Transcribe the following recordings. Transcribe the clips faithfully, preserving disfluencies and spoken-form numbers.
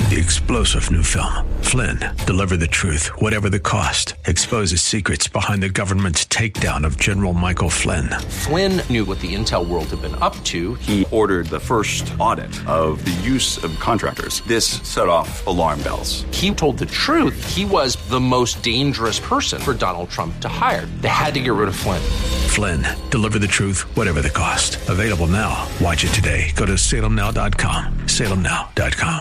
The explosive new film, Flynn, deliver the truth, whatever the cost, exposes secrets behind the government's takedown of General Michael Flynn. Flynn knew what the intel world had been up to. He ordered the first audit of the use of contractors. This set off alarm bells. He told the truth. He was the most dangerous person for Donald Trump to hire. They had to get rid of Flynn. Flynn, deliver the truth, whatever the cost. Available now. Watch it today. Go to salem now dot com. salem now dot com.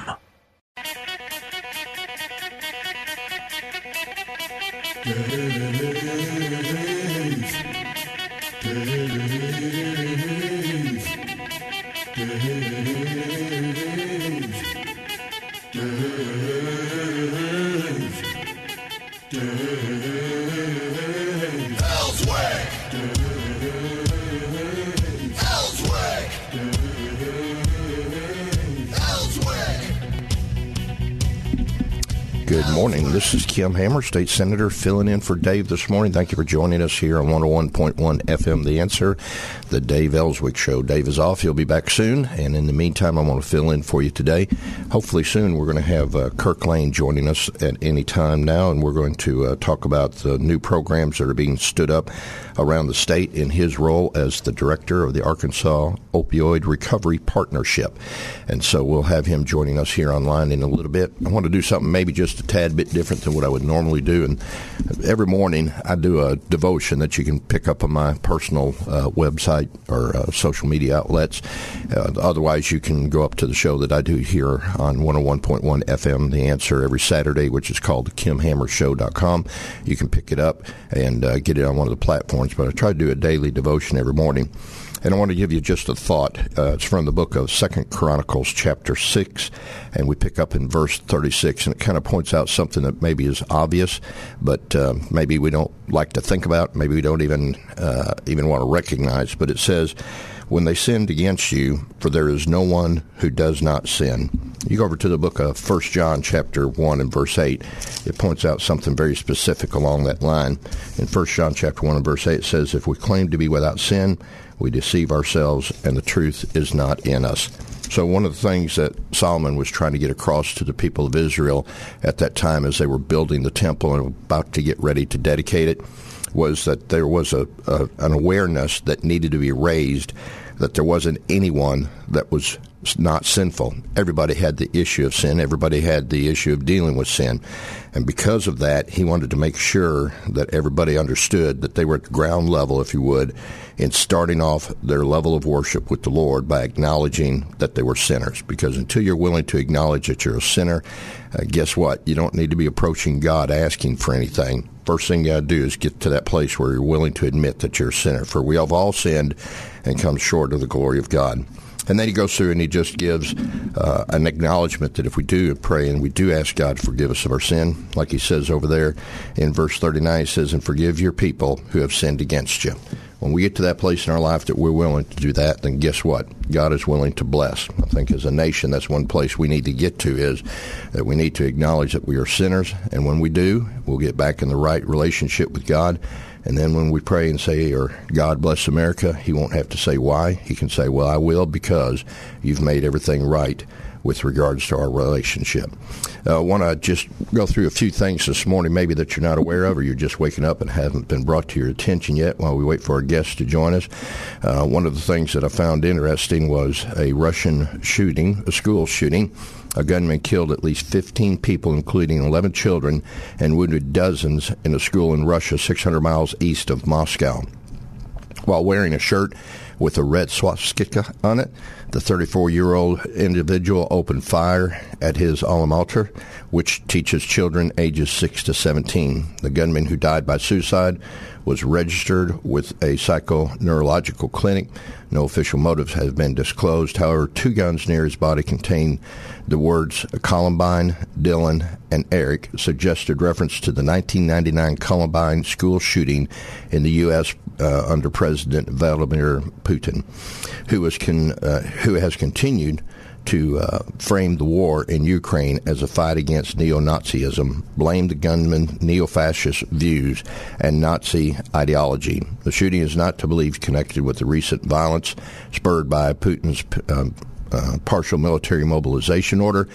Good morning. This is Kim Hammer, State Senator, filling in for Dave this morning. Thank you for joining us here on one oh one point one F M The Answer, the Dave Ellswick Show. Dave is off. He'll be back soon. And in the meantime, I want to fill in for you today. Hopefully soon we're going to have uh, Kirk Lane joining us at any time now, and we're going to uh, talk about the new programs that are being stood up around the state in his role as the director of the Arkansas Opioid Recovery Partnership. And so we'll have him joining us here online in a little bit. I want to do something maybe just a tad bit different than what I would normally do. And every morning I do a devotion that you can pick up on my personal uh, website or uh, social media outlets. Uh, otherwise, you can go up to the show that I do here on one oh one point one F M, The Answer, every Saturday, which is called kim hammer show dot com. You can pick it up and uh, get it on one of the platforms. But I try to do a daily devotion every morning. And I want to give you just a thought. Uh, it's from the book of Second Chronicles, chapter six, and we pick up in verse thirty-six, and it kind of points out something that maybe is obvious, but uh, maybe we don't like to think about, maybe we don't even uh, even want to recognize. But it says, when they sinned against you, for there is no one who does not sin. You go over to the book of First John, chapter one, and verse eight. It points out something very specific along that line. In First John, chapter one, and verse eight, it says, if we claim to be without sin, we deceive ourselves, and the truth is not in us. So one of the things that Solomon was trying to get across to the people of Israel at that time as they were building the temple and about to get ready to dedicate it was that there was a, a an awareness that needed to be raised, that there wasn't anyone that was not sinful. Everybody had the issue of sin. Everybody had the issue of dealing with sin. And because of that, he wanted to make sure that everybody understood that they were at the ground level, if you would, in starting off their level of worship with the Lord by acknowledging that they were sinners. Because until you're willing to acknowledge that you're a sinner, uh, guess what? You don't need to be approaching God asking for anything. First thing you got to do is get to that place where you're willing to admit that you're a sinner. For we have all sinned and come short of the glory of God. And then he goes through and he just gives uh, an acknowledgement that if we do pray and we do ask God to forgive us of our sin, like he says over there in verse thirty-nine, he says, and forgive your people who have sinned against you. When we get to that place in our life that we're willing to do that, then guess what? God is willing to bless. I think as a nation, that's one place we need to get to, is that we need to acknowledge that we are sinners. And when we do, we'll get back in the right relationship with God. And then when we pray and say, or God bless America, he won't have to say why. He can say, well, I will, because you've made everything right with regards to our relationship. I uh, want to just go through a few things this morning, maybe that you're not aware of, or you're just waking up and haven't been brought to your attention yet while we wait for our guests to join us. Uh, one of the things that I found interesting was a Russian shooting, a school shooting. A gunman killed at least fifteen people, including eleven children, and wounded dozens in a school in Russia, six hundred miles east of Moscow. While wearing a shirt with a red swastika on it, the thirty-four-year-old individual opened fire at his alma mater, which teaches children ages six to seventeen. The gunman, who died by suicide, was registered with a psychoneurological clinic. No official motives have been disclosed. However, two guns near his body contained the words Columbine, Dylan, and Eric, suggested reference to the nineteen ninety-nine Columbine school shooting in the U S uh, under President Vladimir Putin, who was con- uh, who has continued to uh, frame the war in Ukraine as a fight against neo-Nazism, blamed the gunman neo-fascist views and Nazi ideology. The shooting is not to believe connected with the recent violence spurred by Putin's um, uh, partial military mobilization order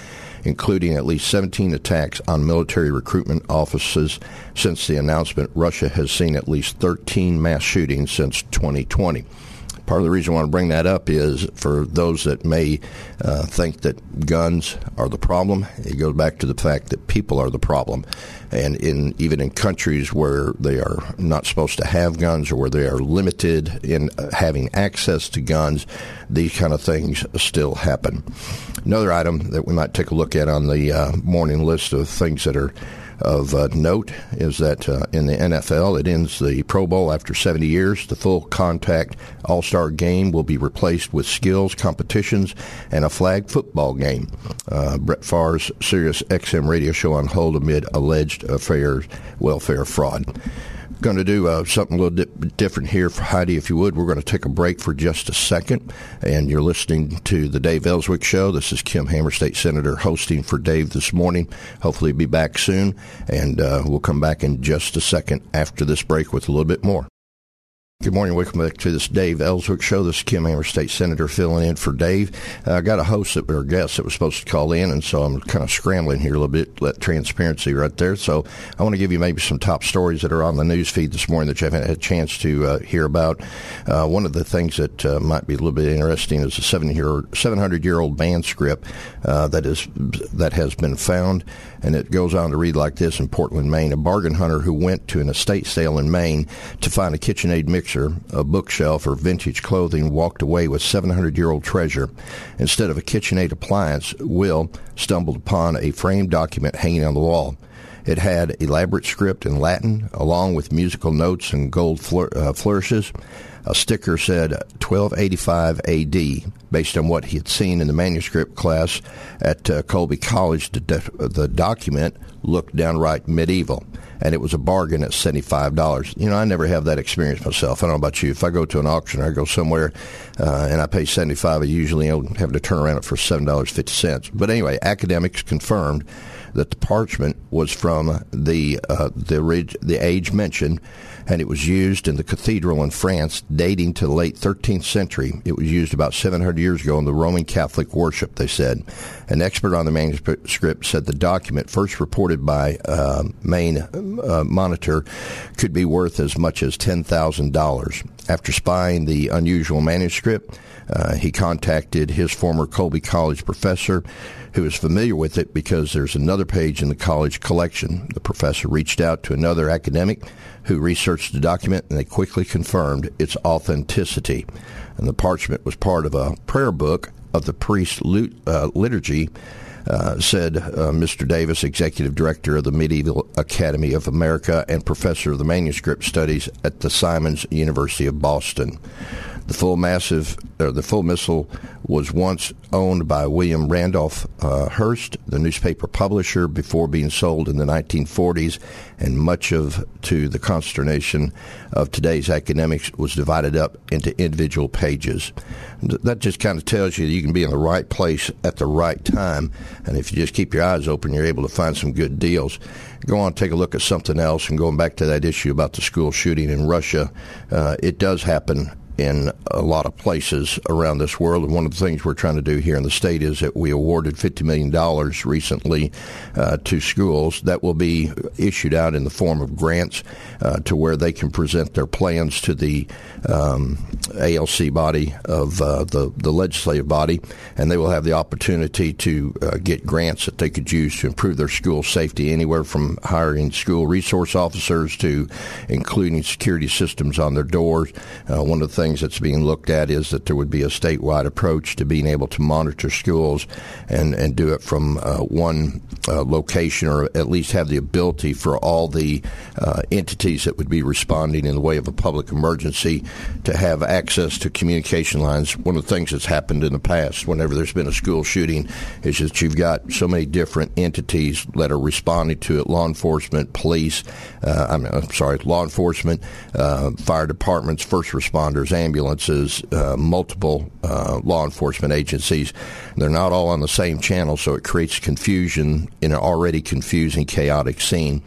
including at least seventeen attacks on military recruitment offices. Since the announcement, Russia has seen at least thirteen mass shootings since twenty twenty. Part of the reason I want to bring that up is for those that may uh, think that guns are the problem, it goes back to the fact that people are the problem. And in even in countries where they are not supposed to have guns or where they are limited in uh, having access to guns, these kind of things still happen. Another item that we might take a look at on the uh, morning list of things that are of uh, note is that uh, in the N F L, it ends the Pro Bowl after seventy years. The full contact All-Star game will be replaced with skills competitions and a flag football game. Uh, Brett Favre's Sirius X M radio show on hold amid alleged affair welfare fraud. Going to do uh, something a little di- different here for Heidi, if you would. We're going to take a break for just a second, and you're listening to the Dave Ellswick Show. This is Kim Hammer, State Senator, hosting for Dave this morning. Hopefully be back soon, and uh, we'll come back in just a second after this break with a little bit more. Good morning. Welcome back to this Dave Ellswick Show. This is Kim Hammer, State Senator, filling in for Dave. I uh, got a host that, or guest that was supposed to call in, and so I'm kind of scrambling here a little bit, let transparency right there. So I want to give you maybe some top stories that are on the news feed this morning that you haven't had a chance to uh, hear about. Uh, one of the things that uh, might be a little bit interesting is a seven hundred-year-old manuscript uh, that is that has been found, and it goes on to read like this in Portland, Maine. A bargain hunter who went to an estate sale in Maine to find a KitchenAid mixer, a bookshelf, or vintage clothing walked away with seven hundred-year-old treasure. Instead of a KitchenAid appliance, Will stumbled upon a framed document hanging on the wall. It had elaborate script in Latin, along with musical notes and gold flour- uh, flourishes. A sticker said twelve eighty-five A D, based on what he had seen in the manuscript class at uh, Colby College. The, de- the document looked downright medieval, and it was a bargain at seventy-five dollars. You know, I never have that experience myself. I don't know about you. If I go to an auction or I go somewhere uh, and I pay seventy-five dollars, I usually have to turn around for seven dollars and fifty cents. But anyway, academics confirmed that the parchment was from the uh, the, rig- the age mentioned, and it was used in the cathedral in France dating to the late thirteenth century. It was used about seven hundred years ago in the Roman Catholic worship, they said. An expert on the manuscript said the document, first reported by uh, Maine uh, Monitor, could be worth as much as ten thousand dollars. After spying the unusual manuscript, uh, he contacted his former Colby College professor, who is familiar with it because there's another page in the college collection. The professor reached out to another academic who researched the document, and they quickly confirmed its authenticity. And the parchment was part of a prayer book of the priest's uh, liturgy, uh, said uh, Mister Davis, executive director of the Medieval Academy of America and professor of the manuscript studies at the Simons University of Boston. The full massive, uh, the full missile was once owned by William Randolph uh, Hearst, the newspaper publisher, before being sold in the nineteen forties, and much of, to the consternation of today's academics, was divided up into individual pages. That just kind of tells you that you can be in the right place at the right time, and if you just keep your eyes open, you're able to find some good deals. Go on, take a look at something else, and going back to that issue about the school shooting in Russia, uh, it does happen in a lot of places around this world. And one of the things we're trying to do here in the state is that we awarded fifty million dollars recently uh, to schools that will be issued out in the form of grants uh, to where they can present their plans to the um, A L C body of uh, the, the legislative body, and they will have the opportunity to uh, get grants that they could use to improve their school safety, anywhere from hiring school resource officers to including security systems on their doors. Uh, one of the things that's being looked at is that there would be a statewide approach to being able to monitor schools and, and do it from uh, one uh, location, or at least have the ability for all the uh, entities that would be responding in the way of a public emergency to have access to communication lines. One of the things that's happened in the past whenever there's been a school shooting is that you've got so many different entities that are responding to it: law enforcement, police, uh, I'm, I'm sorry, law enforcement, uh, fire departments, first responders, ambulances, uh, multiple uh, law enforcement agencies. They're not all on the same channel, so it creates confusion in an already confusing, chaotic scene.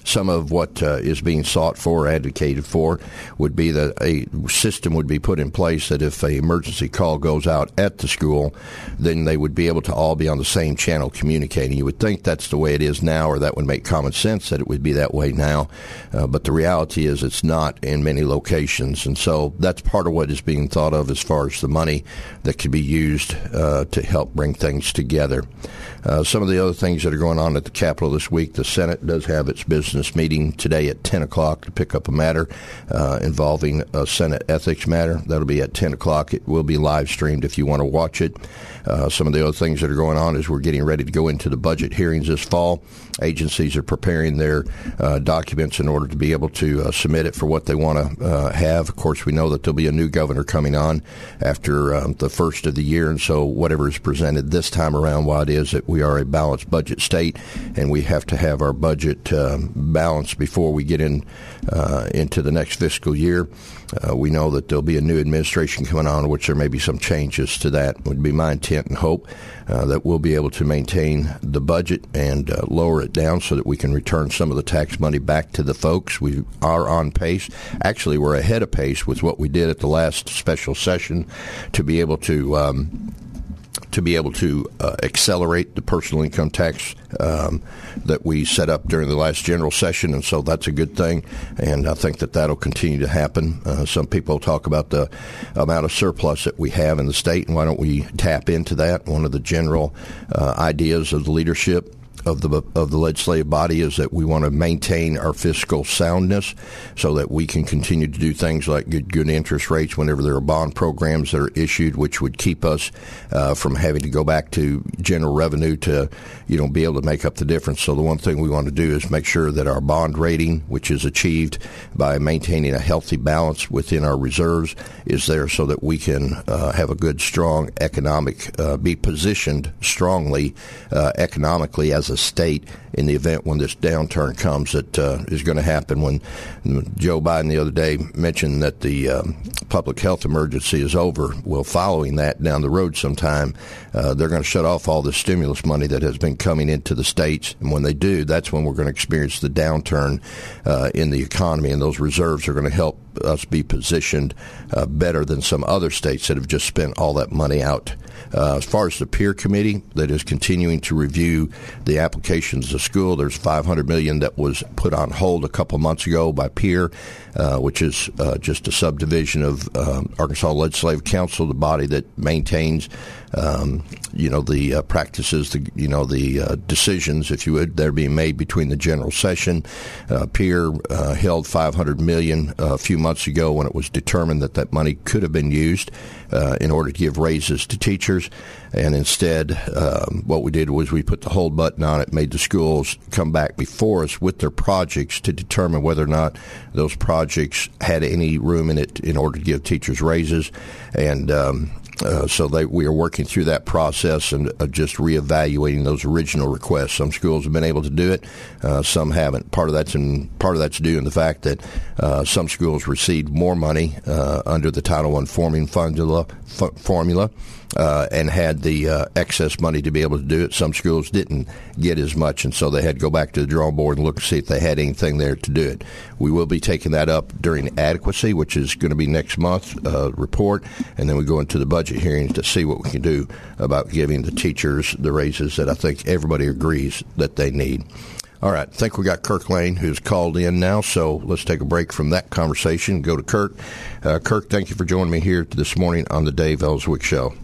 some of what uh, is being sought for, advocated for, would be that a system would be put in place that if an emergency call goes out at the school, then they would be able to all be on the same channel communicating. You would think that's the way it is now, or that would make common sense that it would be that way now, uh, but the reality is it's not in many locations, and so that's part of what is being thought of as far as the money that could be used uh, to help bring things together. Uh, some of the other things that are going on at the Capitol this week, the Senate does have its business meeting today at ten o'clock to pick up a matter uh, involving a Senate ethics matter. That'll be at ten o'clock. It will be live streamed if you want to watch it. Uh, some of the other things that are going on is we're getting ready to go into the budget hearings this fall. Agencies are preparing their uh, documents in order to be able to uh, submit it for what they want to uh, have. Of course, we know that there'll be a new governor coming on after um, the first of the year, and so whatever is presented this time around, while it is that we are a balanced budget state, and we have to have our budget um, balanced before we get in uh, into the next fiscal year. Uh, we know that there'll be a new administration coming on, which there may be some changes to that. It would be my intent and hope uh, that we'll be able to maintain the budget and uh, lower it down so that we can return some of the tax money back to the folks. We are on pace. Actually, we're ahead of pace with what we did at the last special session to be able to um, to be able to uh, accelerate the personal income tax um, that we set up during the last general session, and so that's a good thing, and I think that that'll continue to happen. Uh, some people talk about the amount of surplus that we have in the state, and why don't we tap into that? One of the general uh, ideas of the leadership of the of the legislative body is that we want to maintain our fiscal soundness so that we can continue to do things like good, good interest rates whenever there are bond programs that are issued, which would keep us uh, from having to go back to general revenue to, you know, be able to make up the difference. So the one thing we want to do is make sure that our bond rating, which is achieved by maintaining a healthy balance within our reserves, is there so that we can uh, have a good, strong economic, uh, be positioned strongly uh, economically as a state in the event when this downturn comes that uh, is going to happen. When Joe Biden the other day mentioned that the um, public health emergency is over, well, following that down the road sometime, uh, they're going to shut off all the stimulus money that has been coming into the states. And when they do, that's when we're going to experience the downturn uh, in the economy, and those reserves are going to help us be positioned uh, better than some other states that have just spent all that money out. Uh, as far as the peer committee that is continuing to review the applications to school, there's five hundred million dollars that was put on hold a couple months ago by peer, uh, which is uh, just a subdivision of um, Arkansas Legislative Council, the body that maintains Um, you know, the uh, practices, the, you know, the uh, decisions, if you would, that are being made between the general session. Uh, Peer uh, held five hundred million dollars uh, a few months ago when it was determined that that money could have been used uh, in order to give raises to teachers. And instead, um, what we did was we put the hold button on it, made the schools come back before us with their projects to determine whether or not those projects had any room in it in order to give teachers raises. And um, Uh, so they, we are working through that process and uh, just reevaluating those original requests. Some schools have been able to do it, uh, some haven't. Part of that's in part of that's due in the fact that uh, some schools received more money uh, under the Title One forming formula, f- formula uh, and had the uh, excess money to be able to do it. Some schools didn't get as much, and so they had to go back to the drawing board and look to see if they had anything there to do it. We will be taking that up during adequacy, which is going to be next month's uh, report, and then we go into the budget hearings to see what we can do about giving the teachers the raises that I think everybody agrees that they need. All right, I think we got Kirk Lane, who's called in now, so let's take a break from that conversation and go to Kirk. Uh, Kirk, thank you for joining me here this morning on the Dave Ellswick Show.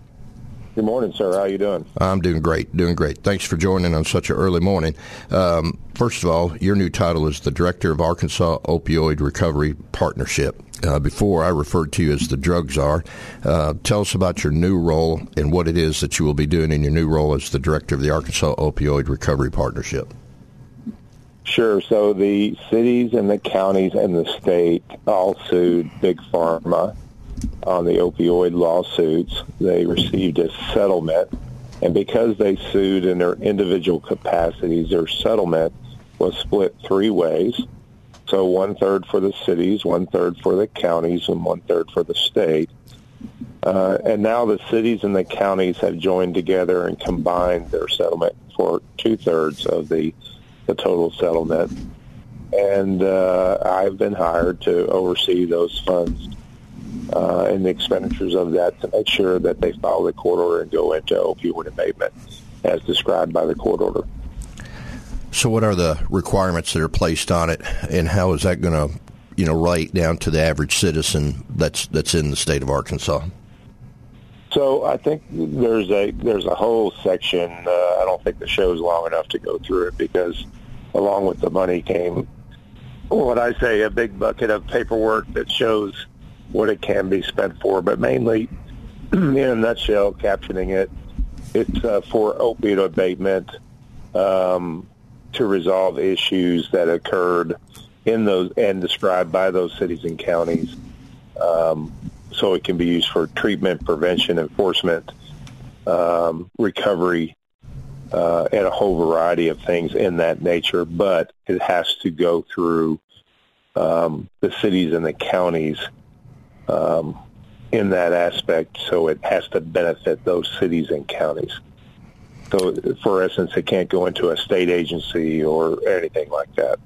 Good morning, sir. How are you doing? I'm doing great, doing great. Thanks for joining on such an early morning. Um, first of all, your new title is the Director of Arkansas Opioid Recovery Partnership. Uh, before, I referred to you as the drug czar. Uh, tell us about your new role and what it is that you will be doing in your new role as the Director of the Arkansas Opioid Recovery Partnership. Sure. So the cities and the counties and the state all sued Big Pharma on the opioid lawsuits. They received a settlement, and because they sued in their individual capacities, their settlement was split three ways. So one-third for the cities, one-third for the counties, and one-third for the state. Uh, and now the cities and the counties have joined together and combined their settlement for two-thirds of the, the total settlement. and uh, I've been hired to oversee those funds uh, and the expenditures of that to make sure that they follow the court order and go into opioid abatement as described by the court order. So what are the requirements that are placed on it, and how is that going to, you know, relate down to the average citizen that's that's in the state of Arkansas? So I think there's a there's a whole section. Uh, I don't think the show's long enough to go through it, because along with the money came what I say a big bucket of paperwork that shows what it can be spent for. But mainly, in a nutshell, captioning it, it's uh, for opioid abatement, um, to resolve issues that occurred in those and described by those cities and counties. Um, so it can be used for treatment, prevention, enforcement, um, recovery, uh, and a whole variety of things in that nature. But it has to go through um, the cities and the counties um, in that aspect. So it has to benefit those cities and counties. So, for instance, it can't go into a state agency or anything like that.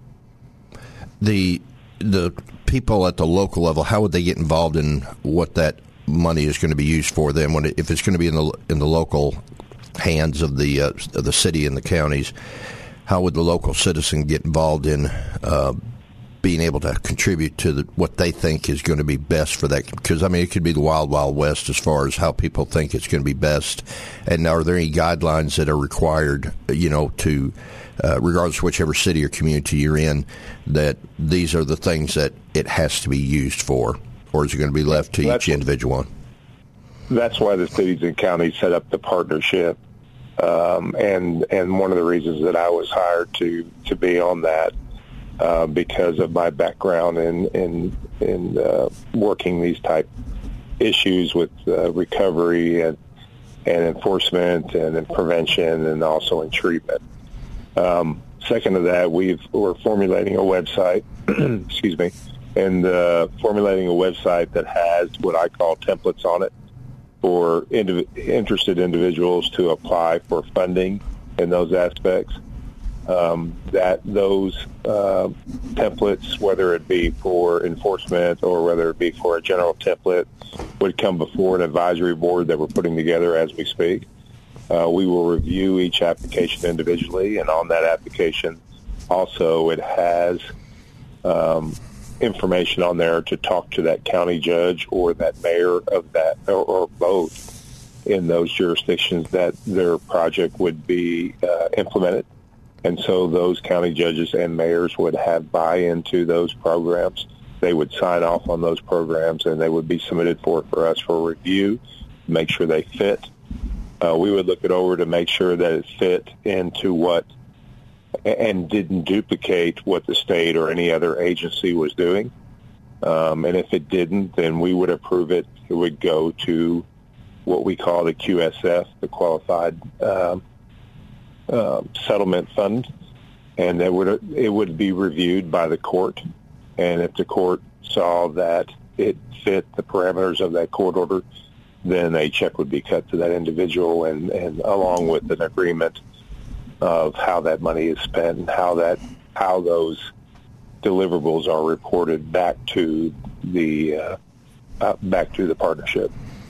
The the people at the local level, how would they get involved in what that money is going to be used for? Then, when it, if it's going to be in the in the local hands of the uh, of the city and the counties, how would the local citizen get involved in uh, being able to contribute to the, what they think is going to be best for that? Because, I mean, it could be the wild, wild west as far as how people think it's going to be best. And are there any guidelines that are required, you know, to, uh, regardless of whichever city or community you're in, that these are the things that it has to be used for? Or is it going to be left to that's each individual one? That's why the cities and counties set up the partnership. Um, and, and one of the reasons that I was hired to, to be on that, Uh, because of my background in in, in uh, working these type issues with uh, recovery and and enforcement and in prevention and also in treatment. Um, second to that, we've, we're formulating a website, excuse me, and uh, formulating a website that has what I call templates on it for indiv- interested individuals to apply for funding in those aspects. Um, that those uh, templates, whether it be for enforcement or whether it be for a general template, would come before an advisory board that we're putting together as we speak. Uh, we will review each application individually, and on that application also it has um, information on there to talk to that county judge or that mayor of that, or, or both in those jurisdictions that their project would be uh, implemented. And so those county judges and mayors would have buy-in to those programs. They would sign off on those programs, and they would be submitted for for us for review, make sure they fit. Uh, we would look it over to make sure that it fit into what and didn't duplicate what the state or any other agency was doing. Um, and if it didn't, then we would approve it. It would go to what we call the Q S F, the Qualified um Uh, settlement fund, and it would it would be reviewed by the court, and if the court saw that it fit the parameters of that court order, then a check would be cut to that individual, and, and along with an agreement of how that money is spent and how that how those deliverables are reported back to the uh, uh, back to the partnership.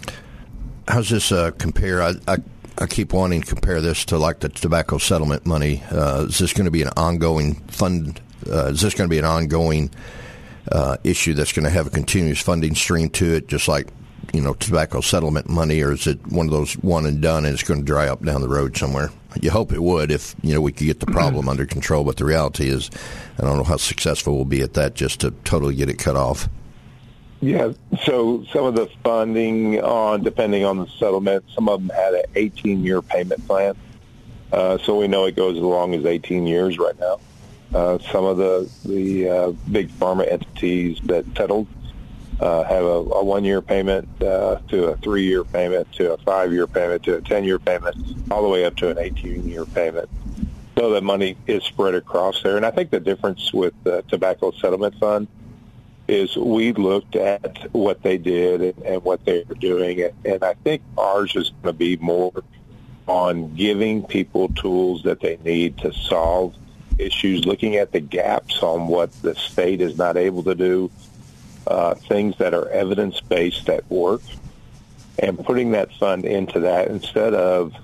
How's this uh, compare? I, I I keep wanting to compare this to like the tobacco settlement money. Uh, is this going to be an ongoing fund? Uh, is this going to be an ongoing uh, issue that's going to have a continuous funding stream to it, just like, you know, tobacco settlement money, or is it one of those one and done and it's going to dry up down the road somewhere? You hope it would if, you know, we could get the problem under control, but the reality is I don't know how successful we'll be at that just to totally get it cut off. Yeah, so some of the funding, on depending on the settlement, some of them had an eighteen-year payment plan. Uh, so we know it goes as long as eighteen years right now. Uh, some of the, the uh, big pharma entities that settled uh, have a, a one-year payment uh, to a three-year payment to a five-year payment to a ten-year payment, all the way up to an eighteen-year payment. So the money is spread across there. And I think the difference with the Tobacco Settlement Fund is we looked at what they did and, and what they were doing, and, and I think ours is going to be more on giving people tools that they need to solve issues, looking at the gaps on what the state is not able to do, uh, things that are evidence-based that work, and putting that fund into that instead of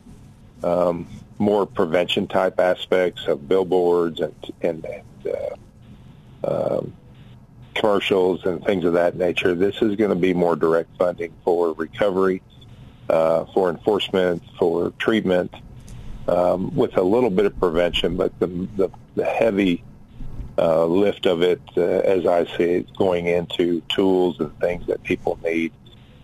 um, more prevention-type aspects of billboards and, and, and uh, um, commercials and things of that nature. This is going to be more direct funding for recovery, uh, for enforcement, for treatment, um, with a little bit of prevention, but the, the, the heavy uh, lift of it, uh, as I see it, going into tools and things that people need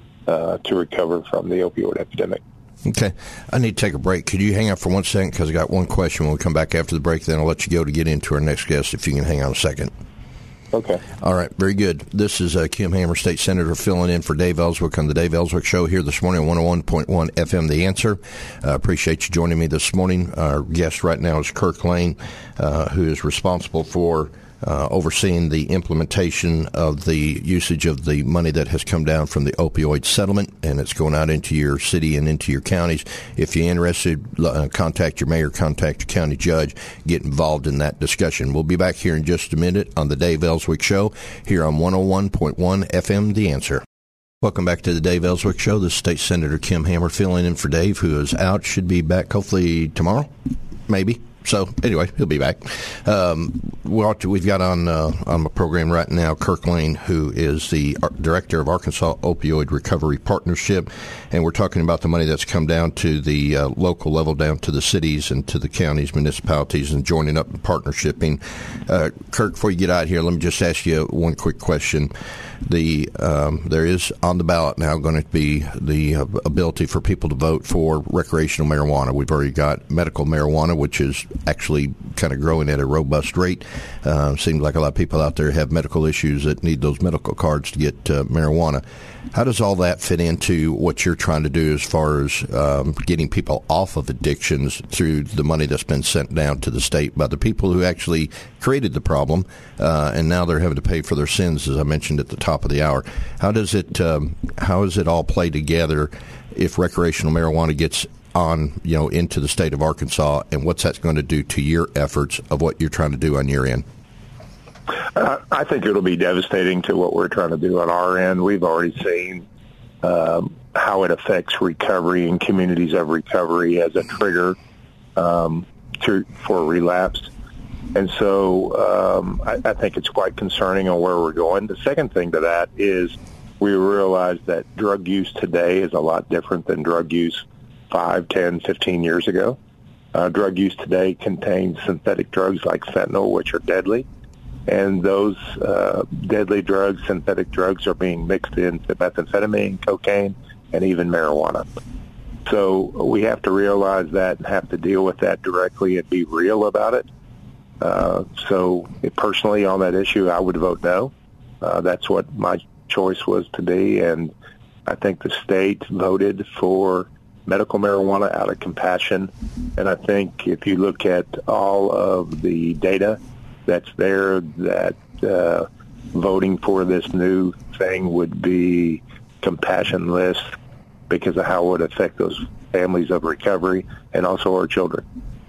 uh, to recover from the opioid epidemic. Okay. I need to take a break. Could you hang out for one second? Because I got one question. When we come back after the break, then I'll let you go to get into our next guest, if you can hang on a second. Okay. All right. Very good. This is uh, Kim Hammer, State Senator, filling in for Dave Ellswick on the Dave Ellswick Show here this morning on one oh one point one F M The Answer. Uh, appreciate you joining me this morning. Our guest right now is Kirk Lane, uh, who is responsible for Uh, overseeing the implementation of the usage of the money that has come down from the opioid settlement, and it's going out into your city and into your counties. If you're interested, uh, contact your mayor, contact your county judge, get involved in that discussion. We'll be back here in just a minute on the Dave Ellswick Show here on one oh one point one F M The Answer. Welcome back to the Dave Ellswick Show. This is State Senator Kim Hammer filling in for Dave, who is out, should be back hopefully tomorrow, maybe. So, anyway, he'll be back. Um, we've got on uh, on the program right now Kirk Lane, who is the director of Arkansas Opioid Recovery Partnership, and we're talking about the money that's come down to the uh, local level, down to the cities and to the counties, municipalities, and joining up and partnershiping. Uh, Kirk, before you get out here, let me just ask you one quick question. The um, there is on the ballot now going to be the uh, ability for people to vote for recreational marijuana. We've already got medical marijuana, which is actually kind of growing at a robust rate. Uh, seems like a lot of people out there have medical issues that need those medical cards to get uh, marijuana. How does all that fit into what you're trying to do as far as um, getting people off of addictions through the money that's been sent down to the state by the people who actually created the problem, uh, and now they're having to pay for their sins, as I mentioned at the top of the hour? How does it um, how does it all play together if recreational marijuana gets on, you know, into the state of Arkansas, and what's that going to do to your efforts of what you're trying to do on your end? Uh, I think it'll be devastating to what we're trying to do on our end. We've already seen um, how it affects recovery and communities of recovery as a trigger um, to, for relapse. And so um, I, I think it's quite concerning on where we're going. The second thing to that is we realize that drug use today is a lot different than drug use five, ten, fifteen years ago. Uh, drug use today contains synthetic drugs like fentanyl, which are deadly. And those uh, deadly drugs, synthetic drugs, are being mixed into methamphetamine, cocaine, and even marijuana. So we have to realize that and have to deal with that directly and be real about it. Uh, so personally on that issue, I would vote no. Uh, that's what my choice was to be. And I think the state voted for medical marijuana out of compassion. And I think if you look at all of the data that's there, that uh, voting for this new thing would be compassionless because of how it would affect those families of recovery and also our children.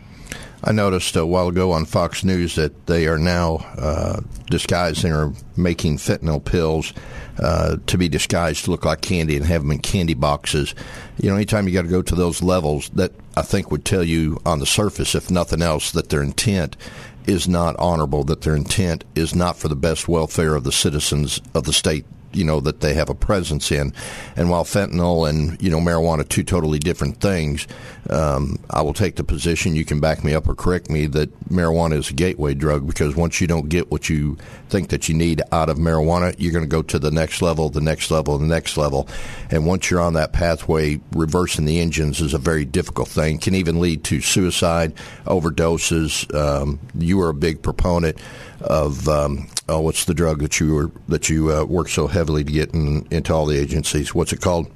I noticed a while ago on Fox News that they are now uh, disguising or making fentanyl pills uh, to be disguised to look like candy and have them in candy boxes. You know, anytime you got to go to those levels, that I think would tell you on the surface, if nothing else, that their intent is not honorable, that their intent is not for the best welfare of the citizens of the state, you know, that they have a presence in. And while fentanyl and, you know, marijuana are two totally different things, um, I will take the position, you can back me up or correct me, that marijuana is a gateway drug, because once you don't get what you think that you need out of marijuana, you're going to go to the next level, the next level, the next level. And once you're on that pathway, reversing the engines is a very difficult thing. Can even lead to suicide, overdoses. Um, you were a big proponent of um, oh, what's the drug that you were that you uh, worked so heavily to get in, into all the agencies? What's it called?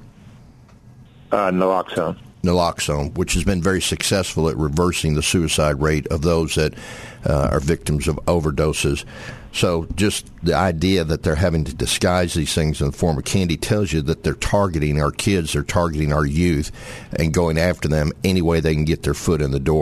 Uh, naloxone. Naloxone, which has been very successful at reversing the suicide rate of those that uh, are victims of overdoses. So just the idea that they're having to disguise these things in the form of candy tells you that they're targeting our kids, they're targeting our youth, and going after them any way they can get their foot in the door.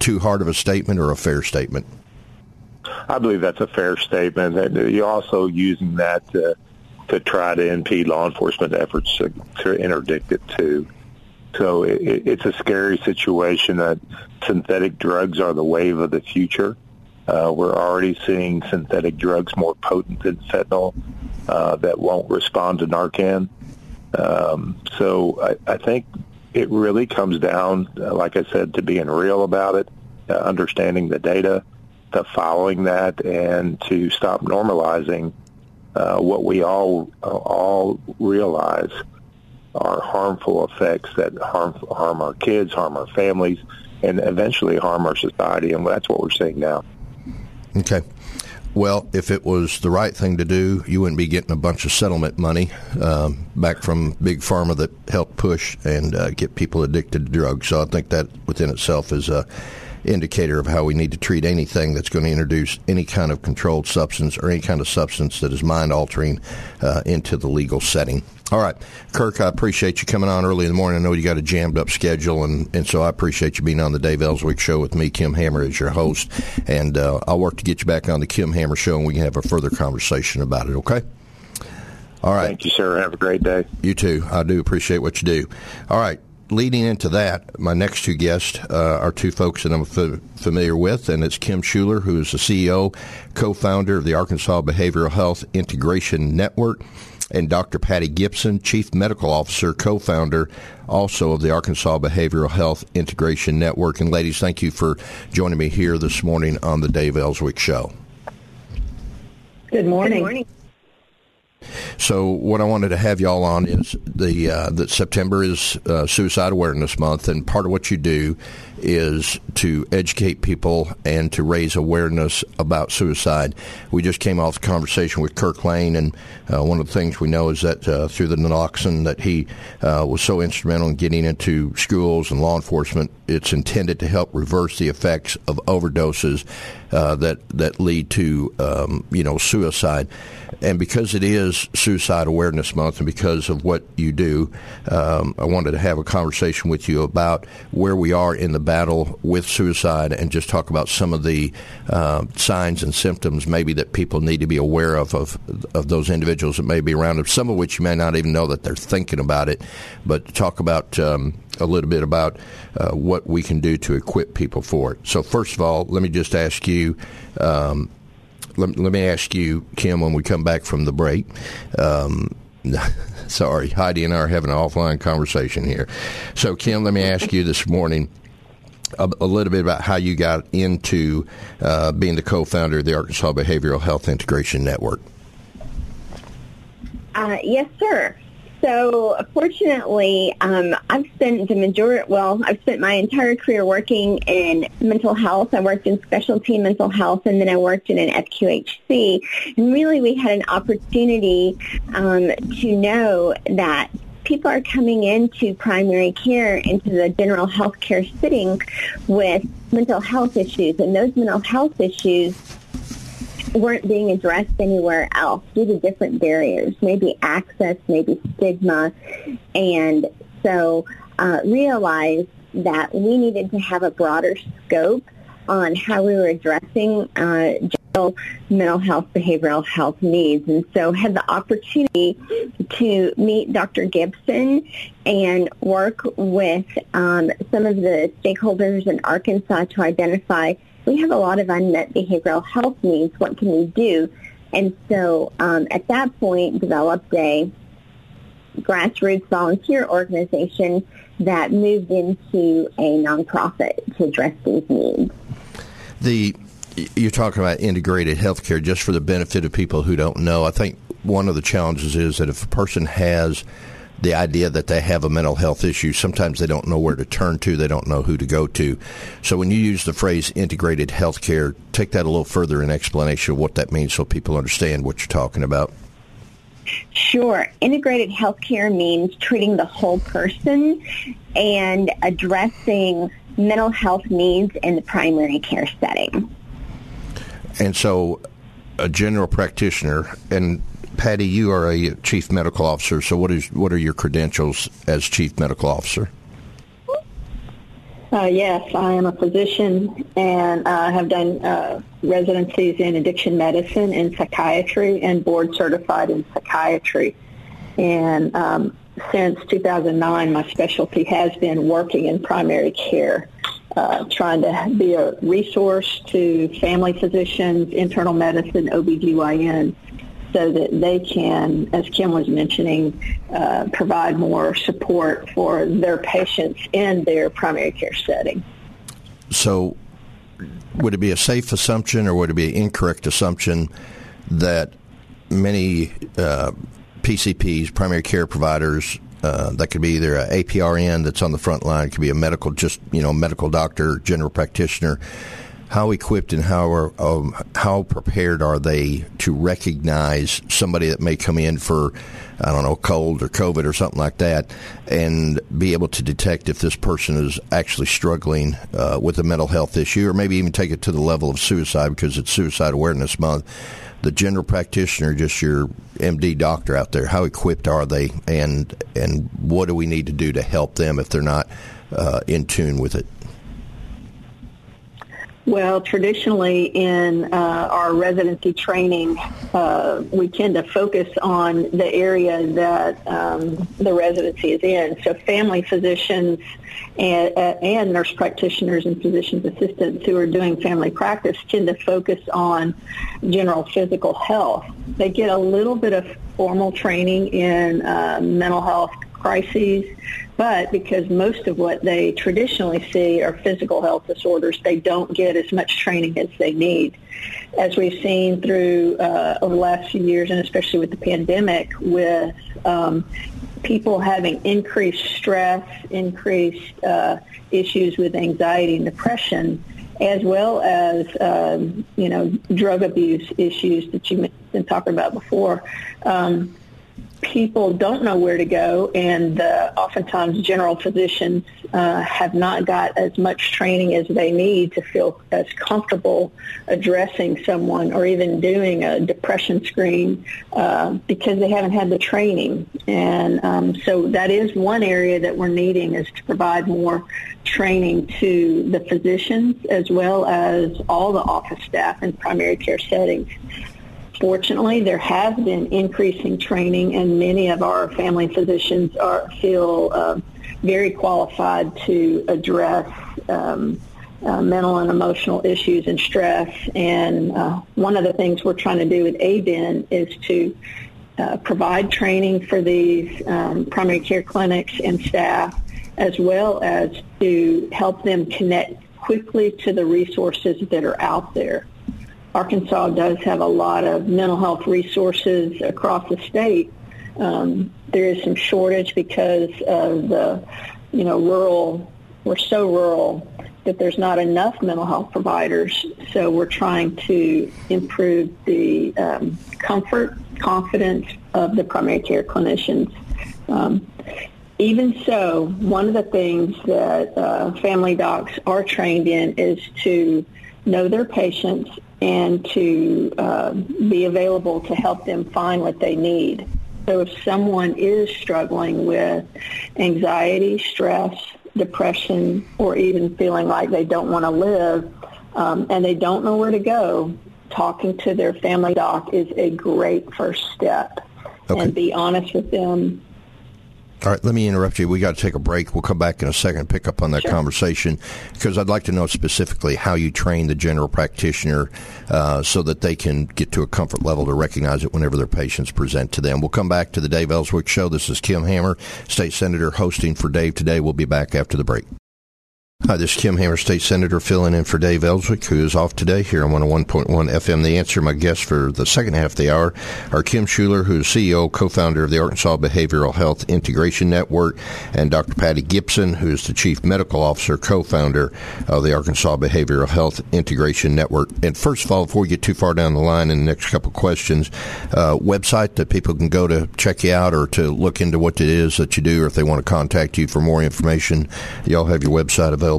too hard of a statement or a fair statement? I believe that's a fair statement. And you're also using that to, to try to impede law enforcement efforts to, to interdict it too. So it, it's a scary situation that synthetic drugs are the wave of the future. Uh, we're already seeing synthetic drugs more potent than fentanyl uh, that won't respond to Narcan. Um, so I, I think it really comes down, uh, like I said, to being real about it, uh, understanding the data, to following that, and to stop normalizing uh, what we all uh, all realize are harmful effects that harm harm our kids, harm our families, and eventually harm our society. And that's what we're seeing now. Okay. Well, if it was the right thing to do, you wouldn't be getting a bunch of settlement money um, back from Big Pharma that helped push and uh, get people addicted to drugs. So I think that within itself is a indicator of how we need to treat anything that's going to introduce any kind of controlled substance or any kind of substance that is mind-altering uh, into the legal setting. All right. Kirk, I appreciate you coming on early in the morning. I know you got a jammed-up schedule, and, and so I appreciate you being on the Dave Ellswick Show with me, Kim Hammer, as your host. And uh, I'll work to get you back on the Kim Hammer Show, and we can have a further conversation about it, okay? All right. Thank you, sir. Have a great day. You too. I do appreciate what you do. All right. Leading into that, my next two guests uh, are two folks that I'm f- familiar with, and it's Kim Schuler, who is the C E O, co-founder of the Arkansas Behavioral Health Integration Network, and Doctor Patty Gibson, Chief Medical Officer, co-founder also of the Arkansas Behavioral Health Integration Network. And ladies, thank you for joining me here this morning on the Dave Ellswick Show. Good morning. Good morning. So what I wanted to have y'all on is the uh, that September is uh, Suicide Awareness Month, and part of what you do is to educate people and to raise awareness about suicide. We just came off the conversation with Kirk Lane, and uh, one of the things we know is that uh, through the naloxone that he uh, was so instrumental in getting into schools and law enforcement. It's intended to help reverse the effects of overdoses uh, that that lead to um, you know suicide. And because it is Suicide Awareness Month, and because of what you do, um, I wanted to have a conversation with you about where we are in the battle with suicide, and just talk about some of the uh, signs and symptoms maybe that people need to be aware of, of of those individuals that may be around them, some of which you may not even know that they're thinking about it, but talk about um, a little bit about uh, what we can do to equip people for it. So first of all, let me just ask you, um, let, let me ask you, Kim, when we come back from the break, um, sorry, Heidi and I are having an offline conversation here. So, Kim, let me ask you this morning a, a little bit about how you got into uh, being the co-founder of the Arkansas Behavioral Health Integration Network. Uh, yes, sir. So, fortunately, um, I've spent the majority, well, I've spent my entire career working in mental health. I worked in specialty mental health, and then I worked in an F Q H C. And really, we had an opportunity um, to know that people are coming into primary care, into the general health care setting with mental health issues, and those mental health issues weren't being addressed anywhere else due to different barriers, maybe access, maybe stigma. And so uh, realized that we needed to have a broader scope on how we were addressing uh, general mental health, behavioral health needs. And so had the opportunity to meet Doctor Gibson and work with um, some of the stakeholders in Arkansas to identify we have a lot of unmet behavioral health needs. What can we do? And so um, at that point, developed a grassroots volunteer organization that moved into a nonprofit to address these needs. The you're talking about integrated healthcare. Just for the benefit of people who don't know, I think one of the challenges is that if a person has the idea that they have a mental health issue, sometimes they don't know where to turn to, they don't know who to go to. So when you use the phrase integrated healthcare, take that a little further in explanation of what that means so people understand what you're talking about. Sure. Integrated healthcare means treating the whole person and addressing mental health needs in the primary care setting. And so a general practitioner, and Patty, you are a chief medical officer, so what is what are your credentials as chief medical officer? Uh, yes, I am a physician, and I uh, have done uh, residencies in addiction medicine and psychiatry and board certified in psychiatry. And um, since two thousand nine, my specialty has been working in primary care, uh, trying to be a resource to family physicians, internal medicine, O B G Y N, so that they can, as Kim was mentioning, uh, provide more support for their patients in their primary care setting. So would it be a safe assumption or would it be an incorrect assumption that many uh, P C Ps, primary care providers, uh, that could be either an A P R N that's on the front line, it could be a medical, just, you know, medical doctor, general practitioner, how equipped and how are, um, how prepared are they to recognize somebody that may come in for, I don't know, cold or COVID or something like that, and be able to detect if this person is actually struggling uh, with a mental health issue, or maybe even take it to the level of suicide because it's Suicide Awareness Month. The general practitioner, just your M D doctor out there, how equipped are they, and and what do we need to do to help them if they're not uh, in tune with it? Well, traditionally in uh, our residency training, uh, we tend to focus on the area that um, the residency is in. So family physicians and, uh, and nurse practitioners and physician's assistants who are doing family practice tend to focus on general physical health. They get a little bit of formal training in uh, mental health crises, but because most of what they traditionally see are physical health disorders, they don't get as much training as they need. As we've seen through uh, over the last few years, and especially with the pandemic, with um, people having increased stress, increased uh, issues with anxiety and depression, as well as, um, you know, drug abuse issues that you've been talking about before, um, people don't know where to go, and uh, oftentimes general physicians uh, have not got as much training as they need to feel as comfortable addressing someone or even doing a depression screen uh, because they haven't had the training. And um, so that is one area that we're needing, is to provide more training to the physicians as well as all the office staff in primary care settings. Fortunately, there has been increasing training, and many of our family physicians are feel uh, very qualified to address um, uh, mental and emotional issues and stress. And uh, one of the things we're trying to do with A B I N is to uh, provide training for these um, primary care clinics and staff, as well as to help them connect quickly to the resources that are out there. Arkansas does have a lot of mental health resources across the state. Um, there is some shortage because of the, you know, rural, we're so rural that there's not enough mental health providers. So we're trying to improve the um, comfort, confidence of the primary care clinicians. Um, even so, one of the things that uh, family docs are trained in is to know their patients and to uh, be available to help them find what they need. So if someone is struggling with anxiety, stress, depression, or even feeling like they don't want to live um, and they don't know where to go, talking to their family doc is a great first step. Okay. And be honest with them. All right, let me interrupt you. We got to take a break. We'll come back in a second and pick up on that sure. conversation, because I'd like to know specifically how you train the general practitioner uh, so that they can get to a comfort level to recognize it whenever their patients present to them. We'll come back to the Dave Ellswick Show. This is Kim Hammer, State Senator, hosting for Dave today. We'll be back after the break. Hi, this is Kim Hammer, State Senator, filling in for Dave Ellswick, who is off today here on one oh one point one F M. The Answer. My guests for the second half of the hour are Kim Schuler, who is C E O, co-founder of the Arkansas Behavioral Health Integration Network, and Doctor Patty Gibson, who is the Chief Medical Officer, co-founder of the Arkansas Behavioral Health Integration Network. And first of all, before we get too far down the line in the next couple of questions, uh, website that people can go to check you out or to look into what it is that you do, or if they want to contact you for more information, y'all have your website available.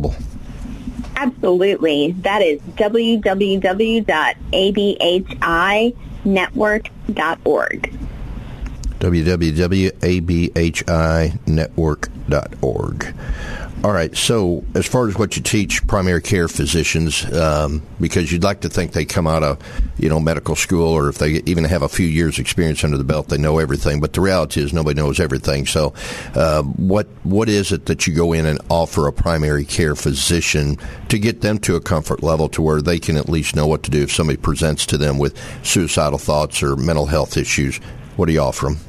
Absolutely. That is w w w dot a b h i network dot org. w w w dot a b h i network dot org. All right. So as far as what you teach primary care physicians, um, because you'd like to think they come out of, you know, medical school, or if they even have a few years experience under the belt, they know everything. But the reality is nobody knows everything. So uh, what what is it that you go in and offer a primary care physician to get them to a comfort level to where they can at least know what to do if somebody presents to them with suicidal thoughts or mental health issues? What do you offer them?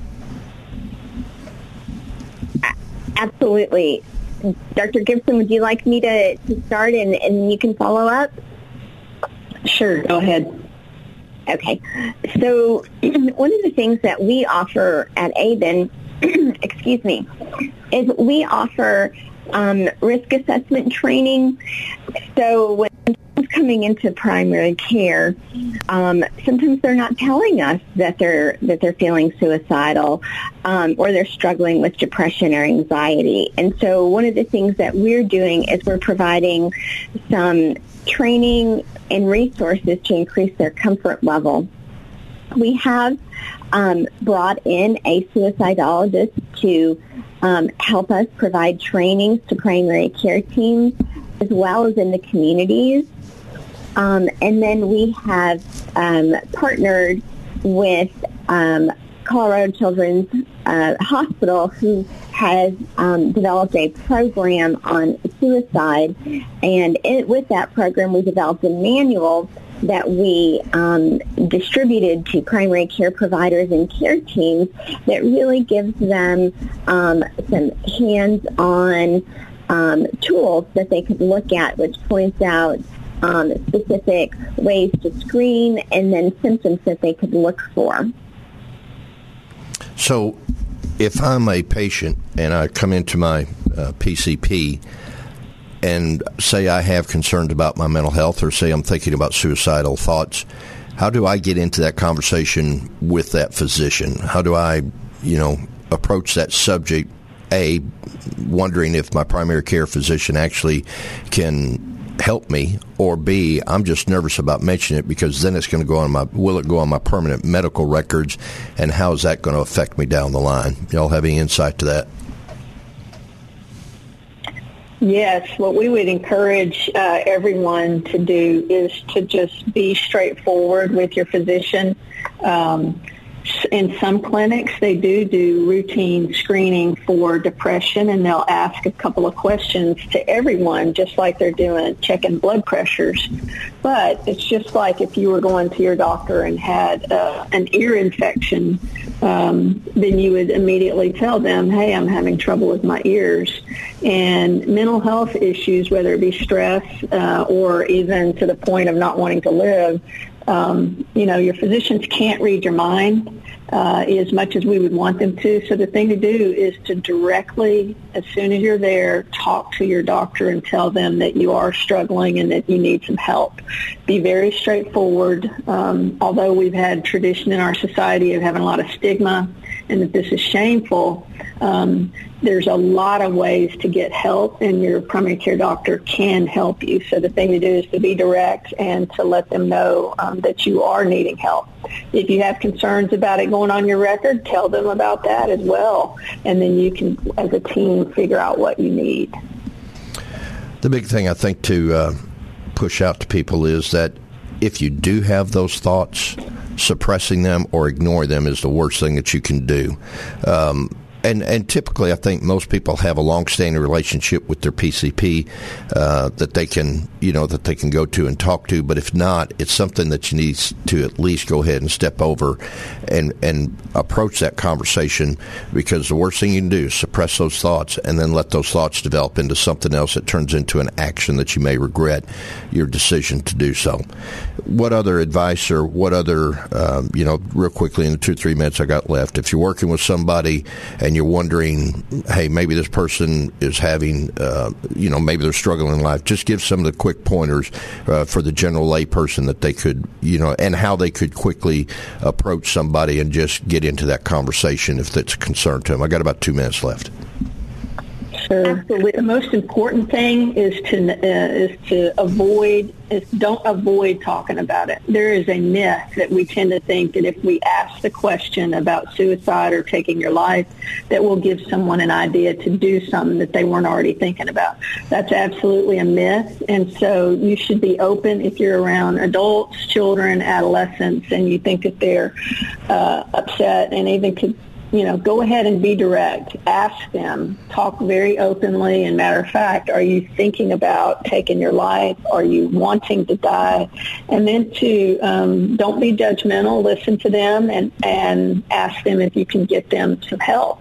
Absolutely. Doctor Gibson, would you like me to, to start and, and you can follow up? Sure, go ahead. Okay. So one of the things that we offer at A B I N, excuse me, is we offer um, risk assessment training. So when someone's coming into primary care, um, sometimes they're not telling us that they're that they're feeling suicidal, um, or they're struggling with depression or anxiety. And so one of the things that we're doing is we're providing some training and resources to increase their comfort level. We have um, brought in a suicidologist to um, help us provide trainings to primary care teams as well as in the communities. Um, and then we have um, partnered with um, Colorado Children's uh, Hospital, who has um, developed a program on suicide. And it, with that program, we developed a manual that we um, distributed to primary care providers and care teams that really gives them um, some hands-on um, tools that they could look at, which points out um, specific ways to screen and then symptoms that they could look for. So if I'm a patient and I come into my uh, P C P and say I have concerns about my mental health, or say I'm thinking about suicidal thoughts, how do I get into that conversation with that physician? How do I, you know, approach that subject, A, wondering if my primary care physician actually can help me, or B, I'm just nervous about mentioning it because then it's going to go on my, will it go on my permanent medical records, and how is that going to affect me down the line? Y'all have any insight to that? Yes, what we would encourage uh, everyone to do is to just be straightforward with your physician. Um, in some clinics, they do do routine screening for depression, and they'll ask a couple of questions to everyone, just like they're doing checking blood pressures. But it's just like if you were going to your doctor and had uh, an ear infection, um, then you would immediately tell them, hey, I'm having trouble with my ears. And mental health issues, whether it be stress uh, or even to the point of not wanting to live, Um, you know, your physicians can't read your mind uh, as much as we would want them to. So the thing to do is to directly, as soon as you're there, talk to your doctor and tell them that you are struggling and that you need some help. Be very straightforward. Um, although we've had tradition in our society of having a lot of stigma and that this is shameful, um, there's a lot of ways to get help, and your primary care doctor can help you. So the thing to do is to be direct and to let them know um, that you are needing help. If you have concerns about it going on your record, tell them about that as well, and then you can, as a team, figure out what you need. The big thing I think to uh, push out to people is that if you do have those thoughts, suppressing them or ignore them is the worst thing that you can do. Um, And, and typically, I think most people have a long-standing relationship with their P C P uh, that they can, you know, that they can go to and talk to. But if not, it's something that you need to at least go ahead and step over and and approach that conversation, because the worst thing you can do is suppress those thoughts and then let those thoughts develop into something else that turns into an action that you may regret your decision to do so. What other advice or what other, um, you know, real quickly in the two, three minutes I got left, if you're working with somebody and you're wondering, hey, maybe this person is having, uh, you know, maybe they're struggling in life, just give some of the quick pointers uh, for the general lay person that they could, you know, and how they could quickly approach somebody and just get into that conversation if that's a concern to them. I got about two minutes left. Sure. Absolutely. The most important thing is to uh, is to avoid is don't avoid talking about it. There is a myth that we tend to think that if we ask the question about suicide or taking your life, that we'll give someone an idea to do something that they weren't already thinking about. That's absolutely a myth, and so you should be open if you're around adults, children, adolescents, and you think that they're uh, upset and even could. You know, go ahead and be direct. Ask them. Talk very openly. And matter of fact, are you thinking about taking your life? Are you wanting to die? And then to um, don't be judgmental. Listen to them and, and ask them if you can get them some help.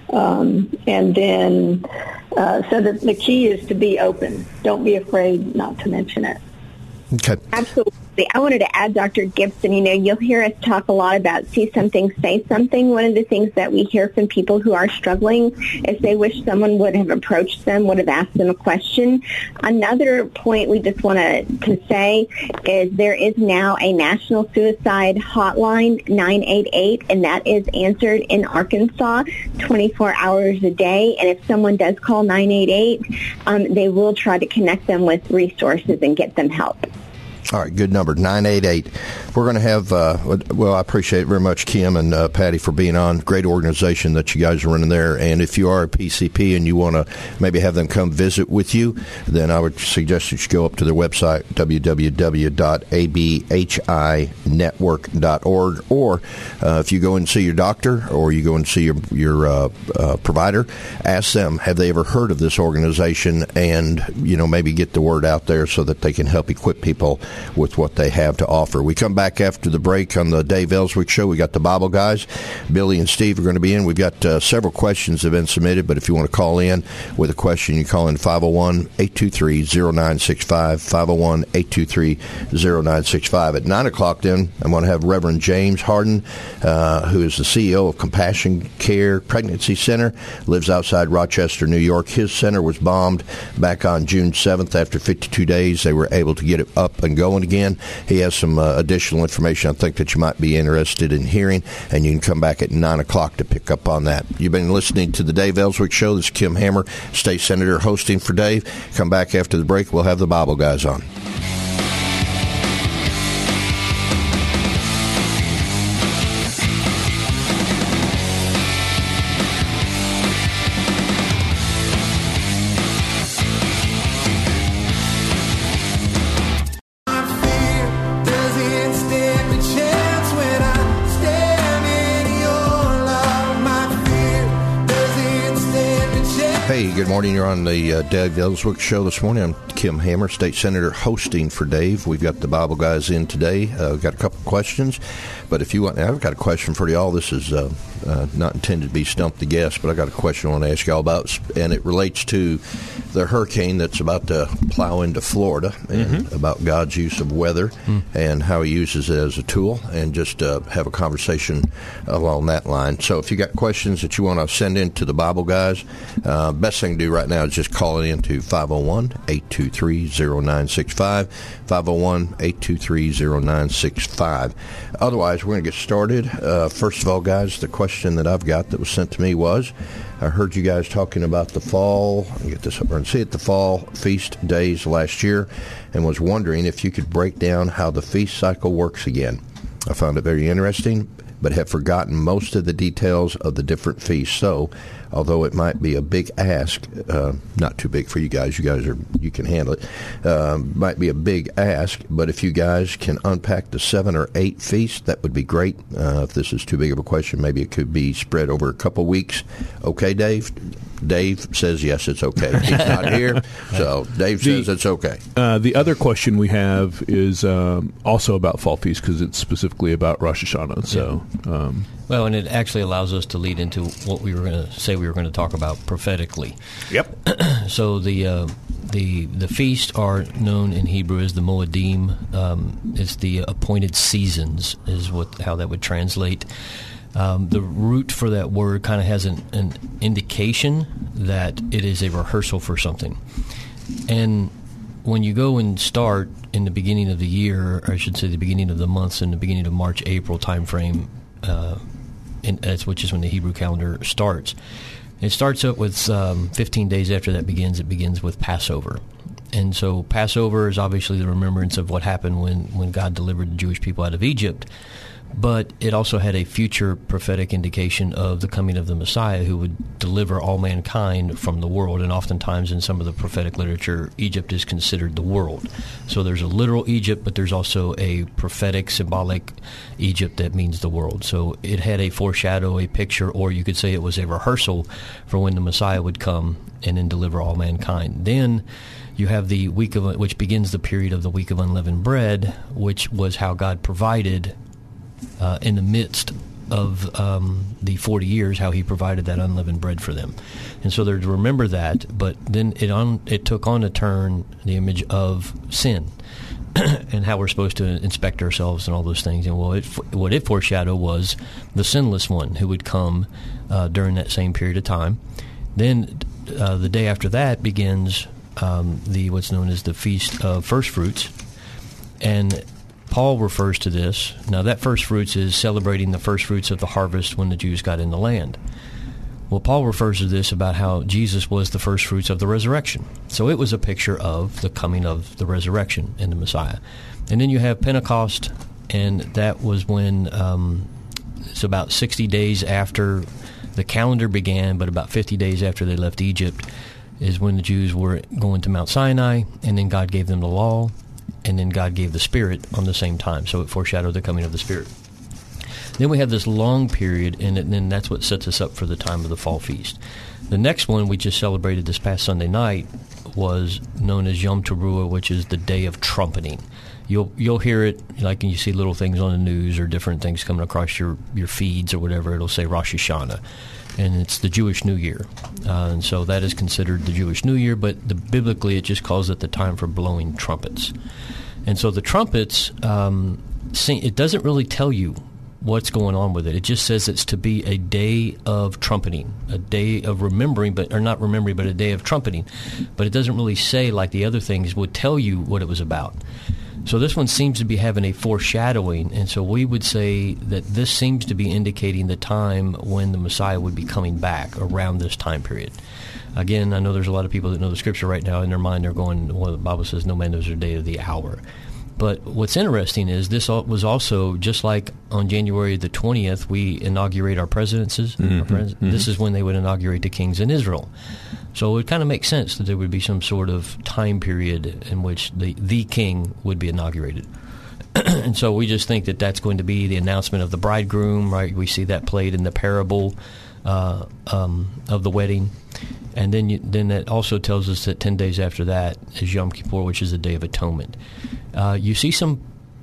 Um, and then, uh, so the, the key is to be open. Don't be afraid not to mention it. Okay. Absolutely. I wanted to add, Doctor Gibson, you know, you'll hear us talk a lot about see something, say something. One of the things that we hear from people who are struggling is they wish someone would have approached them, would have asked them a question. Another point we just want to, to say is there is now a national suicide hotline, nine eight eight, and that is answered in Arkansas twenty-four hours a day. And if someone does call nine eight eight, um, they will try to connect them with resources and get them help. All right, good number, nine eight eight. We're going to have, uh, well, I appreciate it very much, Kim and uh, Patty, for being on. Great organization that you guys are running there. And if you are a P C P and you want to maybe have them come visit with you, then I would suggest that you go up to their website, w w w dot a b h i network dot org. Or uh, if you go and see your doctor or you go and see your, your uh, uh, provider, ask them, have they ever heard of this organization? And, you know, maybe get the word out there so that they can help equip people with what they have to offer. We come back after the break on the Dave Ellswick Show. We got the Bible guys. Billy and Steve are going to be in. We've got uh, several questions that have been submitted, but if you want to call in with a question, you call in five oh one, eight two three, oh nine six five, five oh one, eight two three, oh nine six five. At nine o'clock then, I'm going to have Reverend James Harden, uh, who is the C E O of Compassion Care Pregnancy Center, lives outside Rochester, New York. His center was bombed back on June seventh. After fifty-two days, they were able to get it up and going again. He has some uh, additional information I think that you might be interested in hearing, and you can come back at nine o'clock to pick up on that. You've been listening to the Dave Ellswick Show. This is Kim Hammer, State Senator, hosting for Dave. Come back after the break. We'll have the Bible guys on. Good morning. You're on the uh, Dave Ellswick Show this morning. I'm Kim Hammer, State Senator, hosting for Dave. We've got the Bible guys in today. Uh, we've got a couple of questions, but if you want, I've got a question for y'all. This is uh, uh, not intended to be Stump the Guest, but I got a question I want to ask y'all about, and it relates to the hurricane that's about to plow into Florida, and mm-hmm. about God's use of weather mm. and how He uses it as a tool, and just uh, have a conversation along that line. So if you got questions that you want to send in to the Bible guys, uh, best thing to do right now is just call it in to five oh one, eight two three, oh nine six five, five oh one, eight two three, oh nine six five. Otherwise, we're going to get started. Uh, first of all, guys, the question that I've got that was sent to me was, I heard you guys talking about the fall, I'll get this up there and see it, the fall feast days last year, and was wondering if you could break down how the feast cycle works again. I found it very interesting, but have forgotten most of the details of the different feasts. So, although it might be a big ask, uh, not too big for you guys, you guys are you can handle it, uh, might be a big ask, but if you guys can unpack the seven or eight feasts, that would be great. Uh, if this is too big of a question, maybe it could be spread over a couple weeks. Okay, Dave? Dave says yes, it's okay. He's not here, so Dave the, says it's okay. Uh, the other question we have is um, also about fall feast, because it's specifically about Rosh Hashanah. So, yeah. um, well, and it actually allows us to lead into what we were going to say we were going to talk about prophetically. Yep. So the uh, the the feasts are known in Hebrew as the Moedim. Um, it's the appointed seasons, is what how that would translate. Um, the root for that word kind of has an, an indication that it is a rehearsal for something. And when you go and start in the beginning of the year, or I should say the beginning of the months, in the beginning of March, April time frame, uh, and that's which is when the Hebrew calendar starts, It starts up with um, fifteen days after that begins. It begins with Passover. And so Passover is obviously the remembrance of what happened when, when God delivered the Jewish people out of Egypt. But it also had a future prophetic indication of the coming of the Messiah who would deliver all mankind from the world. And oftentimes in some of the prophetic literature, Egypt is considered the world. So there's a literal Egypt, but there's also a prophetic, symbolic Egypt that means the world. So it had a foreshadow, a picture, or you could say it was a rehearsal for when the Messiah would come and then deliver all mankind. Then you have the week of, which begins the period of the week of unleavened bread, which was how God provided Uh, in the midst of um, the forty years, how he provided that unleavened bread for them. And so they're to remember that, but then it on, it took on a turn, the image of sin, and how we're supposed to inspect ourselves and all those things. And what it, what it foreshadowed was the sinless one who would come uh, during that same period of time. Then uh, the day after that begins um, the what's known as the Feast of First Fruits, and Paul refers to this. Now, that first fruits is celebrating the first fruits of the harvest when the Jews got in the land. Well, Paul refers to this about how Jesus was the first fruits of the resurrection. So it was a picture of the coming of the resurrection in the Messiah. And then you have Pentecost, and that was when um, it's about sixty days after the calendar began, but about fifty days after they left Egypt is when the Jews were going to Mount Sinai, and then God gave them the law. And then God gave the Spirit on the same time. So it foreshadowed the coming of the Spirit. Then we have this long period, and then that's what sets us up for the time of the Fall Feast. The next one we just celebrated this past Sunday night was known as Yom Teruah, which is the Day of Trumpeting. You'll you'll hear it, like you see little things on the news or different things coming across your, your feeds or whatever. It'll say Rosh Hashanah, and it's the Jewish New Year. Uh, and so that is considered the Jewish New Year, but the, biblically it just calls it the time for blowing trumpets. And so the trumpets, um, it doesn't really tell you what's going on with it. It just says it's to be a day of trumpeting, a day of remembering, but or not remembering, but a day of trumpeting. But it doesn't really say, like the other things would tell you what it was about. So this one seems to be having a foreshadowing, and so we would say that this seems to be indicating the time when the Messiah would be coming back around this time period. Again, I know there's a lot of people that know the Scripture right now. In their mind, they're going, well, the Bible says no man knows the day or the hour. But what's interesting is this was also, just like on January the twentieth, we inaugurate our presidencies. Mm-hmm, our pres- mm-hmm. This is when they would inaugurate the kings in Israel. So it would kind of make sense that there would be some sort of time period in which the, the king would be inaugurated. And so we just think that that's going to be the announcement of the bridegroom, right? We see that played in the parable uh, um, of the wedding. And then you, then that also tells us that ten days after that is Yom Kippur, which is the Day of Atonement. Uh, you see some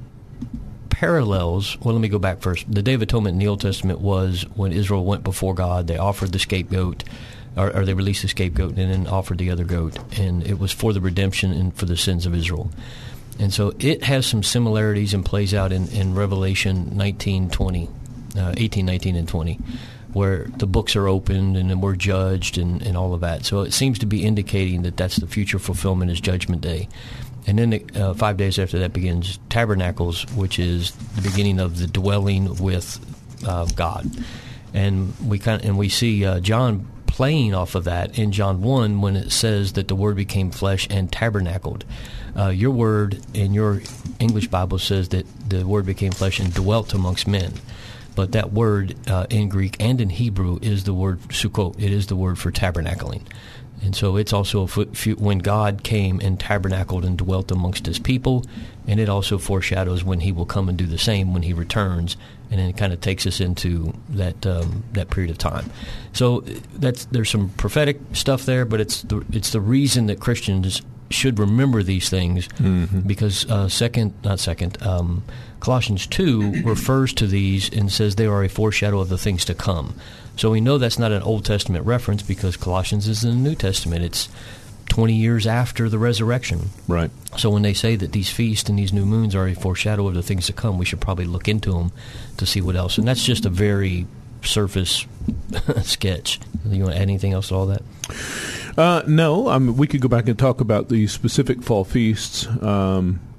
parallels. Well, let me go back first. The Day of Atonement in the Old Testament was when Israel went before God. They offered the scapegoat, or, or they released the scapegoat and then offered the other goat. And it was for the redemption and for the sins of Israel. And so it has some similarities and plays out in, in Revelation nineteen, twenty, uh, eighteen, nineteen, and twenty, where the books are opened and then we're judged and, and all of that. So it seems to be indicating that that's the future fulfillment is Judgment Day. And then the, uh, five days after that begins Tabernacles, which is the beginning of the dwelling with uh, God. And we kind of, and we see uh, John playing off of that in John one when it says that the Word became flesh and tabernacled. Uh, your word in your English Bible says that the Word became flesh and dwelt amongst men. But that word uh, in Greek and in Hebrew is the word sukkot. It is the word for tabernacling. And so it's also a f- when God came and tabernacled and dwelt amongst his people, and it also foreshadows when he will come and do the same when he returns, and then it kind of takes us into that um, that period of time. So that's there's some prophetic stuff there, but it's the, it's the reason that Christians should remember these things, mm-hmm. because uh, second, not second, um, Colossians two refers to these and says they are a foreshadow of the things to come. So we know that's not an Old Testament reference because Colossians is in the New Testament. It's twenty years after the resurrection. Right. So when they say that these feasts and these new moons are a foreshadow of the things to come, we should probably look into them to see what else. And that's just a very surface sketch. You want to add anything else to all that? Uh, no. Um, we could go back and talk about the specific fall feasts. Um,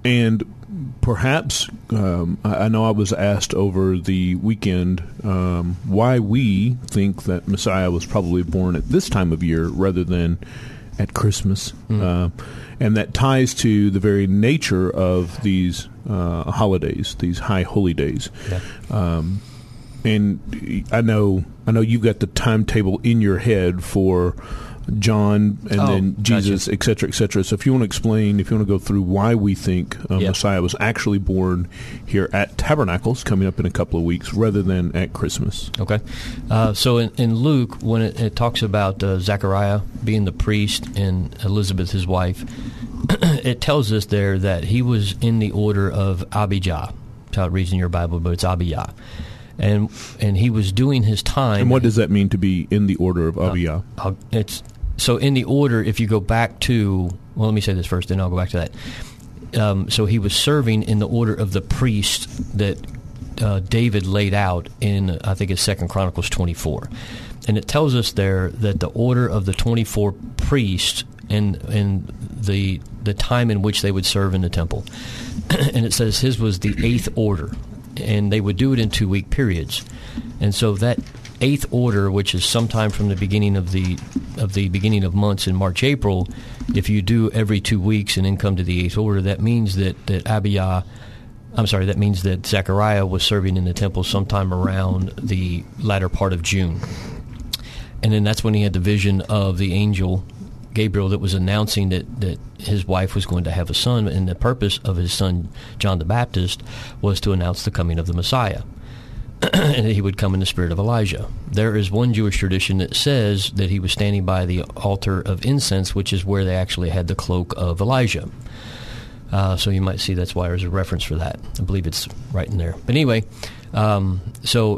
and perhaps, um, I, I know I was asked over the weekend um, why we think that Messiah was probably born at this time of year rather than at Christmas. Mm. Uh, and that ties to the very nature of these uh, holidays, these high holy days. Yeah. Um, and I know, I know you've got the timetable in your head for John and oh, then Jesus, gotcha. et cetera, et cetera. So if you want to explain, if you want to go through why we think uh, yep. Messiah was actually born here at Tabernacles coming up in a couple of weeks rather than at Christmas. Okay. Uh, so in, in Luke, when it, it talks about uh, Zechariah being the priest and Elizabeth, his wife, it tells us there that he was in the order of Abijah. That's how it reads in your Bible, but it's Abijah. And and he was doing his time. And what does that mean to be in the order of Abijah? Uh, it's so in the order. If you go back to well, let me say this first, then I'll go back to that. Um, so he was serving in the order of the priest that uh, David laid out in I think it's Second Chronicles twenty-four, and it tells us there that the order of the twenty-four priests and and the the time in which they would serve in the temple, and it says his was the eighth order. And they would do it in two-week periods, and so that eighth order, which is sometime from the beginning of the of the beginning of months in March, April, if you do every two weeks and then come to the eighth order, that means that that Abijah, I'm sorry, that means that Zechariah was serving in the temple sometime around the latter part of June, and then that's when he had the vision of the angel Gabriel that was announcing that, that his wife was going to have a son, and the purpose of his son, John the Baptist, was to announce the coming of the Messiah, and that he would come in the spirit of Elijah. There is one Jewish tradition that says that he was standing by the altar of incense, which is where they actually had the cloak of Elijah. Uh, so you might see that's why there's a reference for that. I believe it's right in there. But anyway, um, so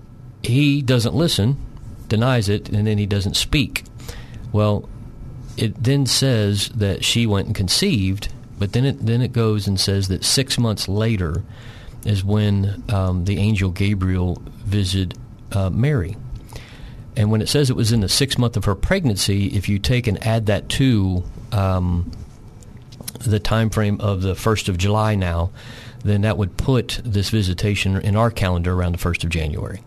he doesn't listen, denies it, and then he doesn't speak. Well, it then says that she went and conceived, but then it then it goes and says that six months later is when um, the angel Gabriel visited uh, Mary. And when it says it was in the sixth month of her pregnancy, if you take and add that to um, the time frame of the first of July now, then that would put this visitation in our calendar around the first of January.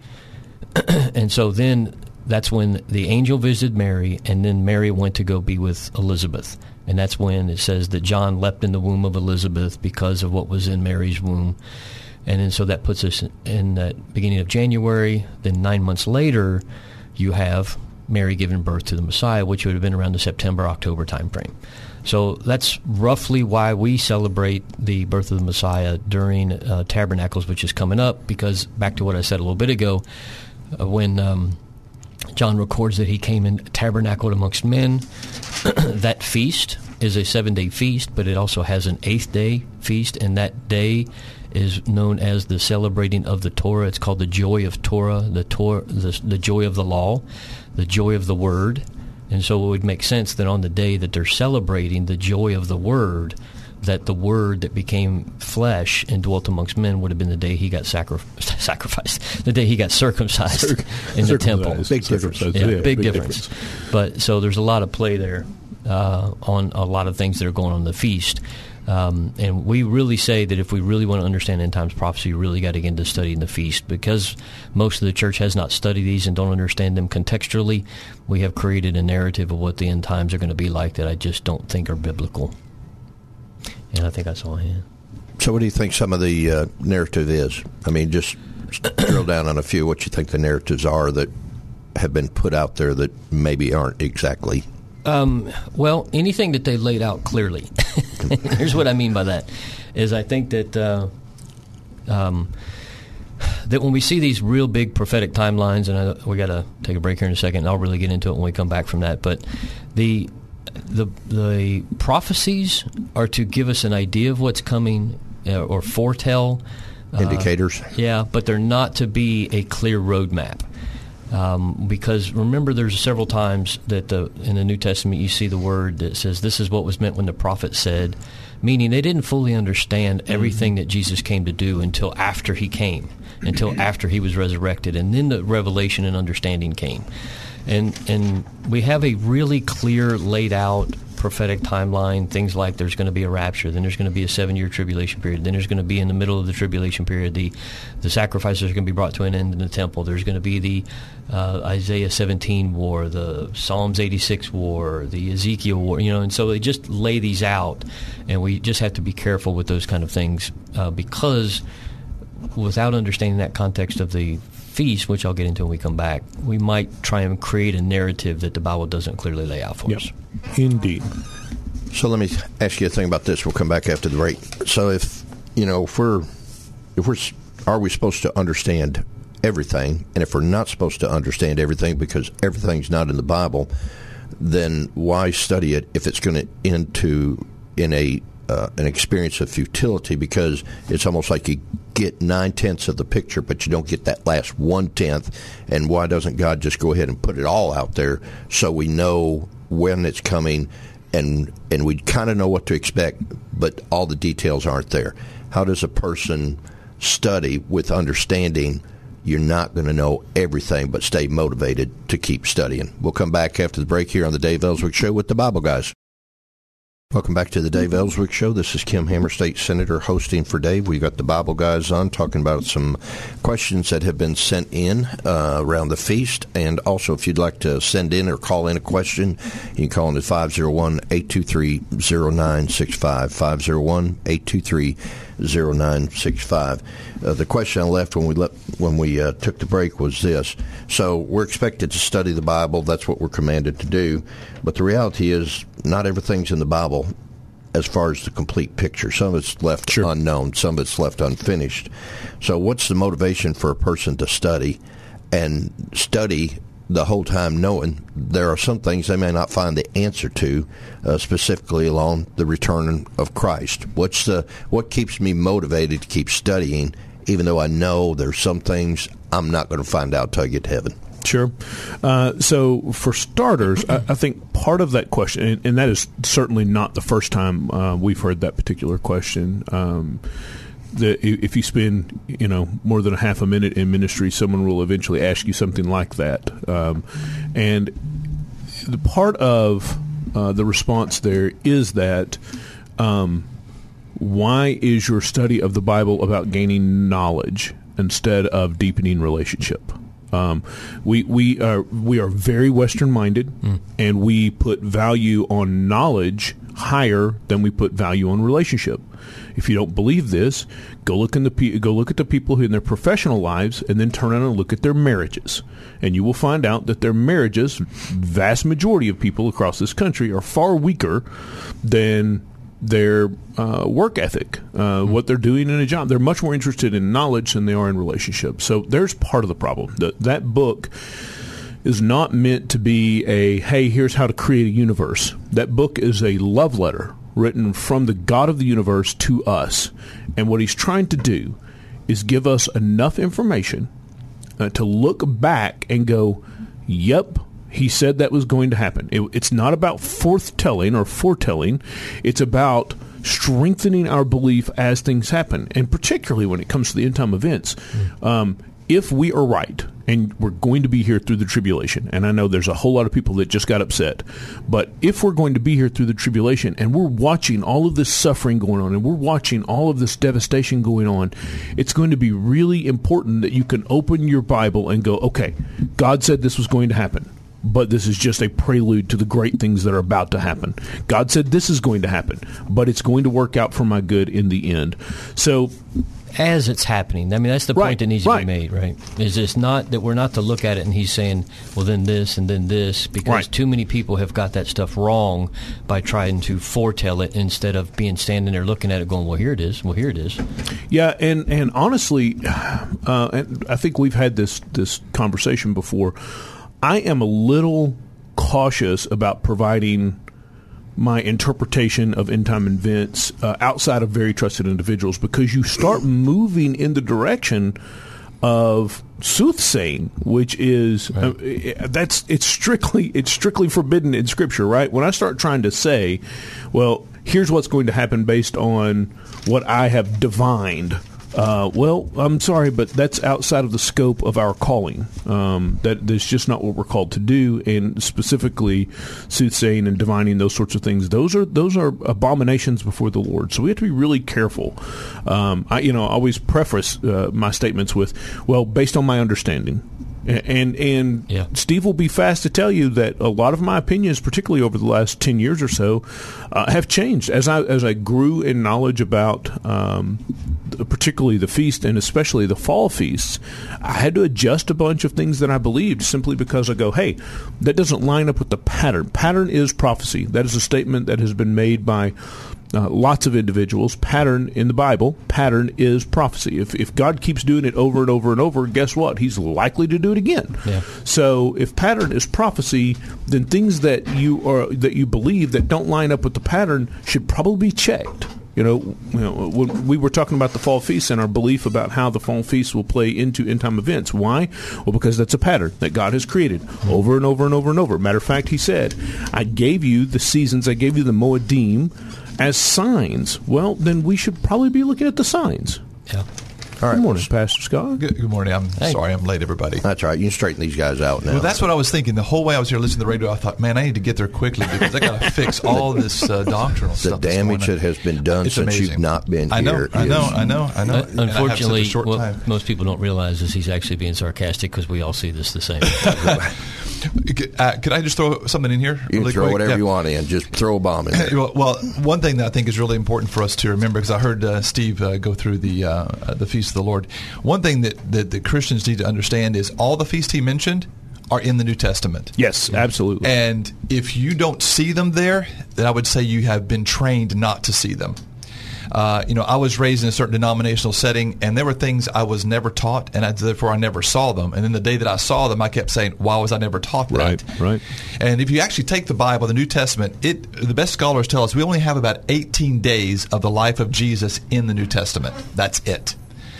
And so then that's when the angel visited Mary, and then Mary went to go be with Elizabeth. And that's when it says that John leapt in the womb of Elizabeth because of what was in Mary's womb. And then so that puts us in that beginning of January. Then nine months later, you have Mary giving birth to the Messiah, which would have been around the September, October time frame. So that's roughly why we celebrate the birth of the Messiah during uh, Tabernacles, which is coming up, because back to what I said a little bit ago, uh, when... Um, John records that he came and tabernacled amongst men. That feast is a seven-day feast, but it also has an eighth-day feast, and that day is known as the celebrating of the Torah. It's called the joy of Torah, the, Torah, the, the joy of the law, the joy of the Word. And so it would make sense that on the day that they're celebrating the joy of the Word, that the Word that became flesh and dwelt amongst men would have been the day he got sacri- sacrificed, the day he got circumcised Circ- in the temple. Big difference. Yeah, yeah, big, big difference. difference. But so there's a lot of play there uh, on a lot of things that are going on in the feast. Um, and we really say that if we really want to understand end times prophecy, you really got to get into studying the feast, because most of the church has not studied these and don't understand them contextually. We have created a narrative of what the end times are going to be like that I just don't think are biblical. And I think that's all I had. So what do you think some of the uh, narrative is? I mean, just drill down on a few. What you think the narratives are that have been put out there that maybe aren't exactly? Um, well, anything that they laid out clearly. Here's what I mean by that, is I think that uh, um, that when we see these real big prophetic timelines, and I, we got to take a break here in a second, and I'll really get into it when we come back from that, but the... The the prophecies are to give us an idea of what's coming uh, or foretell. Uh, Indicators. Yeah, but they're not to be a clear roadmap. Um, because remember, there's several times that the, in the New Testament you see the word that says this is what was meant when the prophet said, meaning they didn't fully understand everything that Jesus came to do until after he came, until after he was resurrected, and then the revelation and understanding came. And and we have a really clear, laid out prophetic timeline, things like there's going to be a rapture, then there's going to be a seven-year tribulation period, then there's going to be in the middle of the tribulation period, the the sacrifices are going to be brought to an end in the temple. There's going to be the uh, Isaiah seventeen war, the Psalms eighty-six war, the Ezekiel war, you know, and so they just lay these out, and we just have to be careful with those kind of things uh, because without understanding that context of the feast, which I'll get into when we come back, we might try and create a narrative that the Bible doesn't clearly lay out for yep. us. Indeed. So let me ask you a thing about this. We'll come back after the break. So if, you know, if we're, if we're, are we supposed to understand everything? And if we're not supposed to understand everything because everything's not in the Bible, then why study it if it's going to end to in a uh, an experience of futility? Because it's almost like you get nine-tenths of the picture, but you don't get that last one-tenth. And why doesn't God just go ahead and put it all out there so we know when it's coming and and we kind of know what to expect, but all the details aren't there? How does a person study with understanding you're not going to know everything, but stay motivated to keep studying? We'll come back after the break here on the Dave Ellswick Show with the Bible Guys. Welcome back to the Dave Ellswick Show. This is Kim Hammer, State Senator, hosting for Dave. We got the Bible Guys on talking about some questions that have been sent in uh, around the feast. And also, if you'd like to send in or call in a question, you can call in at five oh one, eight two three, oh nine six five, five oh one, eight two three, oh nine six five. Uh, the question I left when we let, when we uh, took the break was this. So we're expected to study the Bible. That's what we're commanded to do. But the reality is not everything's in the Bible as far as the complete picture. Some of it's left sure. unknown. Some of it's left unfinished. So what's the motivation for a person to study and study the whole time knowing there are some things they may not find the answer to, uh, specifically along the return of Christ? What's the what keeps me motivated to keep studying, even though I know there's some things I'm not going to find out till I get to heaven? Sure. Uh, so for starters, I, I think part of that question, and, and that is certainly not the first time uh, we've heard that particular question. Um, the, if you spend, you know, more than a half a minute in ministry, someone will eventually ask you something like that. Um, and the part of uh, the response there is that um, why is your study of the Bible about gaining knowledge instead of deepening relationship? Um, we we are we are very Western minded, mm. and we put value on knowledge higher than we put value on relationship. If you don't believe this, go look in the go look at the people who in their professional lives, and then turn around and look at their marriages, and you will find out that their marriages, vast majority of people across this country, are far weaker than their uh, work ethic, uh, mm-hmm. what they're doing in a job. They're much more interested in knowledge than they are in relationships. So there's part of the problem. The, that book is not meant to be a, hey, here's how to create a universe. That book is a love letter written from the God of the universe to us. And what he's trying to do is give us enough information uh, to look back and go, yep, he said that was going to happen. It, it's not about forthtelling or foretelling. It's about strengthening our belief as things happen, and particularly when it comes to the end-time events. Mm. Um, if we are right, and we're going to be here through the tribulation, and I know there's a whole lot of people that just got upset, but if we're going to be here through the tribulation, and we're watching all of this suffering going on, and we're watching all of this devastation going on, it's going to be really important that you can open your Bible and go, okay, God said this was going to happen, but this is just a prelude to the great things that are about to happen. God said this is going to happen, but it's going to work out for my good in the end. So, as it's happening, I mean, that's the point right, that needs right. to be made, right? Is it's not that we're not to look at it and he's saying, well, then this and then this, because right. too many people have got that stuff wrong by trying to foretell it instead of being standing there looking at it going, well, here it is, well, here it is. Yeah, and, and honestly, uh, and I think we've had this, this conversation before. I am a little cautious about providing my interpretation of end-time events uh, outside of very trusted individuals, because you start moving in the direction of soothsaying, which is right. uh, that's it's strictly it's strictly forbidden in Scripture, right? When I start trying to say, well, here's what's going to happen based on what I have divined Uh, well, I'm sorry, but that's outside of the scope of our calling. Um, that that's just not what we're called to do, and specifically soothsaying and divining, those sorts of things. Those are those are abominations before the Lord. So we have to be really careful. Um, I, you know, I always preface uh, my statements with, well, based on my understanding. And and yeah. Steve will be fast to tell you that a lot of my opinions, particularly over the last ten years or so, uh, have changed as I as I grew in knowledge about um, particularly the feast and especially the fall feasts. I had to adjust a bunch of things that I believed simply because I go, hey, that doesn't line up with the pattern. Pattern is prophecy. That is a statement that has been made by Uh, lots of individuals. Pattern in the Bible, pattern is prophecy. If if God keeps doing it over and over and over, guess what? He's likely to do it again. Yeah. So if pattern is prophecy, then things that you are that you believe that don't line up with the pattern should probably be checked. You know, you know, when we were talking about the fall feast and our belief about how the fall feast will play into end time events. Why? Well, because that's a pattern that God has created over and over and over and over. Matter of fact, He said, "I gave you the seasons, I gave you the Moedim as signs." Well, then we should probably be looking at the signs. Yeah. All right. Good morning, Pastor Scott. Good, good morning. I'm hey. sorry I'm late, everybody. That's all right. You can straighten these guys out now. Well, that's what I was thinking. The whole way I was here listening to the radio, I thought, man, I need to get there quickly because I got to fix all this uh, doctrinal the stuff. The damage that has been done it's since amazing. You've not been I know, here. I know, I know, I know. Uh, unfortunately, short what time. most people don't realize is he's actually being sarcastic because we all see this the same. Uh, could I just throw something in here? You can really throw quick? whatever yeah. you want in. Just throw a bomb in there. well, well, one thing that I think is really important for us to remember, because I heard uh, Steve uh, go through the uh, the Feast of the Lord. One thing that, that the Christians need to understand is all the feasts he mentioned are in the New Testament. Yes, absolutely. And if you don't see them there, then I would say you have been trained not to see them. Uh, you know, I was raised in a certain denominational setting, and there were things I was never taught, and I, therefore I never saw them. And then the day that I saw them, I kept saying, why was I never taught that? Right, right. And if you actually take the Bible, the New Testament, it the best scholars tell us we only have about eighteen days of the life of Jesus in the New Testament. That's it.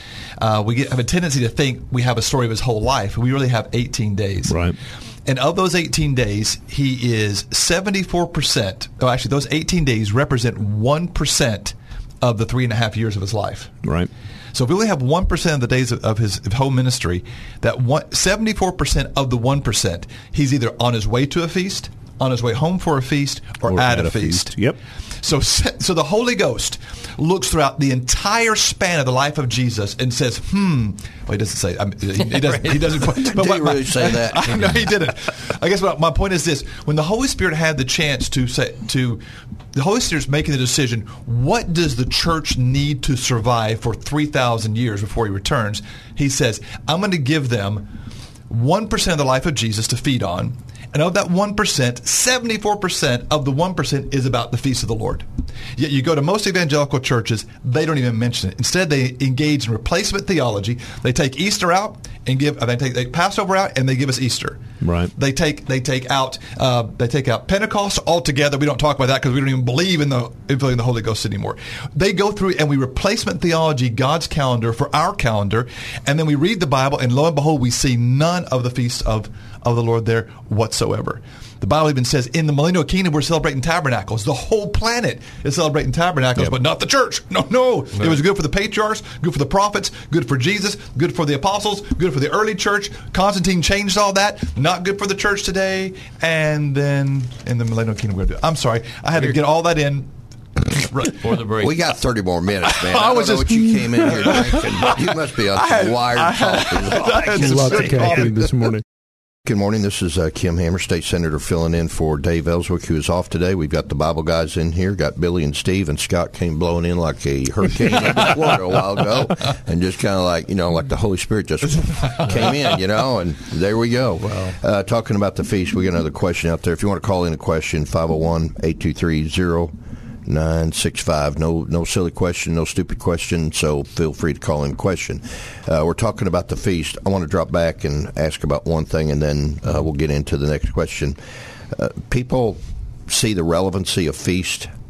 Uh, we get, have a tendency to think we have a story of his whole life. We really have eighteen days. Right. And of those eighteen days, he is seventy-four percent. Oh, actually, those eighteen days represent one percent of the three and a half years of his life. Right. So if we only have one percent of the days of, of his whole ministry, that one, seventy-four percent of the one percent, he's either on his way to a feast, on his way home for a feast, or, or at, at a, a feast. feast. Yep. So, so the Holy Ghost looks throughout the entire span of the life of Jesus and says, "Hmm." Well, he doesn't say. I mean, he, he doesn't. He doesn't. But Did he really say that? No, he didn't. I guess what, my point is this: when the Holy Spirit had the chance to say to, the Holy Spirit's making the decision. What does the church need to survive for three thousand years before he returns? He says, "I'm going to give them one percent of the life of Jesus to feed on." And of that one percent, seventy-four percent of the one percent is about the feast of the Lord. Yet you go to most evangelical churches, they don't even mention it. Instead, they engage in replacement theology. They take Easter out and give, they take, they Passover out and they give us Easter. Right. They take they take out uh, they take out Pentecost altogether. We don't talk about that because we don't even believe in the in the Holy Ghost anymore. They go through and we replacement theology God's calendar for our calendar, and then we read the Bible, and lo and behold, we see none of the feasts of of the Lord there whatsoever. The Bible even says in the millennial kingdom we're celebrating tabernacles. The whole planet is celebrating tabernacles, yep. but not the church. No, no, no. It was good for the patriarchs, good for the prophets, good for Jesus, good for the apostles, good for the early church. Constantine changed all that. Not good for the church today. And then in the millennial kingdom we're going to do it. I'm sorry. I had to get all that in. Right. For the break. We got thirty more minutes, man. I, I don't was know just, what you came in here drinking. You must be on some had, wired talking. Lots of caffeine this morning. Good morning. This is uh, Kim Hammer, State Senator, filling in for Dave Ellswick, who is off today. We've got the Bible guys in here. Got Billy and Steve, and Scott came blowing in like a hurricane in Florida a while ago, and just kind of like, you know, like the Holy Spirit just came in, you know, and there we go. Wow. Uh, talking about the feast, we got another question out there. If you want to call in a question, five oh one, eight two three, oh nine six five. No, no silly question, no stupid question, so feel free to call in a question. Uh, we're talking about the feast. I want to drop back and ask about one thing, and then uh, we'll get into the next question. Uh, people see the relevancy of feast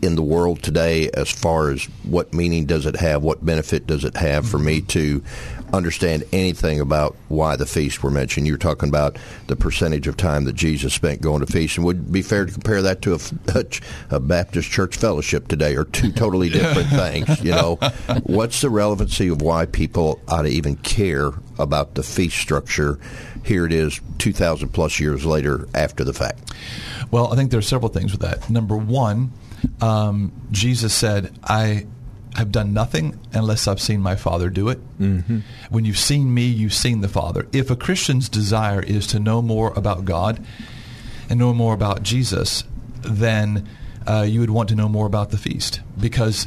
in the world today as far as what meaning does it have, what benefit does it have for me to understand anything about why the feasts were mentioned? You're talking about the percentage of time that Jesus spent going to feasts, and would it be fair to compare that to a, a, a Baptist church fellowship today, or two totally different things? You know, what's the relevancy of why people ought to even care about the feast structure? Here it is, two thousand plus years later after the fact. Well, I think there are several things with that. Number one, um, Jesus said, I have done nothing unless I've seen my Father do it. Mm-hmm. When you've seen me, you've seen the Father. If a Christian's desire is to know more about God and know more about Jesus, then uh, you would want to know more about the feast, because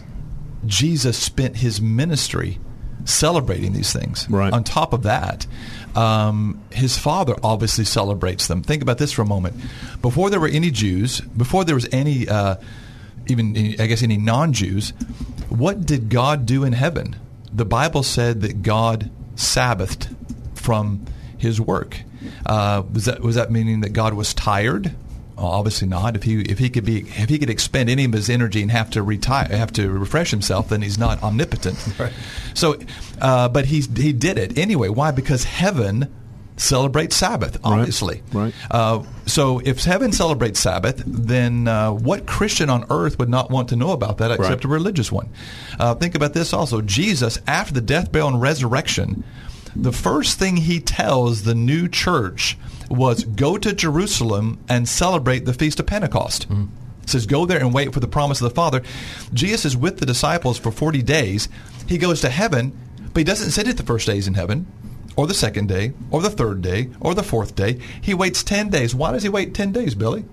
Jesus spent his ministry celebrating these things. Right. On top of that, um, his Father obviously celebrates them. Think about this for a moment. Before there were any Jews, before there was any, uh, even I guess any non-Jews, what did God do in heaven? The Bible said that God Sabbathed from his work. Uh, was that was that meaning that God was tired? Well, obviously not. If he if he could be if he could expend any of his energy and have to retire, have to refresh himself, then he's not omnipotent. Right. So, uh, but he he did it anyway. Why? Because heaven celebrates Sabbath, obviously. Right. right. Uh, so if heaven celebrates Sabbath, then uh, what Christian on earth would not want to know about that except right. a religious one? Uh, think about this also. Jesus, after the death, burial, and resurrection, the first thing he tells the new church was go to Jerusalem and celebrate the Feast of Pentecost. Mm. It says go there and wait for the promise of the Father. Jesus is with the disciples for forty days. He goes to heaven, but he doesn't sit at the first days in heaven, or the second day, or the third day, or the fourth day. He waits ten days. Why does he wait ten days, Billy?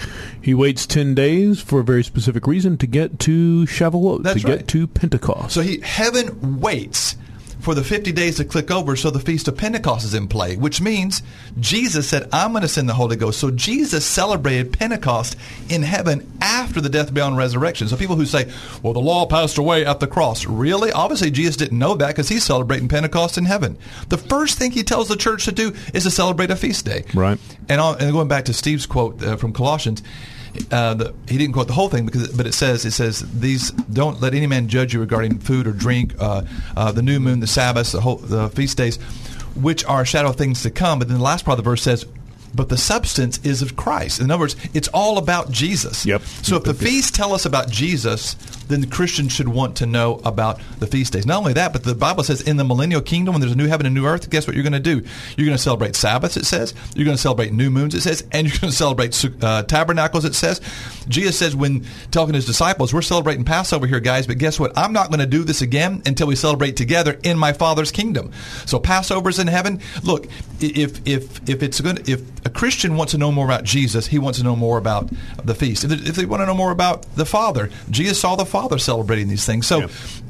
He waits ten days for a very specific reason, to get to Shavuot, That's to right. get to Pentecost. So he heaven waits for the fifty days to click over, so the Feast of Pentecost is in play, which means Jesus said, I'm going to send the Holy Ghost. So Jesus celebrated Pentecost in heaven after the death, burial, and resurrection. So people who say, well, the law passed away at the cross. Really? Obviously, Jesus didn't know that, because he's celebrating Pentecost in heaven. The first thing he tells the church to do is to celebrate a feast day. Right. And, on, and going back to Steve's quote uh, from Colossians, Uh, the, he didn't quote the whole thing, because, but it says, it says, these don't let any man judge you regarding food or drink, uh, uh, the new moon, the Sabbath, the, whole, the feast days, which are a shadow of things to come. But then the last part of the verse says, but the substance is of Christ. In other words, it's all about Jesus. Yep. So if the feasts tell us about Jesus, then the Christian should want to know about the feast days. Not only that, but the Bible says in the millennial kingdom, when there's a new heaven and new earth, guess what you're going to do? You're going to celebrate Sabbaths, it says. You're going to celebrate new moons, it says. And you're going to celebrate uh, tabernacles, it says. Jesus says when talking to his disciples, we're celebrating Passover here, guys, but guess what? I'm not going to do this again until we celebrate together in my Father's kingdom. So Passover's in heaven. Look, if if if it's going, if a Christian wants to know more about Jesus, he wants to know more about the feast. If they, if they want to know more about the Father, Jesus saw the Father celebrating these things. So, yeah.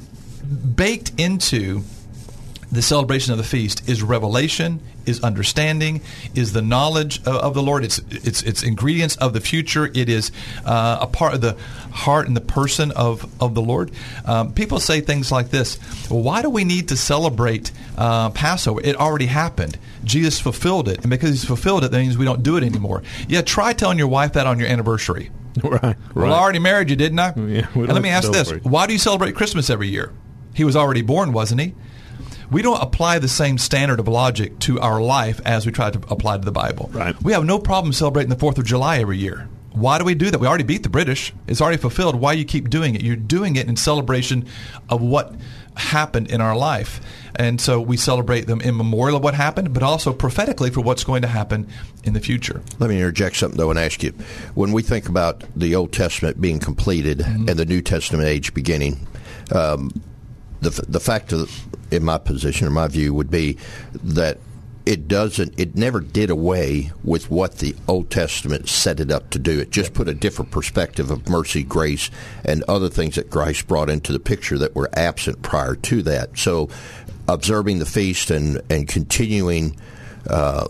baked into the celebration of the feast is revelation, is understanding, is the knowledge of, of the Lord. It's it's it's ingredients of the future. It is uh, a part of the heart and the person of, of the Lord. Um, people say things like this: well, why do we need to celebrate uh, Passover? It already happened. Jesus fulfilled it, and because he's fulfilled it, that means we don't do it anymore. Yeah, try telling your wife that on your anniversary. Right, right. Well, I already married you, didn't I? Yeah, and let me ask this: why do you celebrate Christmas every year? He was already born, wasn't he? We don't apply the same standard of logic to our life as we try to apply to the Bible. Right. We have no problem celebrating the fourth of July every year. Why do we do that? We already beat the British. It's already fulfilled. Why you keep doing it? You're doing it in celebration of what happened in our life. And so we celebrate them in memorial of what happened, but also prophetically for what's going to happen in the future. Let me interject something, though, and ask you. When we think about the Old Testament being completed mm-hmm. and the New Testament age beginning, um, the the fact of, in my position, or my view, would be that it doesn't, it never did away with what the Old Testament set it up to do. It just put a different perspective of mercy, grace, and other things that Christ brought into the picture that were absent prior to that. So observing the feast and, and continuing uh,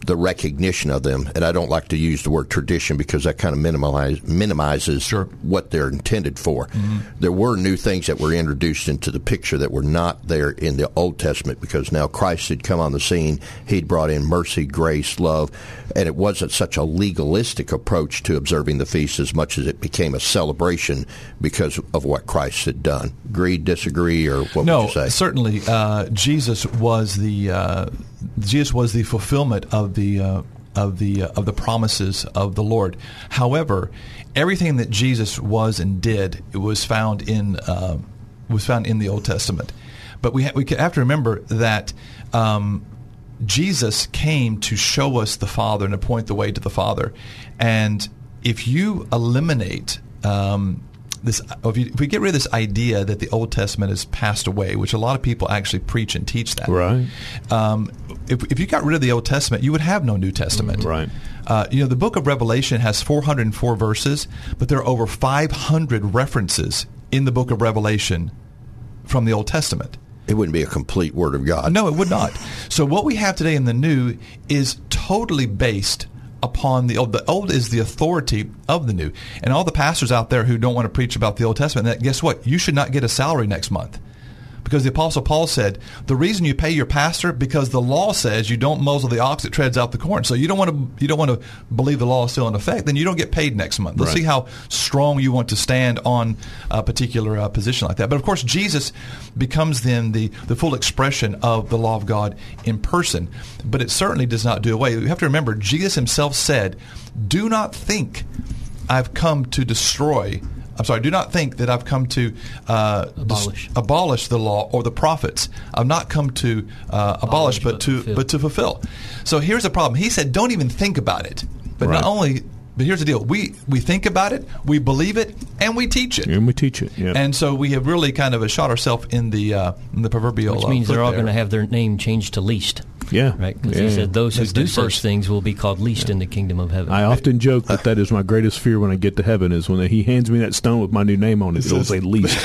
the recognition of them. And I don't like to use the word tradition because that kind of minimize, minimizes sure. what they're intended for. Mm-hmm. There were new things that were introduced into the picture that were not there in the Old Testament because now Christ had come on the scene. He'd brought in mercy, grace, love, and it wasn't such a legalistic approach to observing the feast as much as it became a celebration because of what Christ had done. Agree, disagree, or what no, would you say? Certainly, uh, Jesus was the uh, Jesus was the fulfillment of the uh, of the uh, of the promises of the Lord. However, everything that Jesus was and did was found in uh, was found in the Old Testament. But we ha- we have to remember that um, Jesus came to show us the Father and to point the way to the Father. And if you eliminate um, this, if, you, if we get rid of this idea that the Old Testament has passed away, which a lot of people actually preach and teach that, right? Um, if, if you got rid of the Old Testament, you would have no New Testament, right? Uh, you know, the book of Revelation has four hundred four verses, but there are over five hundred references in the book of Revelation from the Old Testament. It wouldn't be a complete Word of God. No, it would not. So what we have today in the New is totally based upon the Old. The Old is the authority of the New. And all the pastors out there who don't want to preach about the Old Testament, that, guess what? You should not get a salary next month. Because the Apostle Paul said, the reason you pay your pastor, because the law says you don't muzzle the ox that treads out the corn. So you don't want to you don't want to believe the law is still in effect, then you don't get paid next month. Let's right. see how strong you want to stand on a particular uh, position like that. But of course, Jesus becomes then the, the full expression of the law of God in person. But it certainly does not do away. You have to remember, Jesus himself said, do not think I've come to destroy I'm sorry, do not think that I've come to uh, abolish. dis- abolish the law or the prophets. I've not come to uh, abolish, abolish, but, but to fulfill. but to fulfill. So here's the problem. He said, don't even think about it. But right. not only, but here's the deal. We we think about it, we believe it, and we teach it. And we teach it, yeah. And so we have really kind of shot ourselves in the uh, in the proverbial. Which means uh, they're all there. going to have their name changed to least. Yeah. Right? Because yeah. he said those who That's do the such first. things will be called least yeah. in the kingdom of heaven. I often joke that that is my greatest fear when I get to heaven is when he hands me that stone with my new name on it. It'll say least.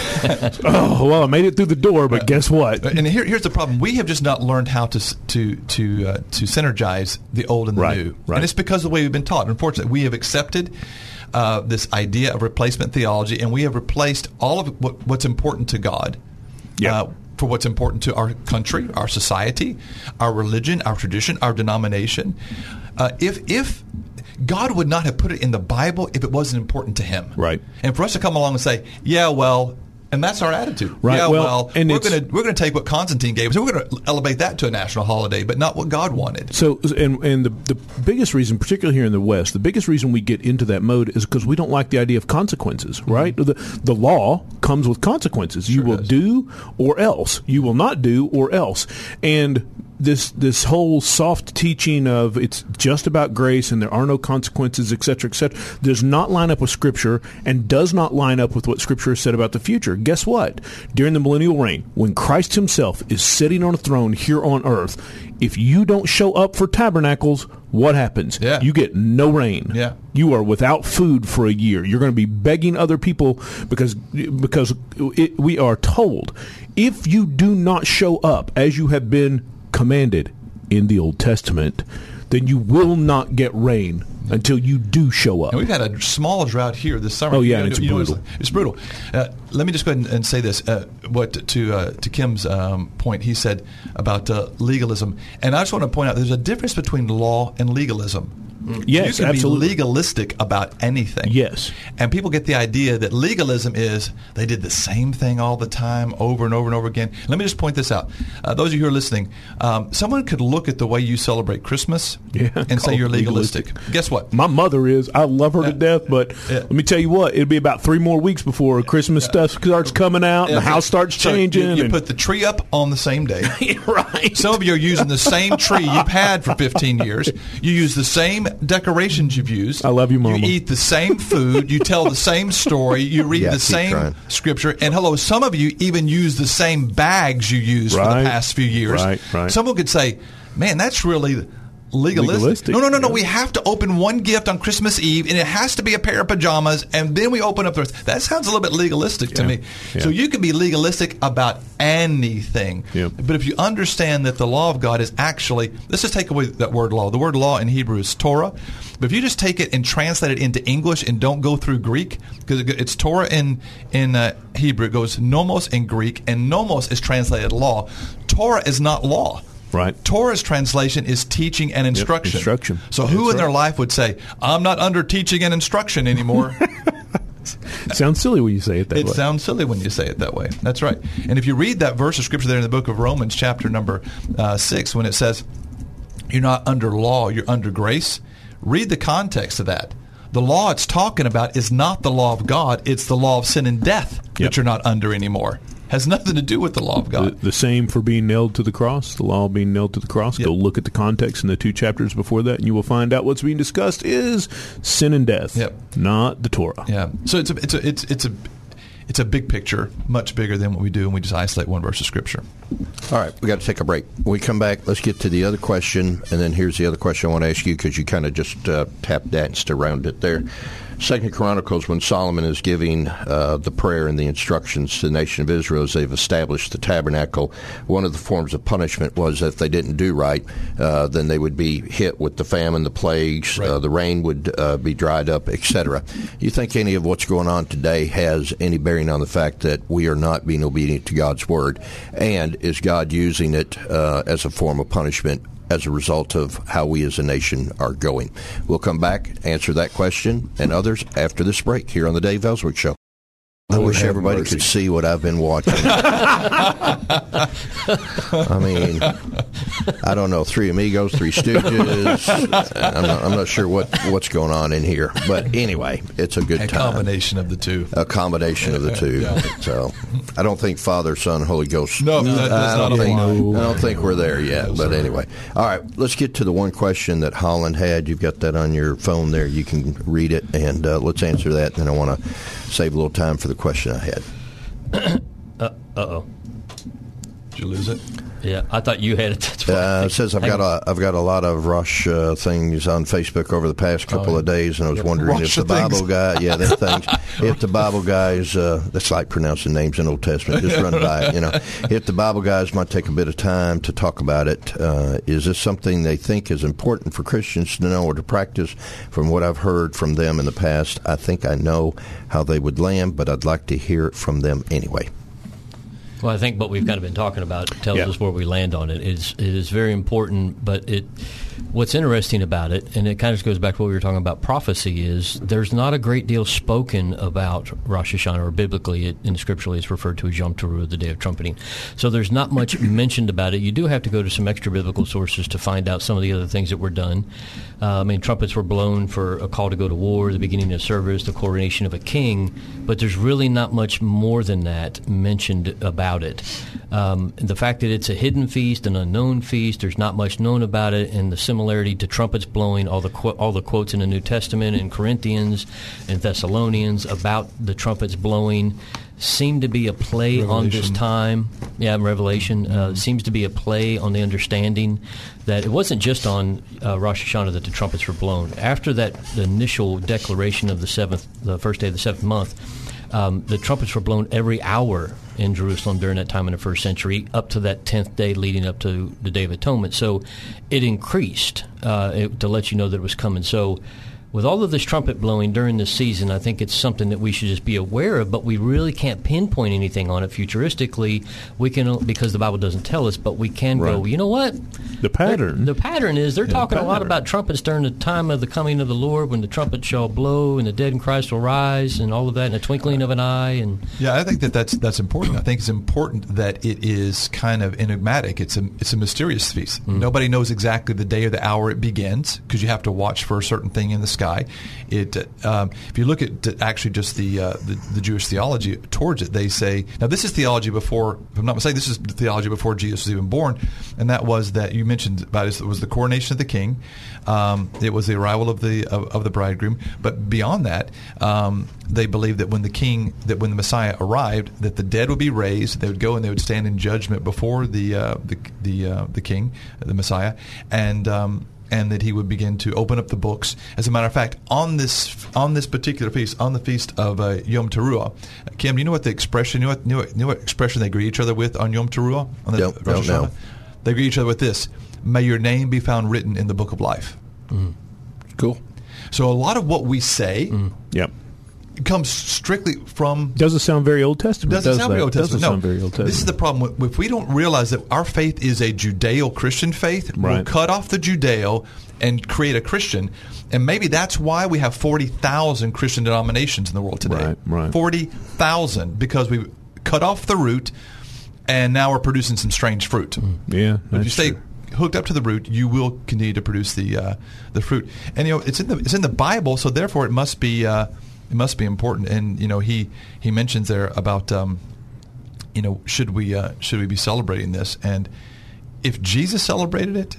Oh, well, I made it through the door, but guess what? And here, here's the problem. We have just not learned how to to to uh, to synergize the old and the right. new. Right. And it's because of the way we've been taught. Unfortunately, we have accepted uh, this idea of replacement theology, and we have replaced all of what, what's important to God. Yeah. Uh, for what's important to our country, our society, our religion, our tradition, our denomination. Uh, if if God would not have put it in the Bible if it wasn't important to him. Right. And for us to come along and say, yeah, well, and that's our attitude. Right. Yeah, well, well and we're going to we're going to take what Constantine gave us, and we're going to elevate that to a national holiday, but not what God wanted. So, and and the the biggest reason, particularly here in the West, the biggest reason we get into that mode is because we don't like the idea of consequences. Right. Mm-hmm. The the law comes with consequences. Sure you will does. do or else. You will not do or else. And this this whole soft teaching of it's just about grace and there are no consequences, et cetera, et cetera, does not line up with Scripture and does not line up with what Scripture has said about the future. Guess what? During the millennial reign, when Christ himself is sitting on a throne here on earth, if you don't show up for tabernacles, what happens? Yeah. You get no rain. Yeah. You are without food for a year. You're going to be begging other people because because it, we are told, if you do not show up as you have been commanded in the Old Testament, then you will not get rain until you do show up. And we've had a small drought here this summer. Oh, yeah, you know, it's you know, brutal. It's, it's brutal. Uh, let me just go ahead and, and say this. Uh, what to uh, to Kim's um, point, he said about uh, legalism. And I just want to point out there's a difference between law and legalism. Yes, you can absolutely. be legalistic about anything. Yes. And people get the idea that legalism is they did the same thing all the time over and over and over again. Let me just point this out. Uh, those of you who are listening, um, someone could look at the way you celebrate Christmas yeah, and say you're legalistic. legalistic. Guess what? My mother is. I love her yeah. to death, but yeah. let me tell you what, it'll be about three more weeks before Christmas yeah. stuff starts coming out and yeah. the house starts so changing. You, you and put the tree up on the same day. Right. Some of you are using the same tree you've had for fifteen years. You use the same decorations you've used. I love you, Mama. You eat the same food. You tell the same story. You read yeah, the same trying. scripture. And hello, some of you even use the same bags you used right. for the past few years. Right, right. Someone could say, man, that's really Legalistic. Legalistic. No, no, no, no. Yeah. We have to open one gift on Christmas Eve, and it has to be a pair of pajamas, and then we open up the rest. That sounds a little bit legalistic to Yeah. me. Yeah. So you can be legalistic about anything. Yeah. But if you understand that the law of God is actually, let's just take away that word law. The word law in Hebrew is Torah. But if you just take it and translate it into English and don't go through Greek, because it's Torah in, in uh, Hebrew, it goes nomos in Greek, and nomos is translated law. Torah is not law. Right. Torah's translation is teaching and instruction. Yep, instruction. So That's who in their right. life would say, I'm not under teaching and instruction anymore? It sounds silly when you say it that It way. sounds silly when you say it that way. That's right. And if you read that verse of Scripture there in the book of Romans, chapter number uh, six, when it says, you're not under law, you're under grace, read the context of that. The law it's talking about is not the law of God. It's the law of sin and death that Yep. you're not under anymore. Has nothing to do with the law of The, God. the same for being nailed to the cross, the law being nailed to the cross. Yep. Go look at the context in the two chapters before that, and you will find out what's being discussed is sin and death, Yep. not the Torah. Yeah. So it's a it's a it's it's a it's a big picture, much bigger than what we do, and we just isolate one verse of Scripture. All right, we got to take a break. When we come back, let's get to the other question, and then here's the other question I want to ask you because you kind of just uh, tap danced around it there. Second Chronicles, when Solomon is giving uh, the prayer and the instructions to the nation of Israel as they've established the tabernacle, one of the forms of punishment was if they didn't do right, uh, then they would be hit with the famine, the plagues, Right. uh, the rain would uh, be dried up, et cetera. You think any of what's going on today has any bearing on the fact that we are not being obedient to God's word? And is God using it uh, as a form of punishment as a result of how we as a nation are going? We'll come back, answer that question and others after this break here on the Dave Ellswick Show. I Lord wish have everybody mercy. could see what I've been watching. I mean, I don't know, Three Amigos, Three Stooges. I'm not, I'm not sure what, what's going on in here. But anyway, it's a good A time. combination of the two. A combination of the two. Yeah. So I don't think Father, Son, Holy Ghost. No, that does I don't not think, apply. I don't think we're there yet. No, but sir. anyway, all right. Let's get to the one question that Holland had. You've got that on your phone there. You can read it, and uh, let's answer that. And then I want to save a little time for the question I had. Uh oh. Did you lose it? Yeah, I thought you had it. That's why. Uh, it says I've Hang got on. a I've got a lot of Rush uh, things on Facebook over the past couple Oh, of days, and I was wondering Rush if the things. Bible guy, yeah, them things, if the Bible guys, uh, that's like pronouncing names in Old Testament. Just run by it, you know. If the Bible guys might take a bit of time to talk about it, uh, is this something they think is important for Christians to know or to practice? From what I've heard from them in the past, I think I know how they would land, but I'd like to hear it from them anyway. Well, I think what we've kind of been talking about tells Yeah. us where we land on it. It's, it is very important, but it what's interesting about it, and it kind of goes back to what we were talking about prophecy, is there's not a great deal spoken about Rosh Hashanah, or biblically, it, and scripturally it's referred to as Yom Teruah, the day of trumpeting. So there's not much mentioned about it. You do have to go to some extra biblical sources to find out some of the other things that were done. Uh, I mean, trumpets were blown for a call to go to war, the beginning of service, the coronation of a king, but there's really not much more than that mentioned about it. Um, the fact that it's a hidden feast, an unknown feast, there's not much known about it, and the similarity to trumpets blowing, all the qu- all the quotes in the New Testament and Corinthians and Thessalonians about the trumpets blowing seem to be a play on this Revelation. time. Yeah, Revelation uh, seems to be a play on the understanding that it wasn't just on uh, Rosh Hashanah that the trumpets were blown. After that the initial declaration of the seventh, the first day of the seventh month, um, the trumpets were blown every hour in Jerusalem during that time in the first century, up to that tenth day leading up to the Day of Atonement. So it increased uh, it, to let you know that it was coming. So with all of this trumpet blowing during this season, I think it's something that we should just be aware of, but we really can't pinpoint anything on it futuristically. We can, because the Bible doesn't tell us, but we can go, Right. you know what? The pattern. The, the pattern is they're talking a lot pattern. about trumpets during the time of the coming of the Lord, when the trumpet shall blow and the dead in Christ will rise, and all of that in a twinkling of an eye. And Yeah, I think that that's that's important. I think it's important that it is kind of enigmatic. It's a it's a mysterious feast. Mm-hmm. Nobody knows exactly the day or the hour it begins because you have to watch for a certain thing in the sky. It um, if you look at actually just the, uh, the the Jewish theology towards it, they say now this is theology before. If I'm not mistaken, this is theology before Jesus was even born, and that was that you mentioned about it, it was the coronation of the king. Um, it was the arrival of the of, of the bridegroom. But beyond that, um, they believed that when the king, that when the Messiah arrived, that the dead would be raised. They would go and they would stand in judgment before the uh, the the, uh, the king, the Messiah, and um, and that he would begin to open up the books. As a matter of fact, on this on this particular feast, on the feast of uh, Yom Teruah, Kim, do you know what the expression, you know what, you know what, you know what expression they greet each other with on Yom Teruah? On the Don't, don't know. They greet each other with this: "May your name be found written in the book of life." Mm. Cool. So a lot of what we say, mm. yep. comes strictly from... Doesn't sound very Old Testament. Doesn't does sound very Old Testament. Doesn't No. sound very Old Testament. This is the problem. If we don't realize that our faith is a Judeo-Christian faith, right. we'll cut off the Judeo and create a Christian. And maybe that's why we have forty thousand Christian denominations in the world today. Right, right. forty thousand, because we cut off the root, and now we're producing some strange fruit. Mm. Yeah, But if you stay true. hooked up to the root, you will continue to produce the uh, the fruit. And you know, it's in the it's in the Bible, so therefore it must be uh, it must be important. And you know, he he mentions there about um, you know, should we uh, should we be celebrating this? And if Jesus celebrated it,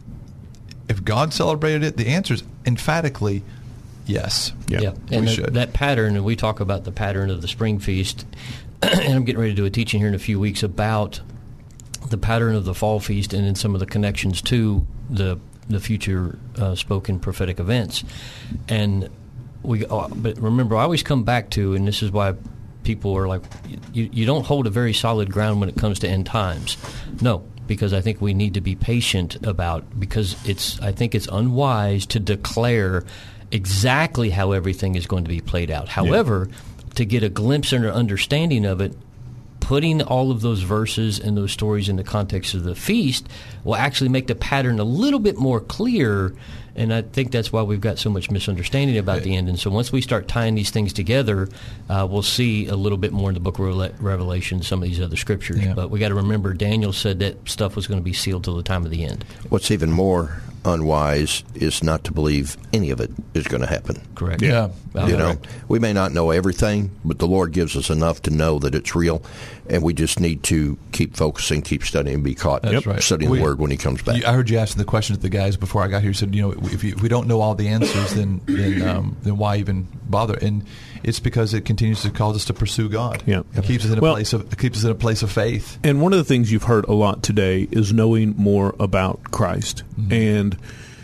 if God celebrated it, the answer is emphatically yes. Yeah, yeah. we And the, should. that pattern, and we talk about the pattern of the spring feast, and I'm getting ready to do a teaching here in a few weeks about the pattern of the fall feast and then some of the connections to the the future uh, spoken prophetic events. And we, uh, but remember, I always come back to, and this is why people are like, you, you don't hold a very solid ground when it comes to end times. No, because I think we need to be patient about, because it's, I think it's unwise to declare exactly how everything is going to be played out. However, yeah. to get a glimpse and an understanding of it, putting all of those verses and those stories in the context of the feast will actually make the pattern a little bit more clear, and I think that's why we've got so much misunderstanding about right. the end. And so once we start tying these things together, uh, we'll see a little bit more in the book of Revelation, some of these other scriptures. Yeah. But we got to remember, Daniel said that stuff was going to be sealed till the time of the end. What's even more unwise is not to believe any of it is going to happen. Correct. Yeah. Well, you know, right. we may not know everything, but the Lord gives us enough to know that it's real, and we just need to keep focusing, keep studying, and be caught That's right. studying we, the Word when He comes back. You, I heard you asking the question to the guys before I got here. You said, you know, if, you, if we don't know all the answers, then then, um, then why even bother? And it's because it continues to cause us to pursue God. Yeah. It keeps us in a well, place of it keeps us in a place of faith. And one of the things you've heard a lot today is knowing more about Christ. Mm-hmm. And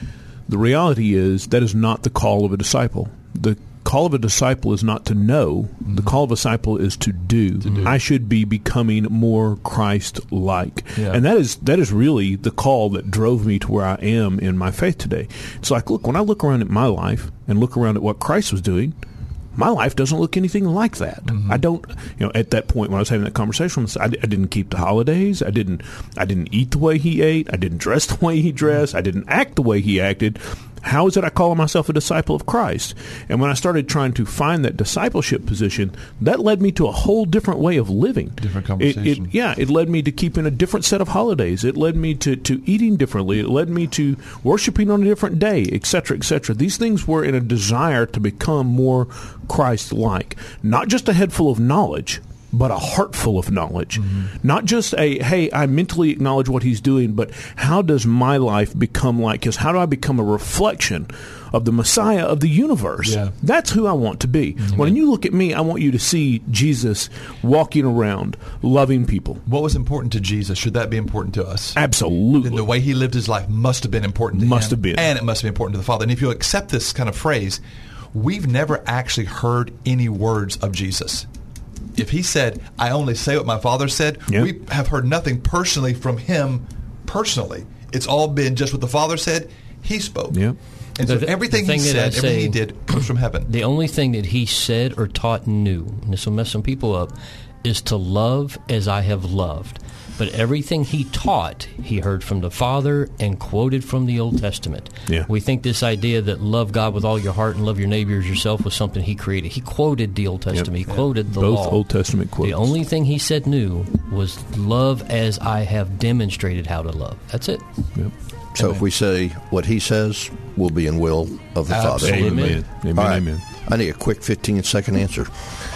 the reality is that is not the call of a disciple. The call of a disciple is not to know. Mm-hmm. The call of a disciple is to do. to do. I should be becoming more Christ-like. Yeah. And that is that is really the call that drove me to where I am in my faith today. It's like, look, when I look around at my life and look around at what Christ was doing, my life doesn't look anything like that. Mm-hmm. I don't, you know, at that point when I was having that conversation, I, I didn't keep the holidays. I didn't, I didn't eat the way he ate. I didn't dress the way he dressed. I didn't act the way he acted. How is it I call myself a disciple of Christ? And when I started trying to find that discipleship position, that led me to a whole different way of living. Different conversation. It, it, yeah, it led me to keeping a different set of holidays. It led me to, to eating differently. It led me to worshiping on a different day, et cetera, et cetera. These things were in a desire to become more Christ-like. Not just a head full of knowledge, but a heart full of knowledge. Mm-hmm. Not just a, hey, I mentally acknowledge what he's doing, but how does my life become like his? How do I become a reflection of the Messiah of the universe? Yeah. That's who I want to be. Mm-hmm. When you look at me, I want you to see Jesus walking around, loving people. What was important to Jesus? Should that be important to us? Absolutely. Then the way he lived his life must have been important to must him. have been. And it must be important to the Father. And if you accept this kind of phrase, we've never actually heard any words of Jesus. If he said, I only say what my Father said, yep. we have heard nothing personally from him personally. It's all been just what the Father said, he spoke. Yep. And so the, everything the he said, say, everything he did comes from heaven. The only thing that he said or taught and knew, and this will mess some people up, is to love as I have loved. But everything he taught, he heard from the Father and quoted from the Old Testament. Yeah. We think this idea that love God with all your heart and love your neighbor as yourself was something he created. He quoted the Old Testament. Yep. He quoted the Both law. Old Testament quotes. The only thing he said new was love as I have demonstrated how to love. That's it. Yep. So Amen. if we say what he says, we'll be in will of the Father. Absolutely. Amen. Amen. All right. Amen. I need a quick fifteen-second answer.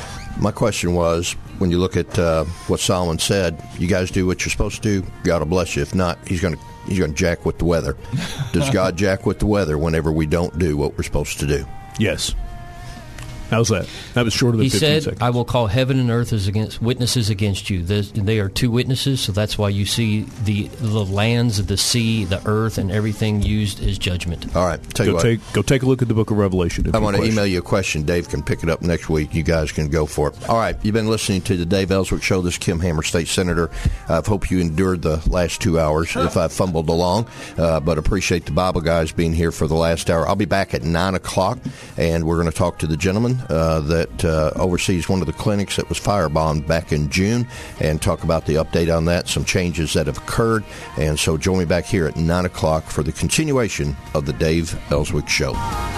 My question was, when you look at uh, what Solomon said, you guys do what you're supposed to do, God will bless you. If not, he's going to he's going to jack with the weather. Does God jack with the weather whenever we don't do what we're supposed to do? Yes. How's that? That was shorter than he fifteen said, seconds. I will call heaven and earth as against witnesses against you. There's, they are two witnesses, so that's why you see the the lands of the sea, the earth, and everything used as judgment. All right. Tell you go what. take go take a look at the book of Revelation. I want to email you a question. Dave can pick it up next week. You guys can go for it. All right. You've been listening to the Dave Ellswick Show. This is Kim Hammer, State Senator. I hope you endured the last two hours if I fumbled along, uh, but appreciate the Bible guys being here for the last hour. I'll be back at nine o'clock, and we're going to talk to the gentleman uh, that uh, oversees one of the clinics that was firebombed back in June and talk about the update on that, some changes that have occurred. And so join me back here at nine o'clock for the continuation of the Dave Ellswick Show.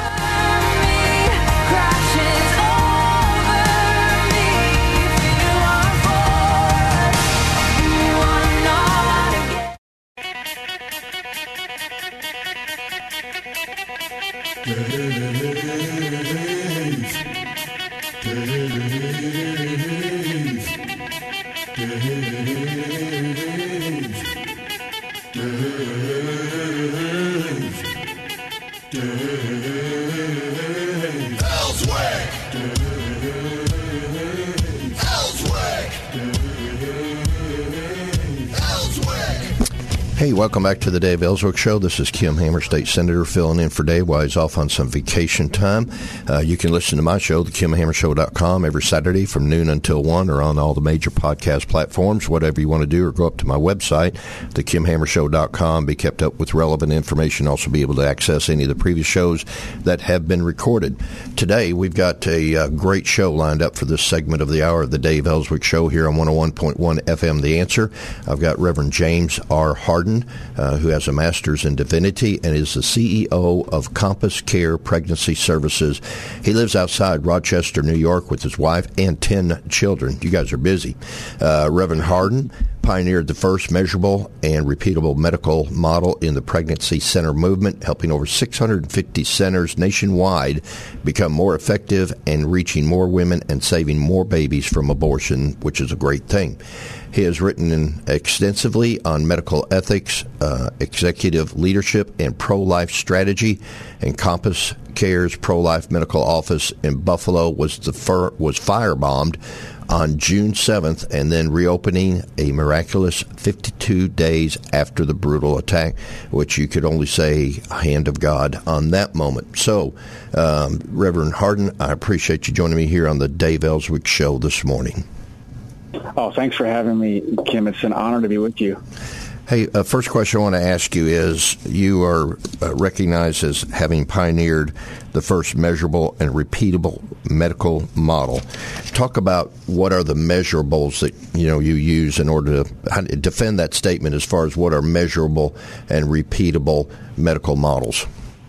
Hey, welcome back to the Dave Ellswick Show. This is Kim Hammer, State Senator, filling in for Dave while he's off on some vacation time. Uh, you can listen to my show, the kim hammer show dot com, every Saturday from noon until one, or on all the major podcast platforms, whatever you want to do, or go up to my website, the kim hammer show dot com, be kept up with relevant information, also be able to access any of the previous shows that have been recorded. Today, we've got a uh, great show lined up for this segment of the hour of the Dave Ellswick Show here on one oh one point one F M, The Answer. I've got Reverend James R. Harden, Uh, who has a master's in divinity and is the C E O of Compass Care Pregnancy Services. He lives outside Rochester, New York, with his wife and ten children. You guys are busy. Uh, Reverend Harden pioneered the first measurable and repeatable medical model in the pregnancy center movement, helping over six hundred fifty centers nationwide become more effective and reaching more women and saving more babies from abortion, which is a great thing. He has written in extensively on medical ethics, uh, executive leadership, and pro-life strategy. And Compass Care's pro-life medical office in Buffalo was the fir- was firebombed on June seventh, and then reopening a miraculous fifty-two days after the brutal attack, which you could only say hand of God on that moment. So, um, Reverend Harden, I appreciate you joining me here on the Dave Ellswick Show this morning. Oh, thanks for having me, Kim. It's an honor to be with you. Hey, uh, first question I want to ask you is, you are uh, recognized as having pioneered the first measurable and repeatable medical model. Talk about what are the measurables that you know you use in order to defend that statement as far as what are measurable and repeatable medical models.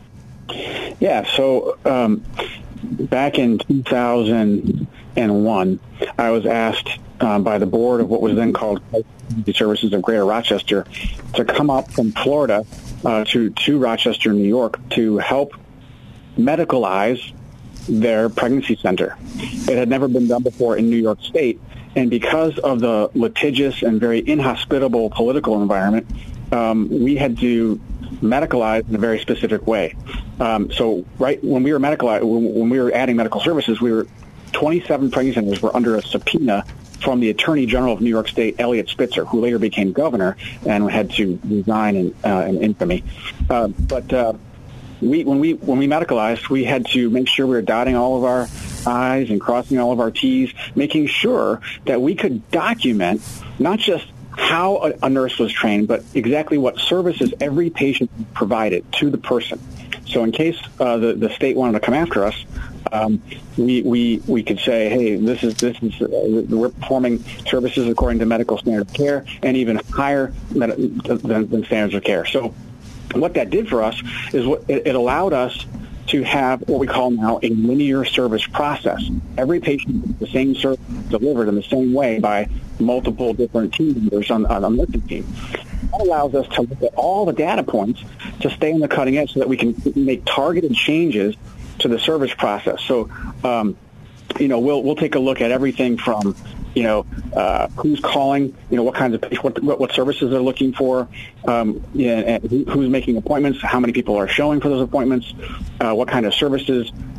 Yeah, so um, back in two thousand one, I was asked um, by the board of what was then called the Services of Greater Rochester to come up from Florida uh, to, to Rochester, New York, to help medicalize their pregnancy center. It had never been done before in New York State, and because of the litigious and very inhospitable political environment, um, we had to medicalize in a very specific way. Um, so right when we were medicalized, when, when we were adding medical services, we were twenty-seven pregnancy centers were under a subpoena from the Attorney General of New York State, Eliot Spitzer, who later became governor and had to resign in, uh, in infamy. Uh, but uh, we, when we when we medicalized, we had to make sure we were dotting all of our I's and crossing all of our T's, making sure that we could document not just how a, a nurse was trained, but exactly what services every patient provided to the person. So in case uh, the, the state wanted to come after us, um, we, we we could say, hey, this is this is uh, we're performing services according to medical standard of care and even higher med- than, than standards of care. So what that did for us is what it, it allowed us to have what we call now a linear service process. Every patient gets the same service delivered in the same way by multiple different team members on, on a nursing team. That allows us to look at all the data points to stay on the cutting edge so that we can make targeted changes to the service process. So, um, you know, we'll we'll take a look at everything from, you know, uh, who's calling, you know, what kinds of what what, what services they're looking for, um, yeah, and who's making appointments, how many people are showing for those appointments, uh, what kind of services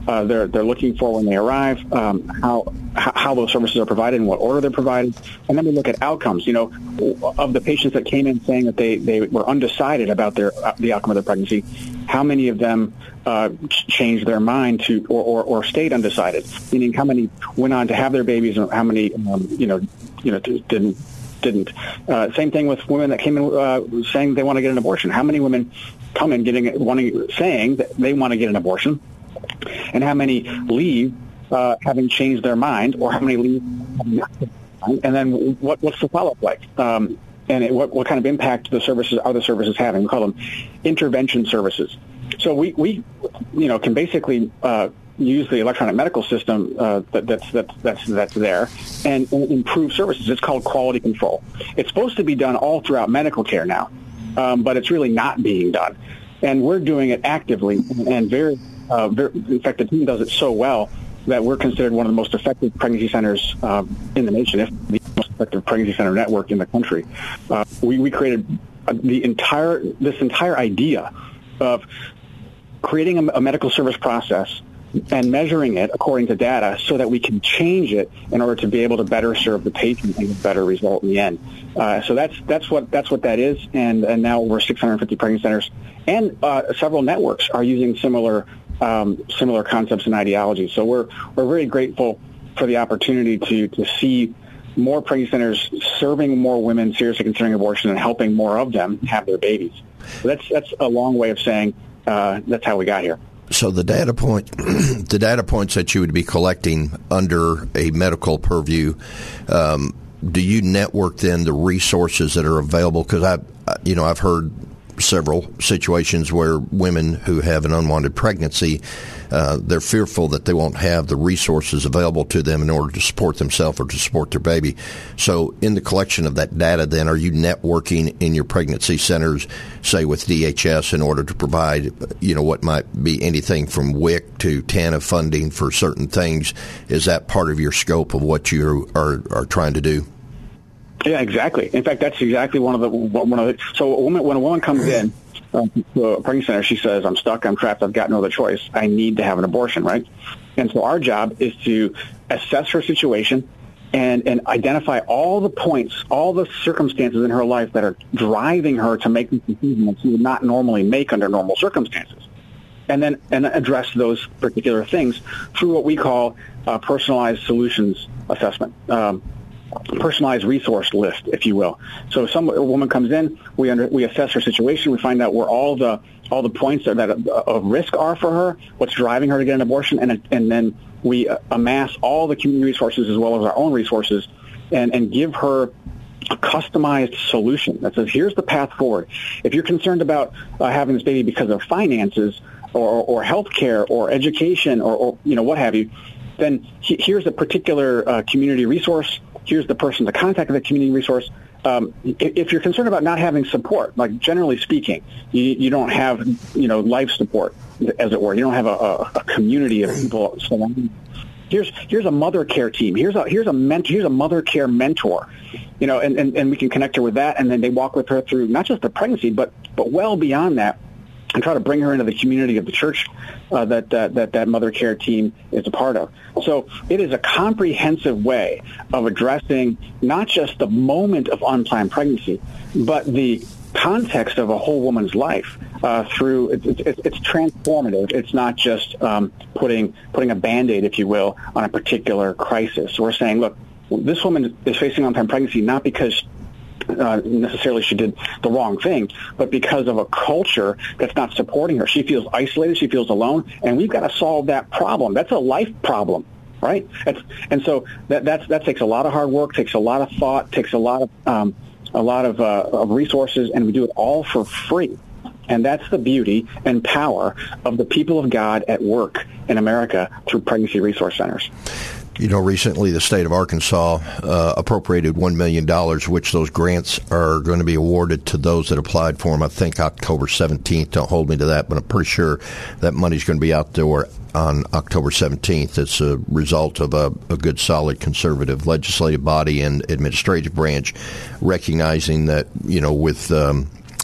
uh, they're they're looking for when they arrive, um, how how those services are provided, in what order they're provided, and then we look at outcomes. You know, of the patients that came in saying that they, they were undecided about their uh, the outcome of their pregnancy, how many of them uh, changed their mind to or, or, or stayed undecided? Meaning, how many went on to have their babies, and how many um, you know you know didn't. Didn't. Uh, same thing with women that came in uh, saying they want to get an abortion. How many women come in getting wanting saying that they want to get an abortion, and how many leave uh, having changed their mind, or how many leave having not changed their mind? And then what, what's the follow-up like? Um, and it, what, what kind of impact the services are the services having? We call them intervention services. So we, we you know, can basically uh, use the electronic medical system uh, that, that's, that's, that's, that's there and, and improve services. It's called quality control. It's supposed to be done all throughout medical care now, um, but it's really not being done. And we're doing it actively and very, uh, very, in fact, the team does it so well that we're considered one of the most effective pregnancy centers uh, in the nation, if the most effective pregnancy center network in the country. Uh, we, we created the entire, this entire idea of creating a, a medical service process and measuring it according to data so that we can change it in order to be able to better serve the patient and get a better result in the end. Uh, so that's that's what that's what that is. And, and now over six hundred fifty pregnancy centers and uh, several networks are using similar um, similar concepts and ideologies. So we're we're very grateful for the opportunity to to see more pregnancy centers serving more women seriously considering abortion and helping more of them have their babies. So that's that's a long way of saying uh, that's how we got here. So the data point, the data points that you would be collecting under a medical purview, um, do you network then the resources that are available? Because I, you know, I've heard several situations where women who have an unwanted pregnancy, uh, they're fearful that they won't have the resources available to them in order to support themselves or to support their baby. So in the collection of that data, then, are you networking in your pregnancy centers, say with D H S, in order to provide, you know, what might be anything from W I C to TANF funding for certain things? Is that part of your scope of what you are, are trying to do? Yeah, exactly. In fact, that's exactly one of the one of the. So a woman, when a woman comes in uh, to a pregnancy center, she says, "I'm stuck. I'm trapped. I've got no other choice. I need to have an abortion." Right. And so our job is to assess her situation and and identify all the points, all the circumstances in her life that are driving her to make this decision that she would not normally make under normal circumstances, and then and address those particular things through what we call a personalized solutions assessment. Um, personalized resource list, if you will. So some a woman comes in, we under, we assess her situation, we find out where all the all the points that, that of risk are for her, what's driving her to get an abortion, and and then we amass all the community resources as well as our own resources, and and give her a customized solution that says, here's the path forward. If you're concerned about uh, having this baby because of finances or or health care or education or, or you know what have you, then he, here's a particular uh, community resource. Here's the person to contact the community resource. Um, if you're concerned about not having support, like generally speaking, you, you don't have, you know, life support, as it were. You don't have a, a, a community of people surrounding you. Here's here's a mother care team. Here's a here's a ment- here's a mother care mentor, you know, and, and, and we can connect her with that, and then they walk with her through not just the pregnancy, but but well beyond that, and try to bring her into the community of the church uh, that, uh, that that mother care team is a part of. So it is a comprehensive way of addressing not just the moment of unplanned pregnancy, but the context of a whole woman's life uh, through it's, it's, it's transformative. It's not just um, putting putting a Band-Aid, if you will, on a particular crisis. We're saying, look, this woman is facing unplanned pregnancy not because Uh, necessarily she did the wrong thing, but because of a culture that's not supporting her. She feels isolated, she feels alone, and we've got to solve that problem. That's a life problem, right? It's, and so that that's, that takes a lot of hard work, takes a lot of thought, takes a lot of um, a lot of, uh, of resources, and we do it all for free. And that's the beauty and power of the people of God at work in America through pregnancy resource centers. You know, recently the state of Arkansas uh, appropriated one million dollars, which those grants are going to be awarded to those that applied for them, I think October seventeenth. Don't hold me to that, but I'm pretty sure that money's going to be out there on October seventeenth. It's a result of a, a good, solid conservative legislative body and administrative branch recognizing that, you know, with um,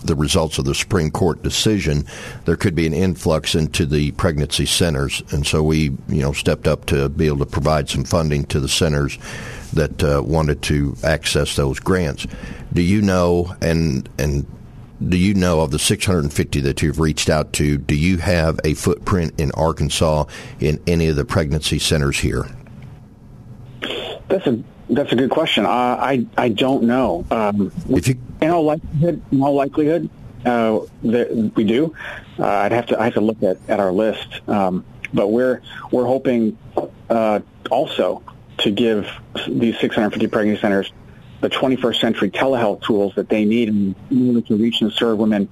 the results of the Supreme Court decision, there could be an influx into the pregnancy centers. And so we, you know, stepped up to be able to provide some funding to the centers that uh, wanted to access those grants. Do you know, and and do you know of the six hundred fifty that you've reached out to, do you have a footprint in Arkansas in any of the pregnancy centers here? That's a that's a good question. Uh, I I don't know. Um, if you, in all likelihood, in all likelihood, uh, the, we do. Uh, I'd have to I have to look at, at our list, um, but we're we're hoping uh, also to give these six hundred fifty pregnancy centers the twenty-first century telehealth tools that they need in order to reach and serve women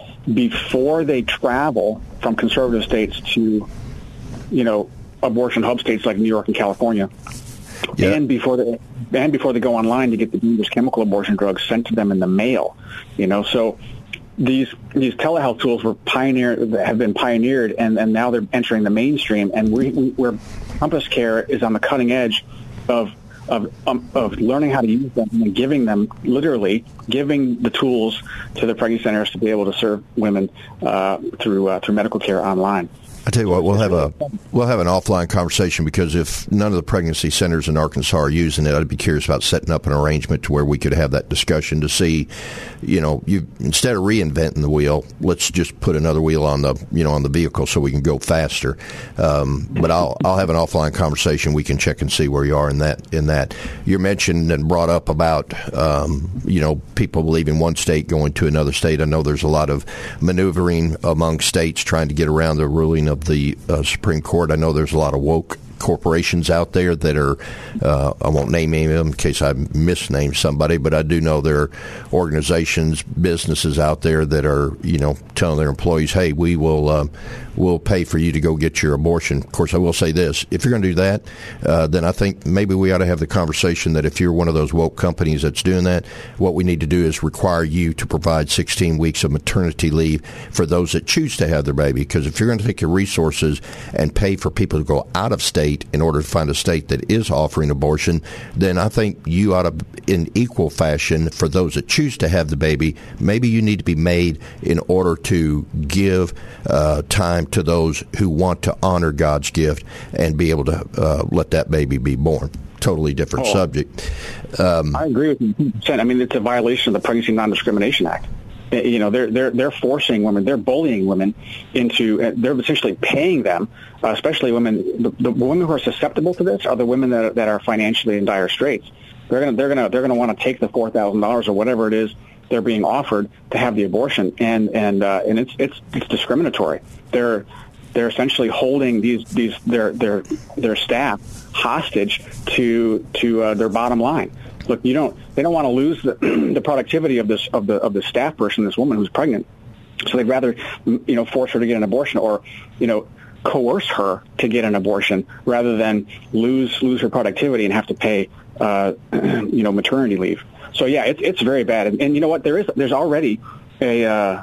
before they travel from conservative states to, you know, abortion hub states like New York and California. Yeah. And before they and before they go online to get the dangerous chemical abortion drugs sent to them in the mail, you know. So these these telehealth tools were pioneered, have been pioneered, and, and now they're entering the mainstream. And we, we we're Compass Care is on the cutting edge of of um, of learning how to use them and giving them, literally giving the tools to the pregnancy centers to be able to serve women uh, through uh, through medical care online. I tell you what, we'll have a we'll have an offline conversation, because if none of the pregnancy centers in Arkansas are using it, I'd be curious about setting up an arrangement to where we could have that discussion to see, you know, you instead of reinventing the wheel, let's just put another wheel on the you know on the vehicle so we can go faster. Um, but I'll I'll have an offline conversation. We can check and see where you are in that in that. You mentioned and brought up about um, you know people leaving one state going to another state. I know there's a lot of maneuvering among states trying to get around the ruling of the uh, Supreme Court. I know there's a lot of woke corporations out there that are, uh, I won't name any of them in case I misname somebody, but I do know there are organizations, businesses out there that are, you know, telling their employees, hey, we will uh, we'll pay for you to go get your abortion. Of course, I will say this, if you're going to do that, uh, then I think maybe we ought to have the conversation that if you're one of those woke companies that's doing that, what we need to do is require you to provide sixteen weeks of maternity leave for those that choose to have their baby. Because if you're going to take your resources and pay for people to go out of state in order to find a state that is offering abortion, then I think you ought to, in equal fashion, for those that choose to have the baby, maybe you need to be made in order to give uh, time to those who want to honor God's gift and be able to uh, let that baby be born. Totally different oh, subject. Um, I agree with you one hundred percent. I mean, it's a violation of the Pregnancy Non-Discrimination Act. You know, they're they're they're forcing women, they're bullying women into, uh, they're essentially paying them, uh, especially women. The, the women who are susceptible to this are the women that are, that are financially in dire straits. They're gonna they're gonna they're gonna want to take the four thousand dollars or whatever it is they're being offered to have the abortion, and and uh, and it's it's it's discriminatory. They're they're essentially holding these these their their their staff hostage to to uh, their bottom line. Look, you don't. They don't want to lose the, the productivity of this of the of the staff person, this woman who's pregnant. So they'd rather, you know, force her to get an abortion, or, you know, coerce her to get an abortion, rather than lose lose her productivity and have to pay, uh, you know, maternity leave. So yeah, it's it's very bad. And, and you know what? There is there's already a uh,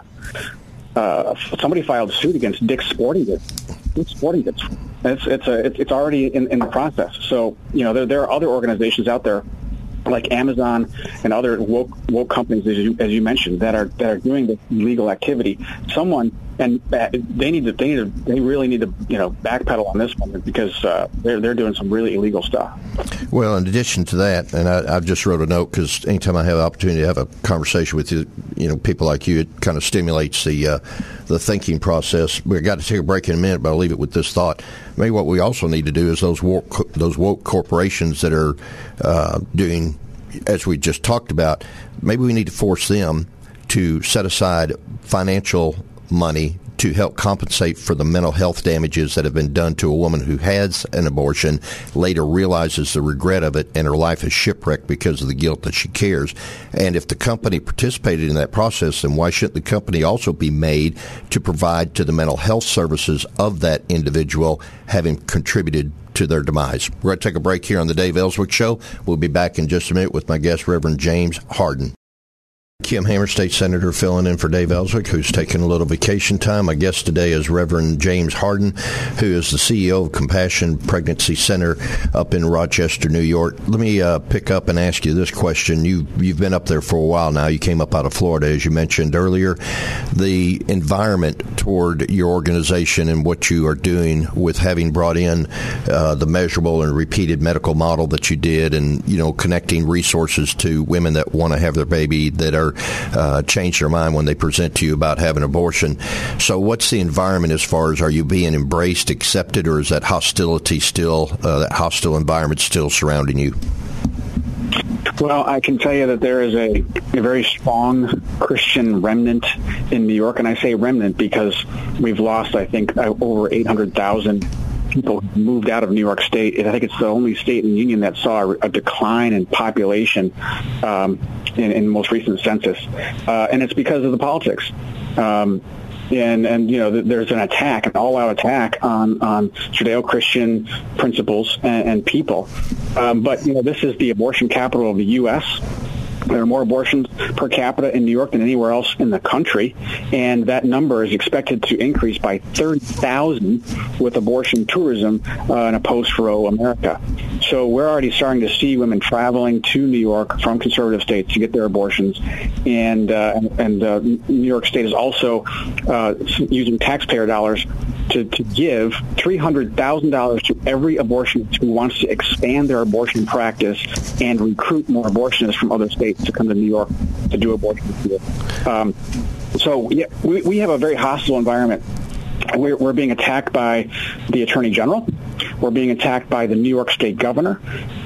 uh, somebody filed suit against Dick's Sporting Goods. Dick's Sporting Goods. It's it's a it's, it's already in, in the process. So you know, there there are other organizations out there, like Amazon and other woke, woke companies, as you, as you mentioned, that are that are doing this illegal activity. Someone, and they need to, they need to, they really need to, you know, backpedal on this one, because uh, they're they're doing some really illegal stuff. Well, in addition to that, and I, I've just wrote a note, because anytime I have an opportunity to have a conversation with you, you know, people like you, it kind of stimulates the uh, the thinking process. We've got to take a break in a minute, but I'll leave it with this thought. Maybe what we also need to do is those woke, those woke corporations that are uh, doing, as we just talked about, maybe we need to force them to set aside financial money to help compensate for the mental health damages that have been done to a woman who has an abortion, later realizes the regret of it, and her life is shipwrecked because of the guilt that she carries. And if the company participated in that process, then why shouldn't the company also be made to provide to the mental health services of that individual, having contributed to their demise? We're going to take a break here on the Dave Ellswick Show. We'll be back in just a minute with my guest, Reverend James Harden. Kim Hammer, State Senator, filling in for Dave Ellswick, who's taking a little vacation time. My guest today is Reverend James Harden, who is the C E O of Compassion Pregnancy Center up in Rochester, New York. Let me uh, pick up and ask you this question. You, you've been up there for a while now. You came up out of Florida, as you mentioned earlier. The environment toward your organization and what you are doing with having brought in uh, the measurable and repeated medical model that you did, and, you know, connecting resources to women that want to have their baby that are Uh, change their mind when they present to you about having abortion. So what's the environment as far as, are you being embraced, accepted, or is that hostility still, uh, that hostile environment still surrounding you? Well, I can tell you that there is a, a very strong Christian remnant in New York, and I say remnant because we've lost, I think, uh, over eight hundred thousand people who moved out of New York State. I think it's the only state in the union that saw a, a decline in population um, in, in the most recent census, uh, and it's because of the politics. Um, and and you know, th- there's an attack, an all-out attack on on Judeo-Christian principles and, and people. Um, but you know, this is the abortion capital of the U S There are more abortions per capita in New York than anywhere else in the country, and that number is expected to increase by thirty thousand with abortion tourism uh, in a post-Roe America. So we're already starting to see women traveling to New York from conservative states to get their abortions, and uh, and, and uh, New York State is also uh, using taxpayer dollars to, to give three hundred thousand dollars to every abortionist who wants to expand their abortion practice and recruit more abortionists from other states to come to New York to do abortion. Um, so yeah, we, we have a very hostile environment. We're, we're being attacked by the Attorney General. We're being attacked by the New York State Governor.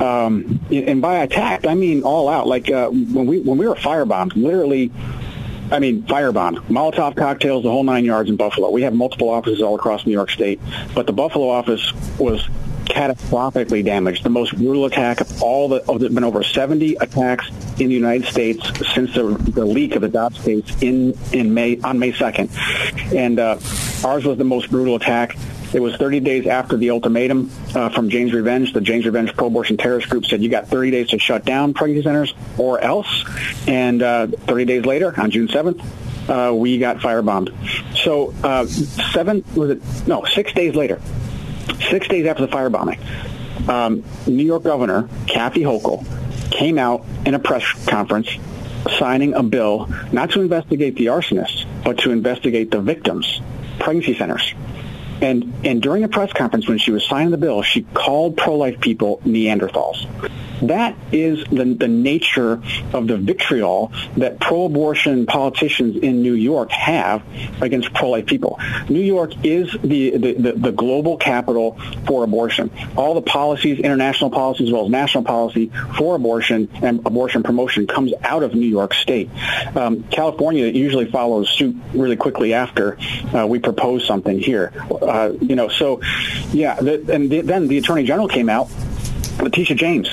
Um, and by attacked, I mean all out. Like uh, when we when we were firebombed, literally, I mean firebombed, Molotov cocktails, the whole nine yards in Buffalo. We have multiple offices all across New York State, but the Buffalo office was catastrophically damaged. The most brutal attack of all the, oh, there have been over seventy attacks in the United States since the, the leak of the Dobbs case in, in May, on May second. And uh, ours was the most brutal attack. It was thirty days after the ultimatum uh, from Jane's Revenge. The Jane's Revenge pro-abortion terrorist group said, you got thirty days to shut down pregnancy centers or else. And uh, thirty days later, on June seventh, uh, we got firebombed. So uh, seven, was it, no, six days later, Six days after the firebombing, um, New York Governor Kathy Hochul came out in a press conference signing a bill not to investigate the arsonists, but to investigate the victims, pregnancy centers. And and during the press conference, when she was signing the bill, she called pro-life people Neanderthals. That is the, the nature of the vitriol that pro-abortion politicians in New York have against pro-life people. New York is the, the, the, the global capital for abortion. All the policies, international policies as well as national policy for abortion and abortion promotion comes out of New York State. Um, California usually follows suit really quickly after uh, we propose something here. Uh, you know, so, yeah, the, and the, then the Attorney General came out, Letitia James.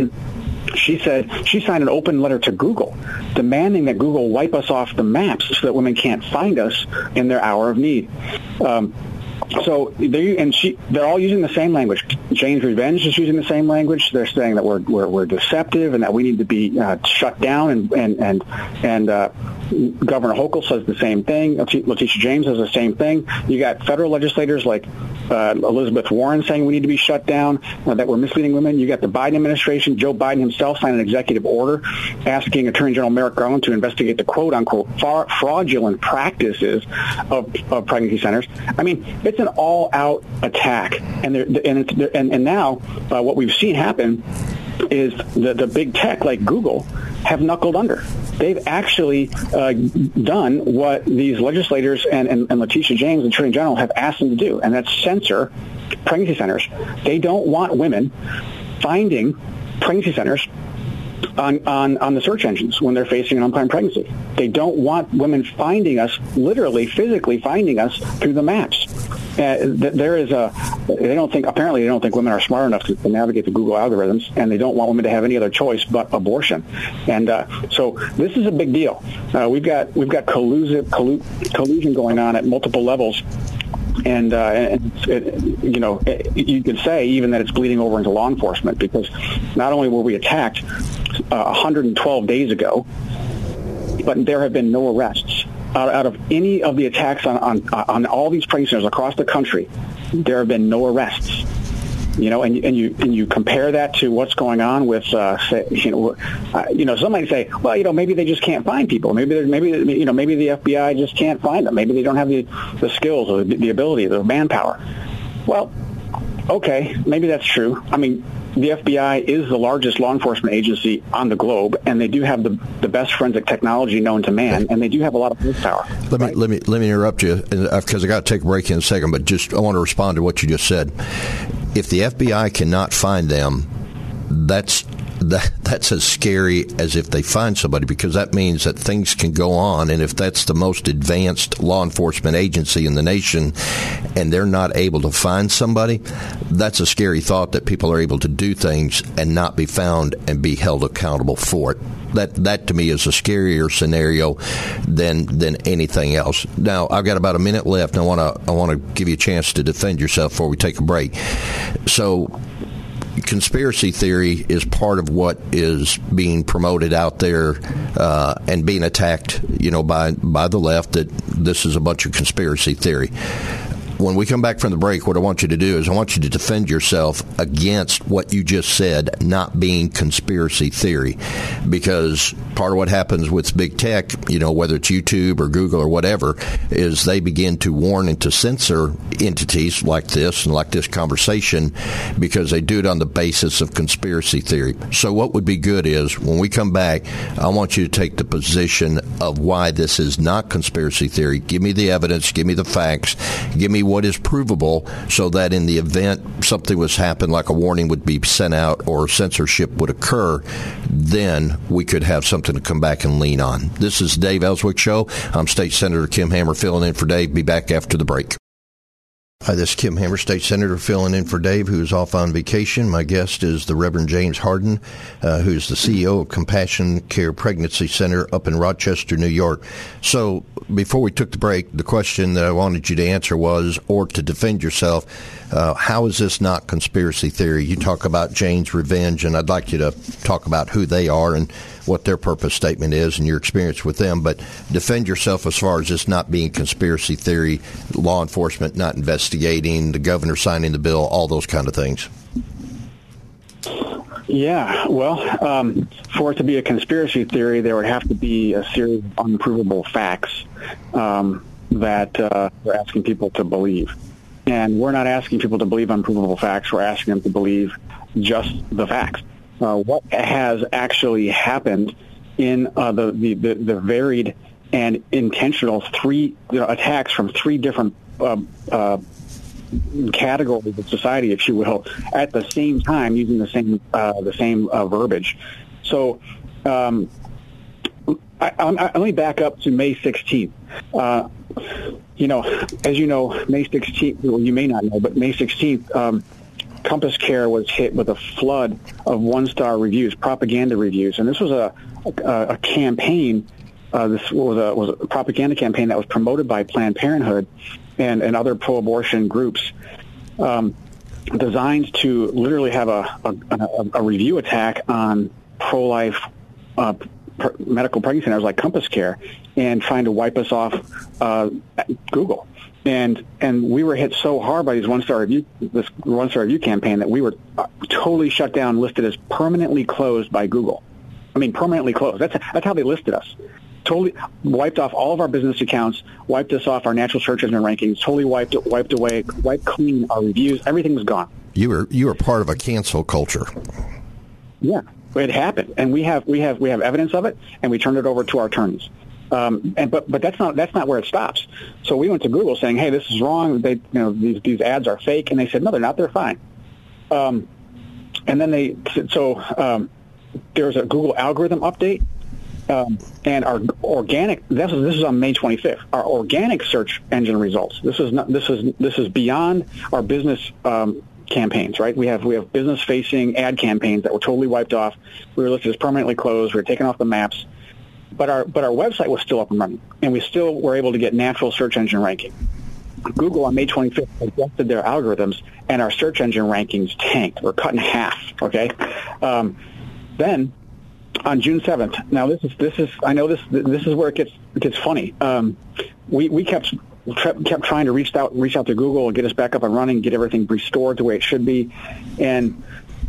She said she signed an open letter to Google demanding that Google wipe us off the maps so that women can't find us in their hour of need. Um, so they and she they're all using the same language. Jane's Revenge is using the same language. They're saying that we're we're, we're deceptive and that we need to be uh, shut down. And and and and uh, Governor Hochul says the same thing. Letitia James says the same thing. You got federal legislators like uh, Elizabeth Warren saying we need to be shut down, uh, that we're misleading women. You got the Biden administration. Joe Biden himself signed an executive order asking Attorney General Merrick Garland to investigate the quote-unquote far, fraudulent practices of, of pregnancy centers. I mean, it's an all-out attack. And they're, and, it's, and, and now uh, what we've seen happen is the, the big tech like Google have knuckled under. They've actually uh, done what these legislators and, and, and Letitia James, the Attorney General, have asked them to do, and that's censor pregnancy centers. They don't want women finding pregnancy centers on, on, on the search engines when they're facing an unplanned pregnancy. They don't want women finding us, literally, physically finding us through the maps. Uh, there is a, they don't think, apparently they don't think women are smart enough to, to navigate the Google algorithms, and they don't want women to have any other choice but abortion. And uh, so this is a big deal. Uh, we've got, we've got collusive, collu- collusion going on at multiple levels. And, uh, and it, you know, it, you could say even that it's bleeding over into law enforcement, because not only were we attacked uh, one hundred twelve days ago but there have been no arrests. Out, out of any of the attacks on, on, on all these pregnancy centers across the country, there have been no arrests. You know, and, and you and you compare that to what's going on with, uh, say, you know, uh, you know, some might say, well, you know, maybe they just can't find people. Maybe maybe you know, maybe the F B I just can't find them. Maybe they don't have the the skills or the, the ability, the manpower. Well, okay, maybe that's true. I mean, the F B I is the largest law enforcement agency on the globe, and they do have the the best forensic technology known to man, and they do have a lot of horsepower. Let me right? let me let me interrupt you because I got to take a break in a second, but just I want to respond to what you just said. If the F B I cannot find them, that's that that's as scary as if they find somebody, because that means that things can go on, and if that's the most advanced law enforcement agency in the nation and they're not able to find somebody, that's a scary thought that people are able to do things and not be found and be held accountable for it. That that to me is a scarier scenario than than anything else. Now I've got about a minute left, and I want to I want to give you a chance to defend yourself before we take a break. So, conspiracy theory is part of what is being promoted out there uh, and being attacked, you know, by by the left, that this is a bunch of conspiracy theory. When we come back from the break, what I want you to do is I want you to defend yourself against what you just said not being conspiracy theory, because part of what happens with big tech, you know, whether it's YouTube or Google or whatever, is they begin to warn and to censor entities like this and like this conversation because they do it on the basis of conspiracy theory. So what would be good is when we come back, I want you to take the position of why this is not conspiracy theory. Give me the evidence, give me the facts, give me what is provable, so that in the event something was happen, like a warning would be sent out or censorship would occur, then we could have something to come back and lean on. This is Dave Ellswick Show. I'm State Senator Kim Hammer filling in for Dave. Be back after the break. Hi, this is Kim Hammer, State Senator, filling in for Dave, who's off on vacation. My guest is the Reverend James Harden, uh, who's the C E O of Compassion Care Pregnancy Center up in Rochester, New York. So before we took the break, the question that I wanted you to answer was, or to defend yourself, uh, how is this not conspiracy theory? You talk about Jane's Revenge, and I'd like you to talk about who they are and what their purpose statement is and your experience with them, but defend yourself as far as this not being conspiracy theory, law enforcement not investigating, the governor signing the bill, all those kind of things. Yeah, well, um, for it to be a conspiracy theory, there would have to be a series of unprovable facts um, that uh, we're asking people to believe. And we're not asking people to believe unprovable facts. We're asking them to believe just the facts. Uh, what has actually happened in uh, the, the, the, the varied and intentional three you know, attacks from three different uh, uh, categories of society, if you will, at the same time using the same uh, the same uh, verbiage. So um, I, I, let me back up to May sixteenth. Uh, you know, as you know, May sixteenth, well, you may not know, but May sixteenth, um, Compass Care was hit with a flood of one-star reviews, propaganda reviews, and this was a a, a campaign. Uh, this was a was a propaganda campaign that was promoted by Planned Parenthood and, and other pro-abortion groups, um, designed to literally have a a, a, a review attack on pro-life uh, pr- medical pregnancy centers like Compass Care, and trying to wipe us off uh, Google. And and we were hit so hard by these one-star review, this one-star review campaign, that we were totally shut down, listed as permanently closed by Google. I mean, permanently closed. That's that's how they listed us. Totally wiped off all of our business accounts, wiped us off our natural search engine rankings, totally wiped wiped away, wiped clean our reviews. Everything was gone. You were you were part of a cancel culture. Yeah, it happened, and we have we have we have evidence of it, and we turned it over to our attorneys. Um, and but but that's not that's not where it stops. So we went to Google saying, "Hey, this is wrong. They you know these these ads are fake," and they said, "No, they're not. They're fine." Um, and then they so um, there's a Google algorithm update, um, and our organic this is this is on May twenty-fifth. Our organic search engine results. This is not this is this is beyond our business um, campaigns. Right? We have we have business facing ad campaigns that were totally wiped off. We were listed as permanently closed. We were taken off the maps. But our but our website was still up and running, and we still were able to get natural search engine ranking. Google on May twenty-fifth adjusted their algorithms, and our search engine rankings tanked. We're cut in half. Okay, um, then on June seventh. Now this is this is I know this this is where it gets it gets funny. Um, we we kept kept trying to reach out reach out to Google and get us back up and running, get everything restored the way it should be, and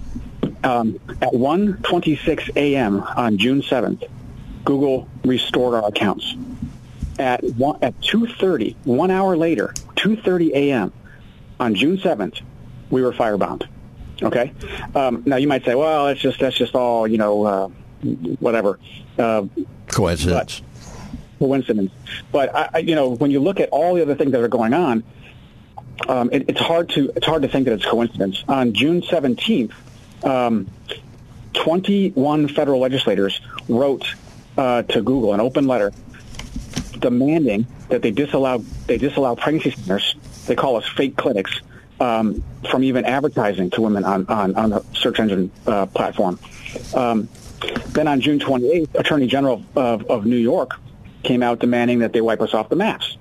um, at one twenty-six a.m. on June seventh, Google restored our accounts. At one, at two thirty, one hour later, two thirty a.m. on June seventh, we were firebound. Okay. Um, now you might say, well, that's just that's just all you know, uh, whatever. Uh, Coincidence. But, coincidence. But I, I, you know, when you look at all the other things that are going on, um, it, it's hard to it's hard to think that it's coincidence. On June seventeenth, um, twenty-one federal legislators wrote uh, to Google an open letter demanding that they disallow they disallow pregnancy centers. They call us fake clinics. Um, from even advertising to women on, on, on the search engine uh, platform. Um, then on June twenty-eighth, Attorney General of, of New York came out demanding that they wipe us off the maps.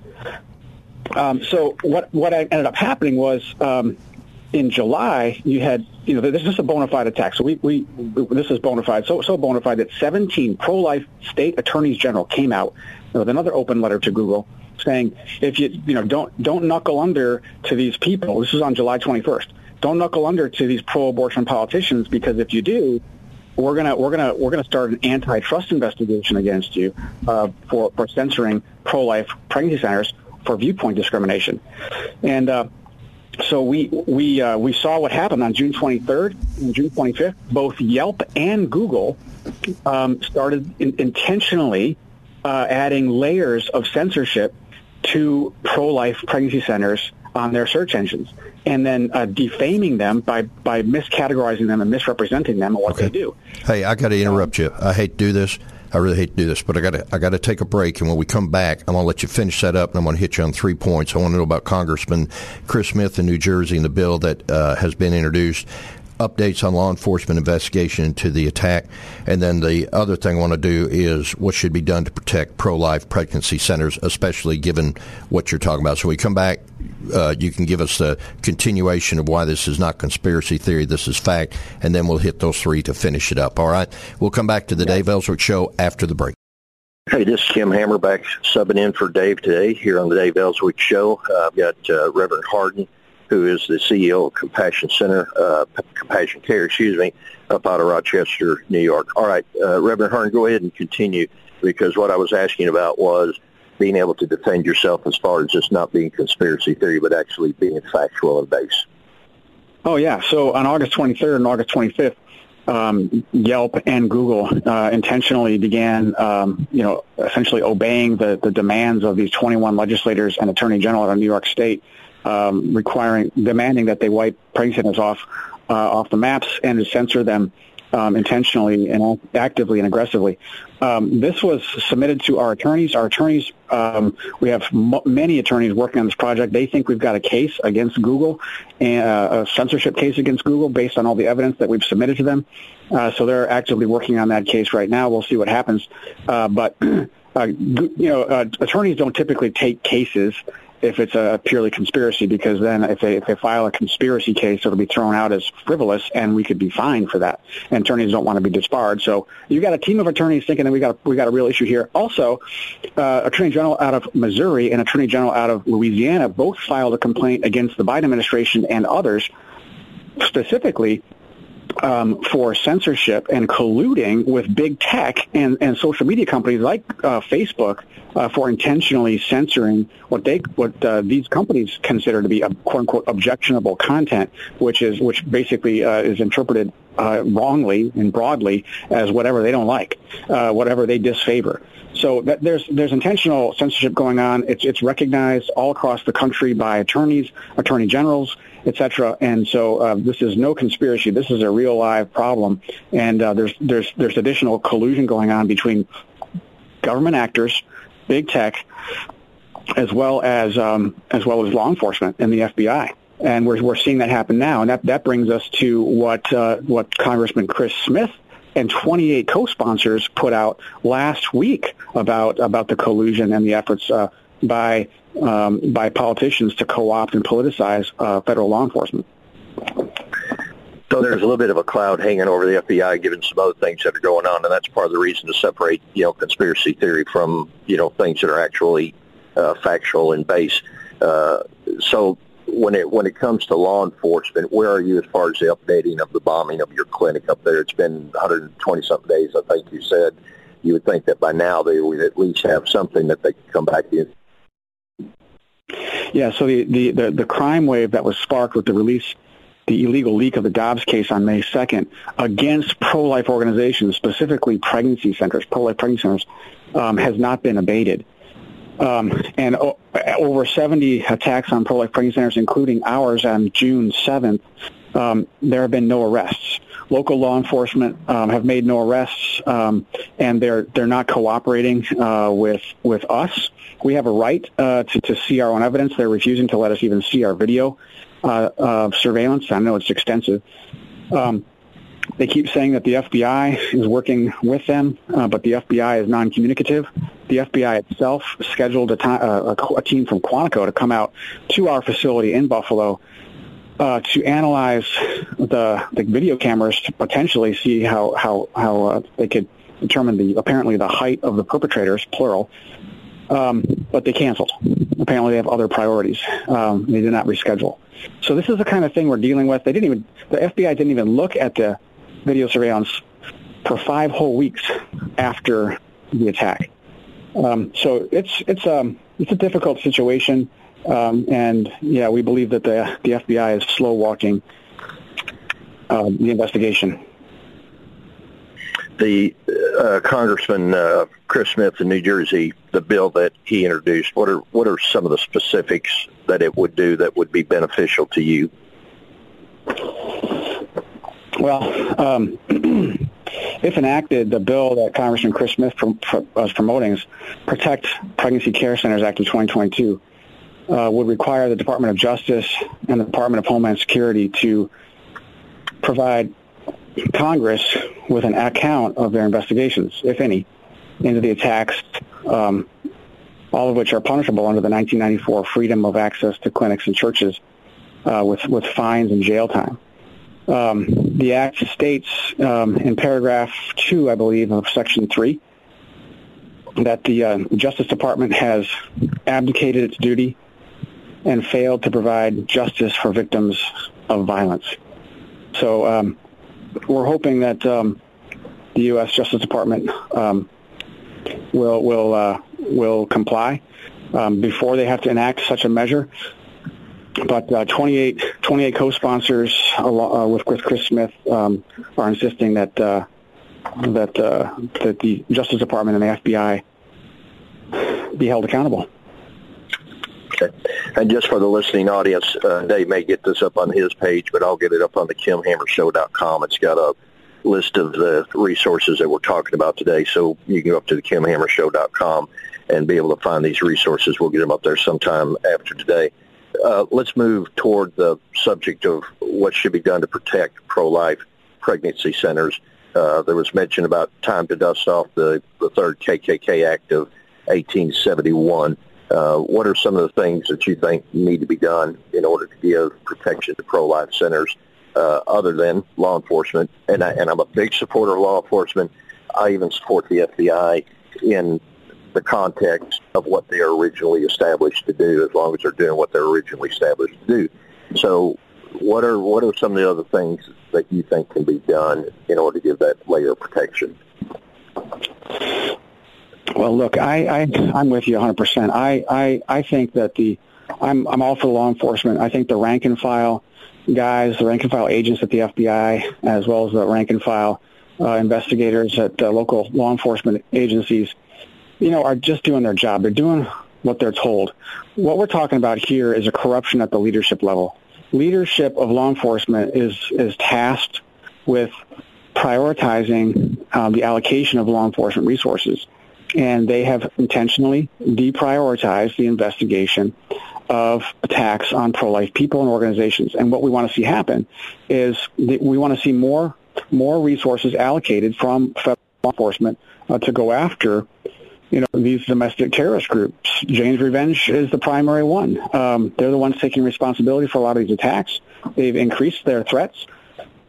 Um, so what what ended up happening was um, in July, you had, you know, this is a bona fide attack. So we, we, we this is bona fide, so, so bona fide that seventeen pro-life state attorneys general came out with another open letter to Google saying, if you you know don't don't knuckle under to these people. This is on July twenty-first. Don't knuckle under to these pro-abortion politicians, because if you do, we're gonna we're gonna we're gonna start an antitrust investigation against you uh, for for censoring pro-life pregnancy centers for viewpoint discrimination. And uh, so we we uh, we saw what happened on June twenty-third and June twenty-fifth. Both Yelp and Google um, started in, intentionally uh, adding layers of censorship to pro-life pregnancy centers on their search engines, and then uh, defaming them by, by miscategorizing them and misrepresenting them and what okay. they do. Hey, I got to interrupt you. I hate to do this. I really hate to do this, but I got to I got to take a break, and when we come back, I'm going to let you finish that up, and I'm going to hit you on three points. I want to know about Congressman Chris Smith in New Jersey and the bill that uh, has been introduced. Updates on law enforcement investigation into the attack. And then the other thing I want to do is what should be done to protect pro-life pregnancy centers, especially given what you're talking about. So when we come back, uh, you can give us the continuation of why this is not conspiracy theory, this is fact, and then we'll hit those three to finish it up. All right? We'll come back to the yeah. Dave Ellswick Show after the break. Hey, this is Kim Hammerback subbing in for Dave today here on the Dave Ellswick Show. Uh, I've got uh, Reverend Hardin, who is the C E O of Compassion Center, uh, Compassion Care, excuse me, up out of Rochester, New York. All right, uh, Reverend Hardin, go ahead and continue, because what I was asking about was being able to defend yourself as far as just not being conspiracy theory, but actually being factual and base. Oh, yeah. So on August twenty-third and August twenty-fifth, um, Yelp and Google uh, intentionally began, um, you know, essentially obeying the, the demands of these twenty-one legislators and Attorney General out of New York State, Um, requiring, demanding that they wipe pregnancy centers off uh, off the maps and to censor them um, intentionally and actively and aggressively. Um, this was submitted to our attorneys. Our attorneys, um, we have m- many attorneys working on this project. They think we've got a case against Google, and, uh, a censorship case against Google based on all the evidence that we've submitted to them. Uh, so they're actively working on that case right now. We'll see what happens. Uh, but, uh, you know, uh, attorneys don't typically take cases if it's a purely conspiracy, because then if they if they file a conspiracy case, it'll be thrown out as frivolous, and we could be fined for that. And attorneys don't want to be disbarred. So you got a team of attorneys thinking that we got we got a real issue here. Also, uh, Attorney General out of Missouri and Attorney General out of Louisiana both filed a complaint against the Biden administration and others, specifically Um, for censorship and colluding with big tech and, and social media companies like uh, Facebook uh, for intentionally censoring what they what uh, these companies consider to be a quote unquote objectionable content, which is which basically uh, is interpreted uh, wrongly and broadly as whatever they don't like, uh, whatever they disfavor. So that there's there's intentional censorship going on. It's it's recognized all across the country by attorneys, attorney generals, et cetera. And so uh, this is no conspiracy. This is a real live problem. And uh, there's there's there's additional collusion going on between government actors, big tech, as well as um, as well as law enforcement and the F B I. And we're we're seeing that happen now. And that that brings us to what uh, what Congressman Chris Smith and twenty-eight co-sponsors put out last week about about the collusion and the efforts uh, by um, by politicians to co-opt and politicize uh, federal law enforcement. So there's a little bit of a cloud hanging over the F B I, given some other things that are going on, and that's part of the reason to separate, you know, conspiracy theory from, you know, things that are actually uh, factual and based. Uh, so when it when it comes to law enforcement, where are you as far as the updating of the bombing of your clinic up there? It's been one hundred twenty something days, I think you said. You would think that by now they would at least have something that they could come back in. Yeah. So the the the, the crime wave that was sparked with the release. The illegal leak of the Dobbs case on May second against pro-life organizations, specifically pregnancy centers, pro-life pregnancy centers, um, has not been abated. Um, and o- over seventy attacks on pro-life pregnancy centers, including ours on June seventh, um, there have been no arrests. Local law enforcement um, have made no arrests, um, and they're they're not cooperating uh, with with us. We have a right uh, to, to see our own evidence. They're refusing to let us even see our video. Uh, uh, surveillance. I know it's extensive. Um, they keep saying that the F B I is working with them, uh, but the F B I is non-communicative. The F B I itself scheduled a, t- uh, a, a team from Quantico to come out to our facility in Buffalo uh, to analyze the, the video cameras to potentially see how how how uh, they could determine the apparently the height of the perpetrators, plural. Um, but they canceled. Apparently, they have other priorities. Um, they did not reschedule. So this is the kind of thing we're dealing with. They didn't even, the F B I didn't even look at the video surveillance for five whole weeks after the attack. Um, so it's it's um it's a difficult situation, um, and yeah, we believe that the the F B I is slow walking uh, the investigation. The uh, Congressman uh, Chris Smith in New Jersey, the bill that he introduced, what are what are some of the specifics that it would do that would be beneficial to you? Well, um, if enacted, the bill that Congressman Chris Smith prom- prom- was promoting is Protect Pregnancy Care Centers Act of twenty twenty-two, uh, would require the Department of Justice and the Department of Homeland Security to provide Congress with an account of their investigations, if any, into the attacks, um, all of which are punishable under the nineteen ninety-four Freedom of Access to Clinics and Churches uh, with, with fines and jail time. Um, the Act states um, in paragraph two, I believe, of Section three, that the uh, Justice Department has abdicated its duty and failed to provide justice for victims of violence. So um, we're hoping that um, the U S Justice Department um, will will uh, will comply um, before they have to enact such a measure. But uh, twenty-eight, twenty-eight co-sponsors uh, with, with Chris Smith um, are insisting that uh, that uh, that the Justice Department and the F B I be held accountable. Okay. And just for the listening audience, uh, Dave may get this up on his page, but I'll get it up on the kim hammer show dot com. It's got a list of the resources that we're talking about today, so you can go up to the kim hammer show dot com and be able to find these resources. We'll get them up there sometime after today. Uh, let's move toward the subject of what should be done to protect pro-life pregnancy centers. Uh, there was mention about time to dust off the, the third K K K Act of eighteen seventy-one. Uh, what are some of the things that you think need to be done in order to give protection to pro-life centers uh, other than law enforcement? And, I, and I'm a big supporter of law enforcement. I even support the F B I in the context of what they are originally established to do, as long as they're doing what they're originally established to do. So what are what are some of the other things that you think can be done in order to give that layer of protection? Well, look, I, I, I'm with you one hundred percent. I, I, I think that the, I'm, I'm all for law enforcement. I think the rank and file guys, the rank and file agents at the F B I, as well as the rank and file uh, investigators at uh, local law enforcement agencies, you know, are just doing their job. They're doing what they're told. What we're talking about here is a corruption at the leadership level. Leadership of law enforcement is, is tasked with prioritizing um, the allocation of law enforcement resources. And they have intentionally deprioritized the investigation of attacks on pro-life people and organizations. And what we want to see happen is that we want to see more more resources allocated from federal law enforcement uh, to go after, you know, these domestic terrorist groups. Jane's Revenge is the primary one. Um, they're the ones taking responsibility for a lot of these attacks. They've increased their threats.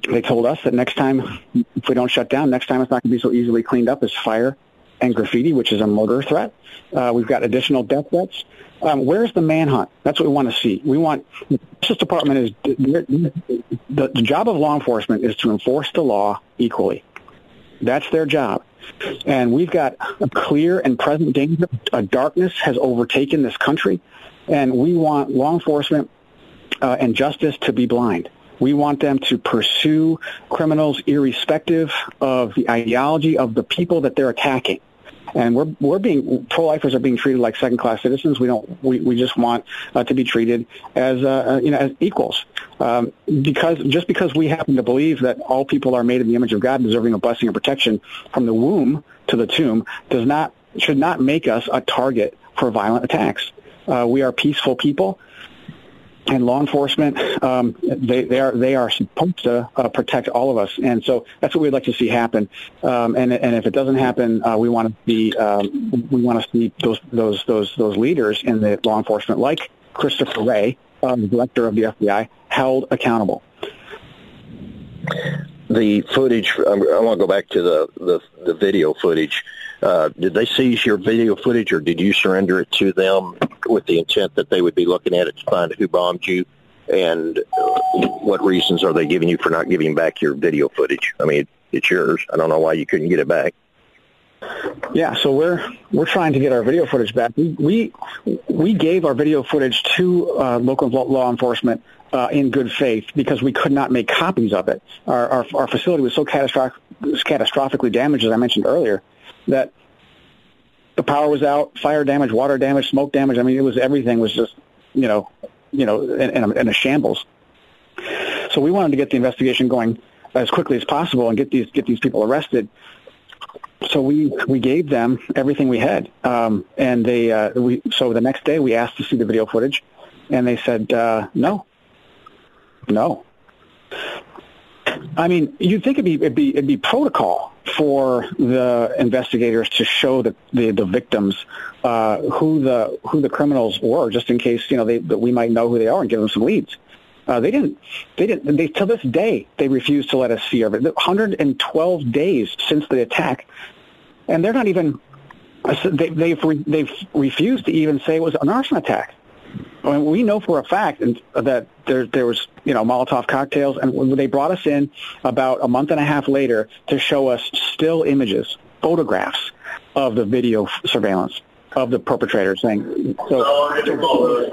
they told us that next time, if we don't shut down, next time it's not going to be so easily cleaned up as fire and graffiti, which is a murder threat. Uh, we've got additional death threats. Um, where's the manhunt? That's what we want to see. We want the Justice Department is the, the, the job of law enforcement is to enforce the law equally. That's their job. And we've got a clear and present danger. A darkness has overtaken this country, and we want law enforcement uh, and justice to be blind. We want them to pursue criminals irrespective of the ideology of the people that they're attacking. And we're we're being pro-lifers are being treated like second-class citizens. We don't we, we just want uh, to be treated as uh, you know as equals. Um, because just because we happen to believe that all people are made in the image of God, deserving of blessing and protection from the womb to the tomb, does not should not make us a target for violent attacks. Uh, we are peaceful people. And law enforcement, um, they, they are they are supposed to uh, protect all of us, and so that's what we'd like to see happen. Um, and and if it doesn't happen, uh, we want to see um, we want to see those those those those leaders in the law enforcement, like Christopher Wray, um, the director of the F B I, held accountable. The footage. I want to go back to the the, the video footage. Uh, did they seize your video footage, or did you surrender it to them with the intent that they would be looking at it to find who bombed you? And uh, what reasons are they giving you for not giving back your video footage? I mean, it's yours. I don't know why you couldn't get it back. Yeah, so we're we're trying to get our video footage back. We we, we gave our video footage to uh, local law enforcement uh, in good faith because we could not make copies of it. Our our, our facility was so catastrophic, catastrophically damaged, as I mentioned earlier, that the power was out, fire damage, water damage, smoke damage. I mean, it was everything was just, you know, you know, in, in, a, in a shambles. So we wanted to get the investigation going as quickly as possible and get these get these people arrested. So we we gave them everything we had, um, and they uh, we so the next day we asked to see the video footage, and they said uh, no, no. I mean, you'd think it'd be it'd be it'd be protocol for the investigators to show the the, the victims uh, who the who the criminals were, just in case you know they that we might know who they are and give them some leads. Uh, they didn't. They didn't. They till this day they refuse to let us see of it. one hundred twelve days since the attack, and they're not even. They, they've re, they've refused to even say it was an arson attack. I mean, we know for a fact that there there was you know Molotov cocktails, and they brought us in about a month and a half later to show us still images, photographs of the video surveillance of the perpetrator. Saying so.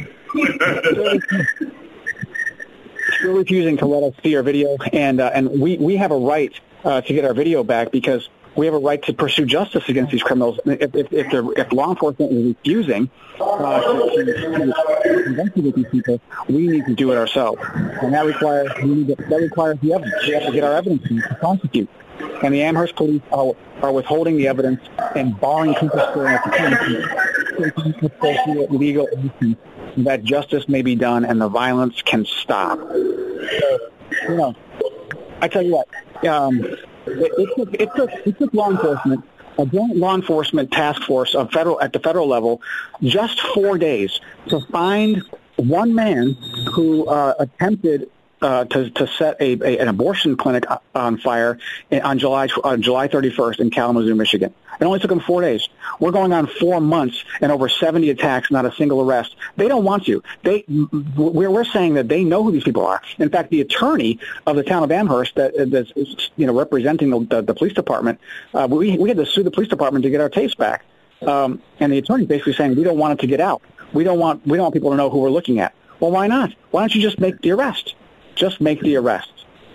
Still refusing to let us see our video, and uh, and we, we have a right uh, to get our video back because we have a right to pursue justice against these criminals. If if, if, if law enforcement is refusing uh, to, to, to investigate these people, we need to do it ourselves, and that requires we need to, that requires the evidence. We have to get our evidence to prosecute. And the Amherst police are, are withholding the evidence and barring people scoring appropriate legal action that justice may be done and the violence can stop. So, you know, I tell you what, um, it, it, took, it, took, it took law enforcement, a joint law enforcement task force of federal at the federal level, just four days to find one man who uh, attempted Uh, to, to set a, a, an abortion clinic on fire on July on July thirty-first in Kalamazoo, Michigan. It only took them four days. We're going on four months and over seventy attacks, not a single arrest. They don't want to. They we're, we're saying that they know who these people are. In fact, the attorney of the town of Amherst that that's you know representing the, the, the police department, uh, we we had to sue the police department to get our tapes back. Um, and the attorney basically saying we don't want it to get out. We don't want we don't want people to know who we're looking at. Well, why not? Why don't you just make the arrest? Just make the arrest.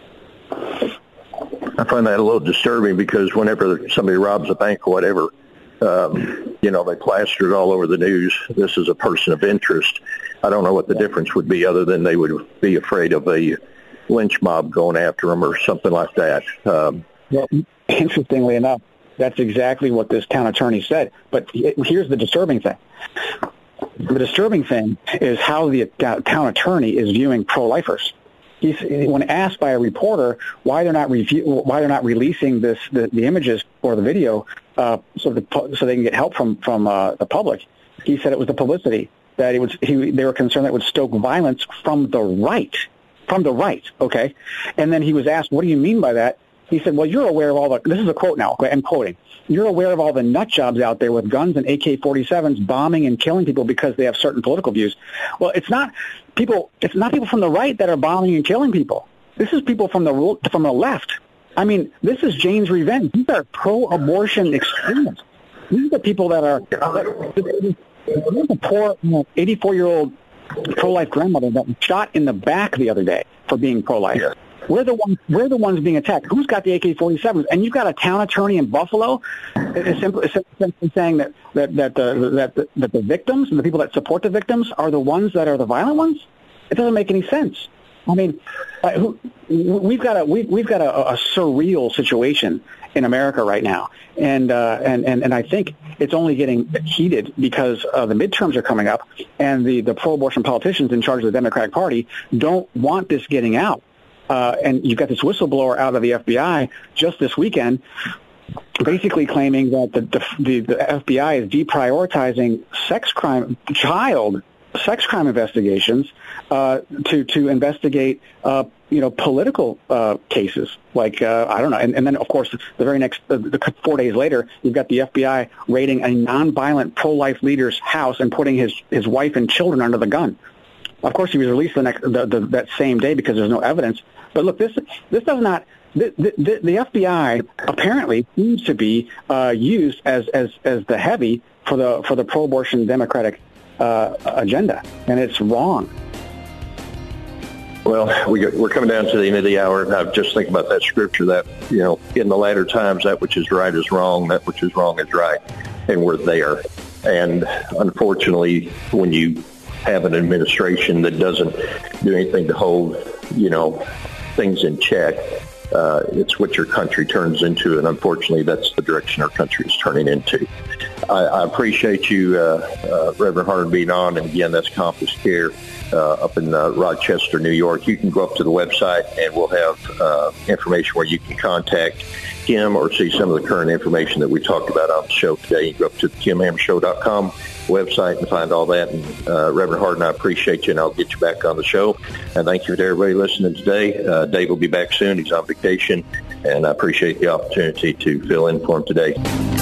I find that a little disturbing because whenever somebody robs a bank or whatever, um, you know, they plaster it all over the news. This is a person of interest. I don't know what the difference would be other than they would be afraid of a lynch mob going after them or something like that. Um, well, interestingly enough, that's exactly what this town attorney said. But here's the disturbing thing. The disturbing thing is how the town attorney is viewing pro-lifers. He's, when asked by a reporter why they're not review, why they're not releasing this the, the images or the video uh, so the, so they can get help from from uh, the public, he said it was the publicity that it was he, they were concerned that it would stoke violence from the right, from the right, okay? And then he was asked, what do you mean by that? He said, well, you're aware of all the, this is a quote now, okay, I'm quoting, you're aware of all the nut jobs out there with guns and A K forty-sevens bombing and killing people because they have certain political views. Well, it's not people, it's not people from the right that are bombing and killing people. This is people from the from the left. I mean, this is Jane's Revenge. These are pro-abortion extremists. These are the people that are, there's a poor eighty-four-year-old pro-life grandmother that was shot in the back the other day for being pro-life. Yeah. We're the ones. We're the ones being attacked. Who's got the A K forty-sevens? And you've got a town attorney in Buffalo, is simply, is simply saying that that that the that the, that the victims and the people that support the victims are the ones that are the violent ones. It doesn't make any sense. I mean, uh, who, we've got a we've we've got a, a surreal situation in America right now, and uh, and and and I think it's only getting heated because uh, the midterms are coming up, and the the pro-abortion politicians in charge of the Democratic Party don't want this getting out. Uh, and you've got this whistleblower out of the F B I just this weekend basically claiming that the, the, the F B I is deprioritizing sex crime, child sex crime investigations uh, to, to investigate, uh, you know, political uh, cases. Like, uh, I don't know. And, and then, of course, the very next, uh, the four days later, you've got the F B I raiding a nonviolent pro-life leader's house and putting his, his wife and children under the gun. Of course, he was released the next the, the, that same day because there's no evidence. But look, this this does not. The, the, the F B I apparently seems to be uh, used as, as as the heavy for the for the pro-abortion Democratic uh, agenda, and it's wrong. Well, we, we're coming down to the end of the hour, and I just think about that scripture that, you know, in the latter times, that which is right is wrong, that which is wrong is right, and we're there. And unfortunately, when you have an administration that doesn't do anything to hold, you know, things in check, uh, it's what your country turns into, and unfortunately that's the direction our country is turning into. I, I appreciate you, uh, uh, Reverend Hardin, being on, and again, that's Compass Care uh, up in uh, Rochester, New York. You can go up to the website, and we'll have uh, information where you can contact him or see some of the current information that we talked about on the show today. You can go up to the kim hammer show dot com website and find all that. And uh, Reverend Hardin, I appreciate you, and I'll get you back on the show. And thank you to everybody listening today. Uh, Dave will be back soon. He's on vacation, and I appreciate the opportunity to fill in for him today.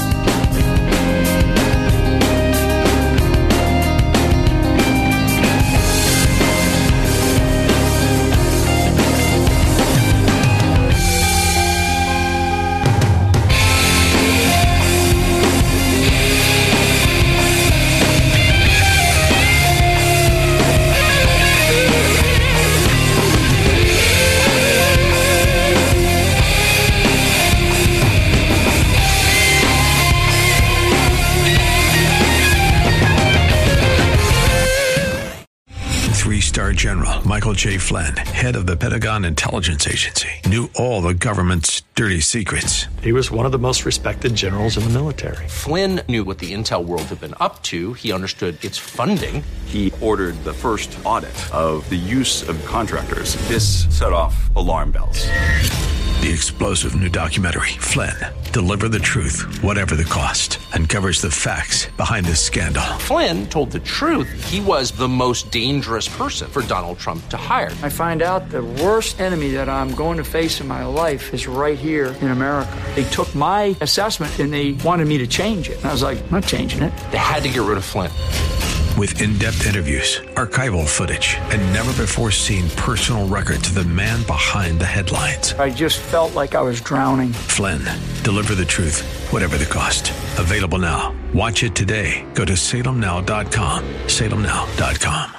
General Michael J. Flynn, head of the Pentagon Intelligence Agency, knew all the government's dirty secrets. He was one of the most respected generals in the military. Flynn knew what the intel world had been up to. He understood its funding. He ordered the first audit of the use of contractors. This set off alarm bells. The explosive new documentary, Flynn, Deliver the Truth, Whatever the Cost, uncovers the facts behind this scandal. Flynn told the truth. He was the most dangerous person for Donald Trump to hire. I find out the worst enemy that I'm going to face in my life is right here in America. They took my assessment and they wanted me to change it. And I was like, I'm not changing it. They had to get rid of Flynn. With in-depth interviews, archival footage, and never-before-seen personal records of the man behind the headlines. I just felt like I was drowning. Flynn, Deliver the Truth, Whatever the Cost. Available now. Watch it today. Go to salem now dot com. salem now dot com.